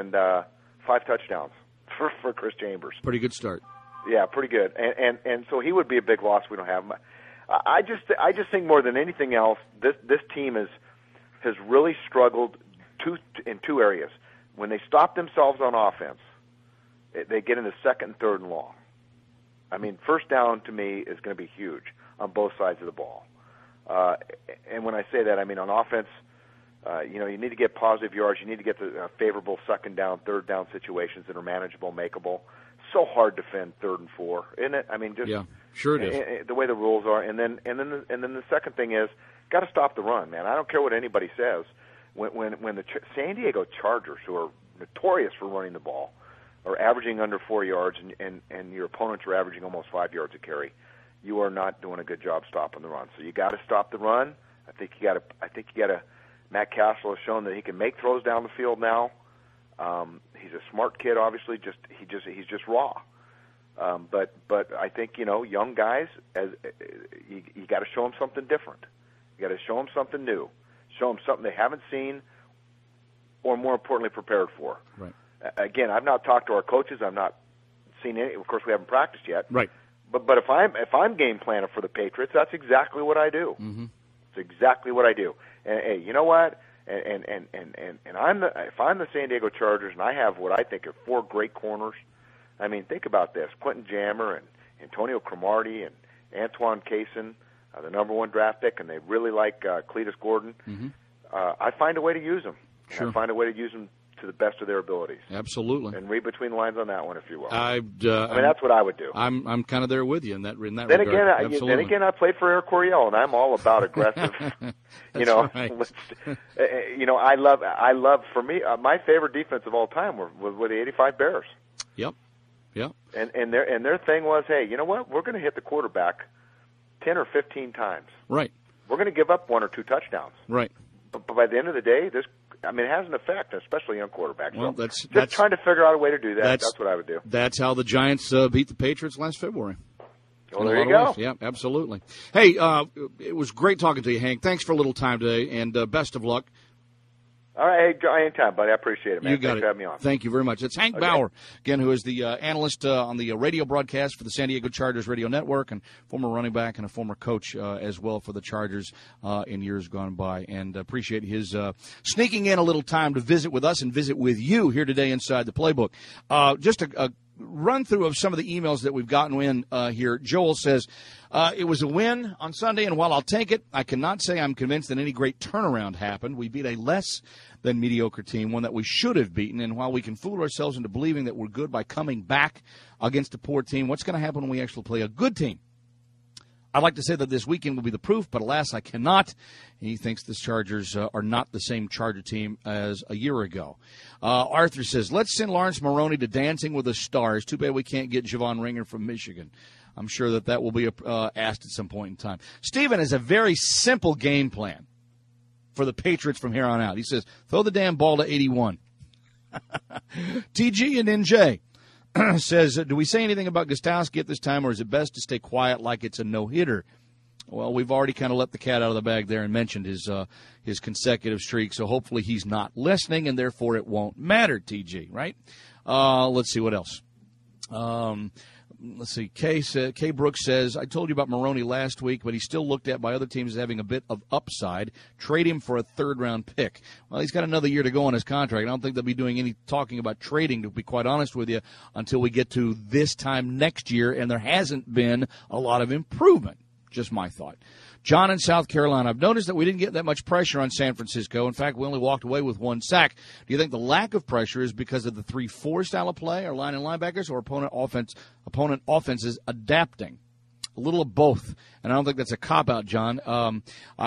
5 touchdowns for Chris Chambers. Pretty good start. Yeah, pretty good. And so he would be a big loss. We don't have him. I just think more than anything else, this team has really struggled in two areas. When they stop themselves on offense, they get into second and third and long. I mean, first down to me is going to be huge on both sides of the ball. And when I say that, I mean on offense, you need to get positive yards. You need to get the favorable second down, third down situations that are manageable, makeable. So hard to defend 3rd and 4, isn't it? I mean, just yeah, sure it is. The way the rules are, and then the second thing is got to stop the run, man. I don't care what anybody says. When the San Diego Chargers, who are notorious for running the ball, are averaging under 4 yards, and your opponents are averaging almost 5 yards a carry, you are not doing a good job stopping the run. So you got to stop the run. I think you got to. Matt Castle has shown that he can make throws down the field now. He's a smart kid, obviously. He's just raw. But I think young guys, you got to show them something different. You got to show them something new. Show them something they haven't seen, or more importantly, prepared for. Right. Again, I've not talked to our coaches. I've not seen any. Of course, we haven't practiced yet. Right. But if I'm game planner for the Patriots, that's exactly what I do. Mm-hmm. It's exactly what I do. And hey, you know what? And if I'm the San Diego Chargers, and I have what I think are 4 great corners. I mean, think about this: Quentin Jammer and Antonio Cromartie and Antoine Cason, the #1 draft pick, and they really like Cletus Gordon. Mm-hmm. I find a way to use them. Sure. I find a way to use them to the best of their abilities. Absolutely. And read between the lines on that one, if you will. I mean, that's what I would do. I'm kind of there with you in that regard. Then again, I played for Eric Coryell, and I'm all about aggressive. Right. I love. For me, my favorite defense of all time were the '85 Bears. Yep. And their thing was, hey, you know what? We're going to hit the quarterback 10 or 15 times. Right. We're going to give up 1 or 2 touchdowns. Right. But by the end of the day, it has an effect, especially on quarterbacks. Well, so that's trying to figure out a way to do that. That's what I would do. That's how the Giants beat the Patriots last February. Well, there you go. Yeah, absolutely. Hey, it was great talking to you, Hank. Thanks for a little time today, and best of luck. All right, hey, anytime, buddy. I appreciate it, man. You got Thanks it. for having me on. Thank you very much. It's Hank Bauer, again, who is the analyst on the radio broadcast for the San Diego Chargers radio network and former running back and a former coach as well for the Chargers in years gone by. And appreciate his sneaking in a little time to visit with us and visit with you here today inside the Playbook. Just a run through of some of the emails that we've gotten in here. Joel says, it was a win on Sunday, and while I'll take it, I cannot say I'm convinced that any great turnaround happened. We beat a less than mediocre team, one that we should have beaten, and while we can fool ourselves into believing that we're good by coming back against a poor team, what's going to happen when we actually play a good team? I'd like to say that this weekend will be the proof, but alas, I cannot. He thinks the Chargers are not the same Charger team as a year ago. Arthur says, let's send Lawrence Maroney to Dancing with the Stars. Too bad we can't get Javon Ringer from Michigan. I'm sure that will be asked at some point in time. Steven has a very simple game plan for the Patriots from here on out. He says, throw the damn ball to 81. TG and NJ says, do we say anything about Gostowski at this time, or is it best to stay quiet like it's a no-hitter? Well, we've already kind of let the cat out of the bag there and mentioned his consecutive streak, so hopefully he's not listening, and therefore it won't matter, TG, right? Let's see what else. Let's see. Kay Brooks says, I told you about Maroney last week, but he's still looked at by other teams as having a bit of upside. Trade him for a third-round pick. Well, he's got another year to go on his contract. I don't think they'll be doing any talking about trading, to be quite honest with you, until we get to this time next year, and there hasn't been a lot of improvement. Just my thought. John in South Carolina, I've noticed that we didn't get that much pressure on San Francisco. In fact, we only walked away with one sack. Do you think the lack of pressure is because of the 3-4 style of play, our line and linebackers, or opponent offenses adapting? A little of both, and I don't think that's a cop-out, John.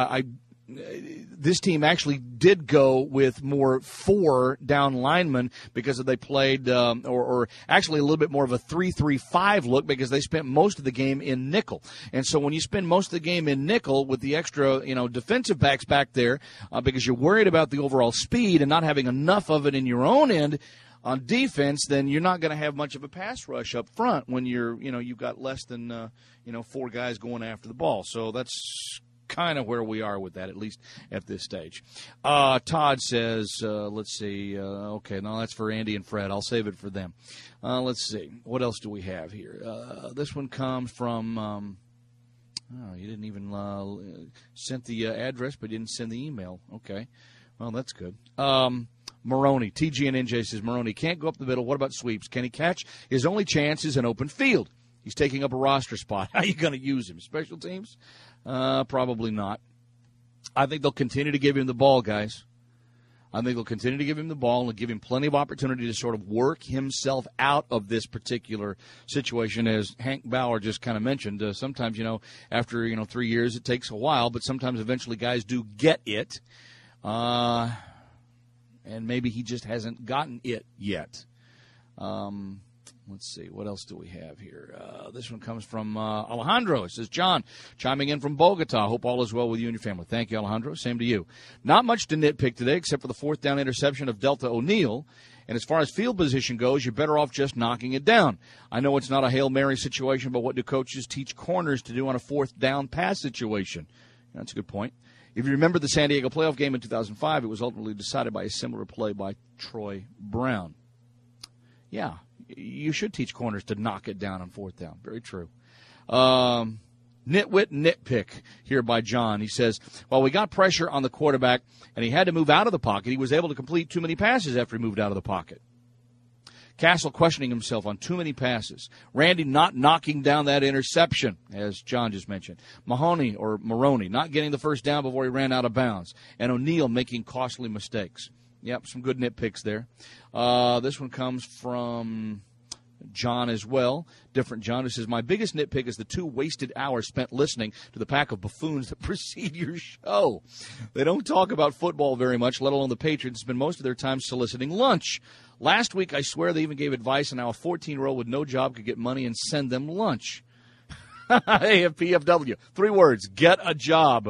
This team actually did go with more 4 down linemen because they played, or actually a little bit more of a 3-3-5 look because they spent most of the game in nickel. And so when you spend most of the game in nickel with the extra, defensive backs back there, because you're worried about the overall speed and not having enough of it in your own end on defense, then you're not going to have much of a pass rush up front when you've got less than, 4 guys going after the ball. So that's kind of where we are with that, at least at this stage. Todd says, let's see. Okay, no, that's for Andy and Fred. I'll save it for them. Let's see. What else do we have here? This one comes from, you didn't even send the address, but you didn't send the email. Okay. Well, that's good. Maroney, TG and NJ says, Maroney can't go up the middle. What about sweeps? Can he catch? His only chance is an open field. He's taking up a roster spot. How are you going to use him? Special teams? Probably not. I think they'll continue to give him the ball, guys. I think they'll continue to give him the ball and give him plenty of opportunity to sort of work himself out of this particular situation. As Hank Bauer just kind of mentioned, sometimes, after, 3 years, it takes a while, but sometimes eventually guys do get it. And maybe he just hasn't gotten it yet. Let's see. What else do we have here? This one comes from Alejandro. It says, John, chiming in from Bogota. Hope all is well with you and your family. Thank you, Alejandro. Same to you. Not much to nitpick today except for the 4th down interception of Delta O'Neal. And as far as field position goes, you're better off just knocking it down. I know it's not a Hail Mary situation, but what do coaches teach corners to do on a 4th down pass situation? That's a good point. If you remember the San Diego playoff game in 2005, it was ultimately decided by a similar play by Troy Brown. Yeah. You should teach corners to knock it down on 4th down. Very true. Nitwit nitpick here by John. He says, while we got pressure on the quarterback and he had to move out of the pocket, he was able to complete too many passes after he moved out of the pocket. Castle questioning himself on too many passes. Randy not knocking down that interception, as John just mentioned. Maroney not getting the first down before he ran out of bounds. And O'Neal making costly mistakes. Yep, some good nitpicks there. This one comes from John as well. Different John, who says, my biggest nitpick is the 2 wasted hours spent listening to the pack of buffoons that precede your show. They don't talk about football very much, let alone the Patriots. Spend most of their time soliciting lunch. Last week, I swear they even gave advice on how a 14-year-old with no job could get money and send them lunch. AFPFW. 3 words, get a job.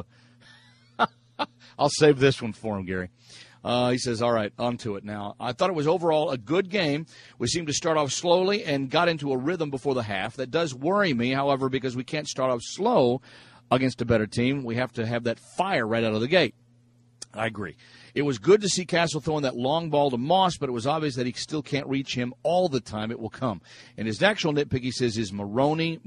I'll save this one for him, Gary. He says, all right, on to it now. I thought it was overall a good game. We seemed to start off slowly and got into a rhythm before the half. That does worry me, however, because we can't start off slow against a better team. We have to have that fire right out of the gate. I agree. It was good to see Castle throwing that long ball to Moss, but it was obvious that he still can't reach him all the time. It will come. And his actual nitpick, he says, is Maroney.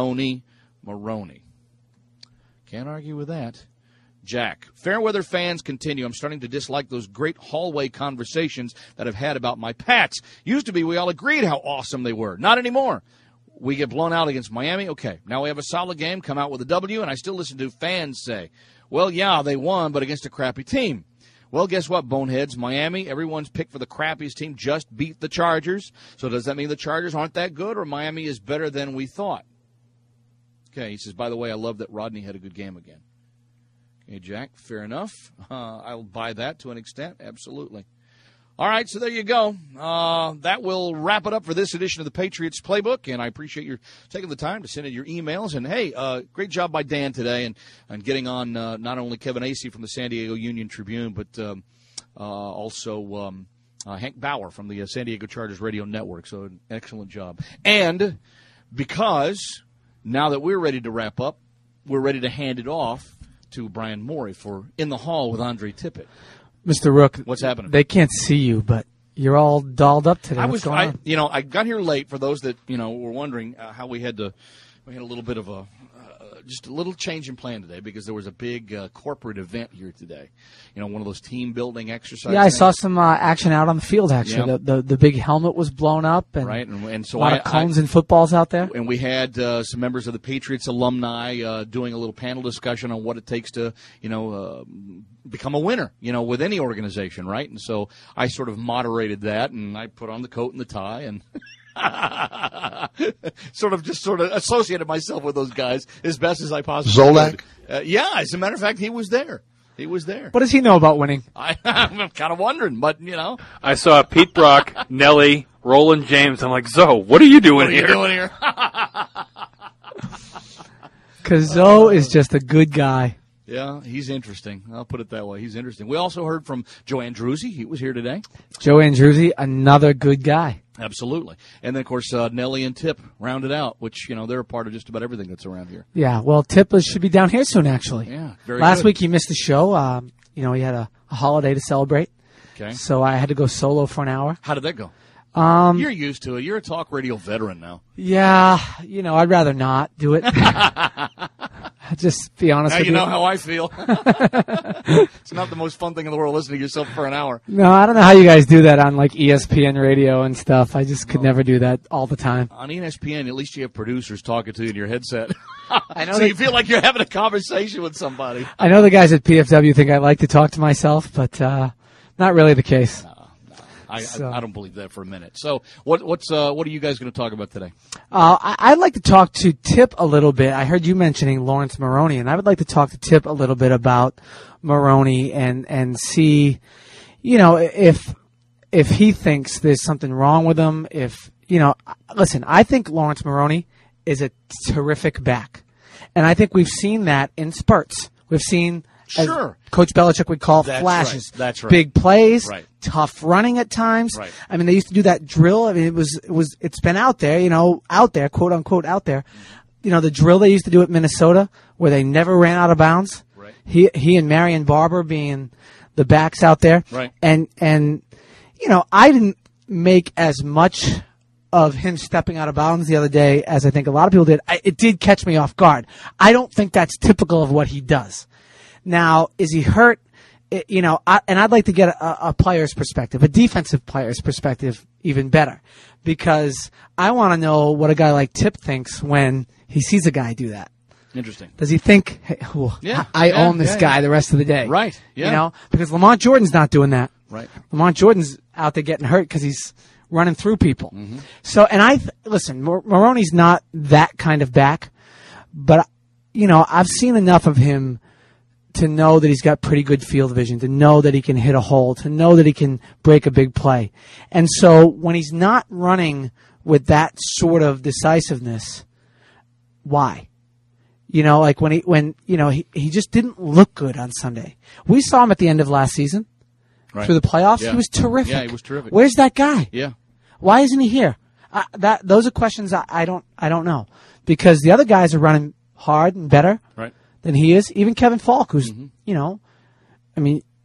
Can't argue with that. Jack, Fairweather fans continue. I'm starting to dislike those great hallway conversations that I've had about my Pats. Used to be we all agreed how awesome they were. Not anymore. We get blown out against Miami. Okay, now we have a solid game, come out with a W, and I still listen to fans say, well, yeah, they won, but against a crappy team. Well, guess what, boneheads? Miami, everyone's picked for the crappiest team, just beat the Chargers. So does that mean the Chargers aren't that good, or Miami is better than we thought? Okay, he says, by the way, I love that Rodney had a good game again. Okay, Jack, fair enough. I'll buy that to an extent, absolutely. All right, so there you go. That will wrap it up for this edition of the Patriots Playbook, and I appreciate your taking the time to send in your emails. And, hey, great job by Dan today and getting on not only Kevin Acee from the San Diego Union Tribune, but also Hank Bauer from the San Diego Chargers Radio Network. So an excellent job. And because now that we're ready to wrap up, we're ready to hand it off to Brian Morey for In the Hall with Andre Tippett. Mr. Rook, what's happening? They can't see you, but you're all dolled up today. What's going on? I got here late. For those that were wondering how we had a little bit of just a little change in plan today because there was a big corporate event here today. One of those team building exercises. Yeah, I saw some action out on the field. Actually, the big helmet was blown up, and right, and so a lot of cones and footballs out there. And we had some members of the Patriots alumni doing a little panel discussion on what it takes to become a winner, with any organization, right? And so I sort of moderated that, and I put on the coat and the tie, and sort of associated myself with those guys as best as I possibly Zolak? could. Yeah, as a matter of fact, he was there. What does he know about winning? I'm kind of wondering, but I saw Pete Brock, Nelly, Roland James. I'm like, Zoe, what are you doing here? Because Zoe is just a good guy. Yeah, he's interesting. I'll put it that way. He's interesting. We also heard from Joe Andruzzi. He was here today. Joe Andruzzi, another good guy. Absolutely. And then, of course, Nelly and Tip rounded out, which, they're a part of just about everything that's around here. Yeah, well, Tip should be down here soon, actually. Yeah, very Last good. week he missed the show. He had a holiday to celebrate. Okay. So I had to go solo for an hour. How did that go? You're used to it. You're a talk radio veteran now. Yeah, I'd rather not do it. Just be honest with you. Now you know how I feel. It's not the most fun thing in the world listening to yourself for an hour. No, I don't know how you guys do that on like ESPN radio and stuff. I just could never do that all the time. On ESPN, at least you have producers talking to you in your headset. I know so you feel like you're having a conversation with somebody. I know the guys at PFW think I like to talk to myself, but not really the case. I don't believe that for a minute. So what are you guys going to talk about today? I'd like to talk to Tip a little bit. I heard you mentioning Lawrence Maroney, and I would like to talk to Tip a little bit about Maroney and see, if he thinks there's something wrong with him. Listen, I think Lawrence Maroney is a terrific back, and I think we've seen that in spurts. We've seen. Sure. As Coach Belichick would call flashes. Right. That's right. Big plays, right. Tough running at times. Right. I mean, they used to do that drill. I mean, it's been out there, quote unquote, out there. The drill they used to do at Minnesota where they never ran out of bounds. Right. He and Marion Barber being the backs out there. Right. And I didn't make as much of him stepping out of bounds the other day as I think a lot of people did. It did catch me off guard. I don't think that's typical of what he does. Now, is he hurt? And I'd like to get a player's perspective, a defensive player's perspective, even better, because I want to know what a guy like Tip thinks when he sees a guy do that. Interesting. Does he think, hey, I own this guy the rest of the day? Right. Yeah. Because Lamont Jordan's not doing that. Right. Lamont Jordan's out there getting hurt because he's running through people. Mm-hmm. So, and listen, Maroney's not that kind of back, but, I've seen enough of him to know that he's got pretty good field vision, to know that he can hit a hole, to know that he can break a big play. And so when he's not running with that sort of decisiveness, why? Like when he just didn't look good on Sunday. We saw him at the end of last season. Right. Through the playoffs. Yeah. He was terrific. Yeah, he was terrific. Where's that guy? Yeah. Why isn't he here? Those are questions I don't know, because the other guys are running hard and better. Right. Than he is. Even Kevin Falk, who's,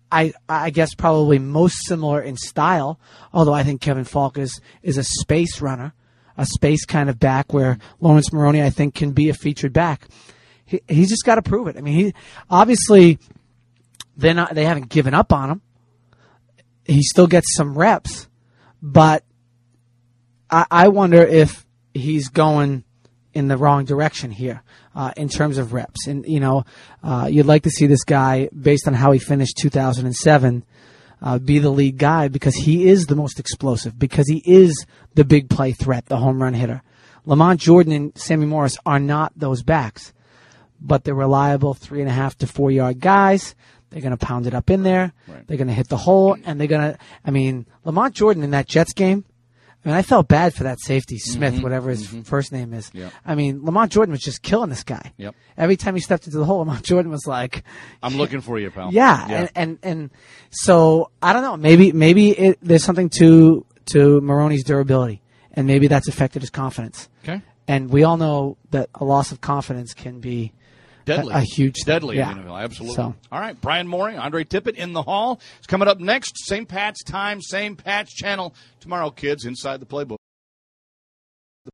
I guess probably most similar in style, although I think Kevin Falk is a space runner, a space kind of back where Lawrence Maroney, I think, can be a featured back. He's just got to prove it. I mean, he obviously they haven't given up on him. He still gets some reps, but I wonder if he's going in the wrong direction here in terms of reps. And, you'd like to see this guy, based on how he finished 2007, be the lead guy because he is the most explosive, because he is the big play threat, the home run hitter. Lamont Jordan and Sammy Morris are not those backs, but they're reliable 3.5 to 4 yard guys. They're going to pound it up in there. Right. They're going to hit the hole, and they're going to, Lamont Jordan in that Jets game, I felt bad for that safety, Smith, whatever his first name is. Yep. Lamont Jordan was just killing this guy. Yep. Every time he stepped into the hole, Lamont Jordan was like, I'm looking for you, pal. Yeah. And so, I don't know, maybe there's something to Maroney's durability, and maybe that's affected his confidence. Okay. And we all know that a loss of confidence can be deadly. A huge thing. Deadly, yeah. Absolutely. So. All right, Brian Mooring, Andre Tippett in the hall. It's coming up next. St. Pat's time, St. Pat's channel. Tomorrow, kids, inside the playbook.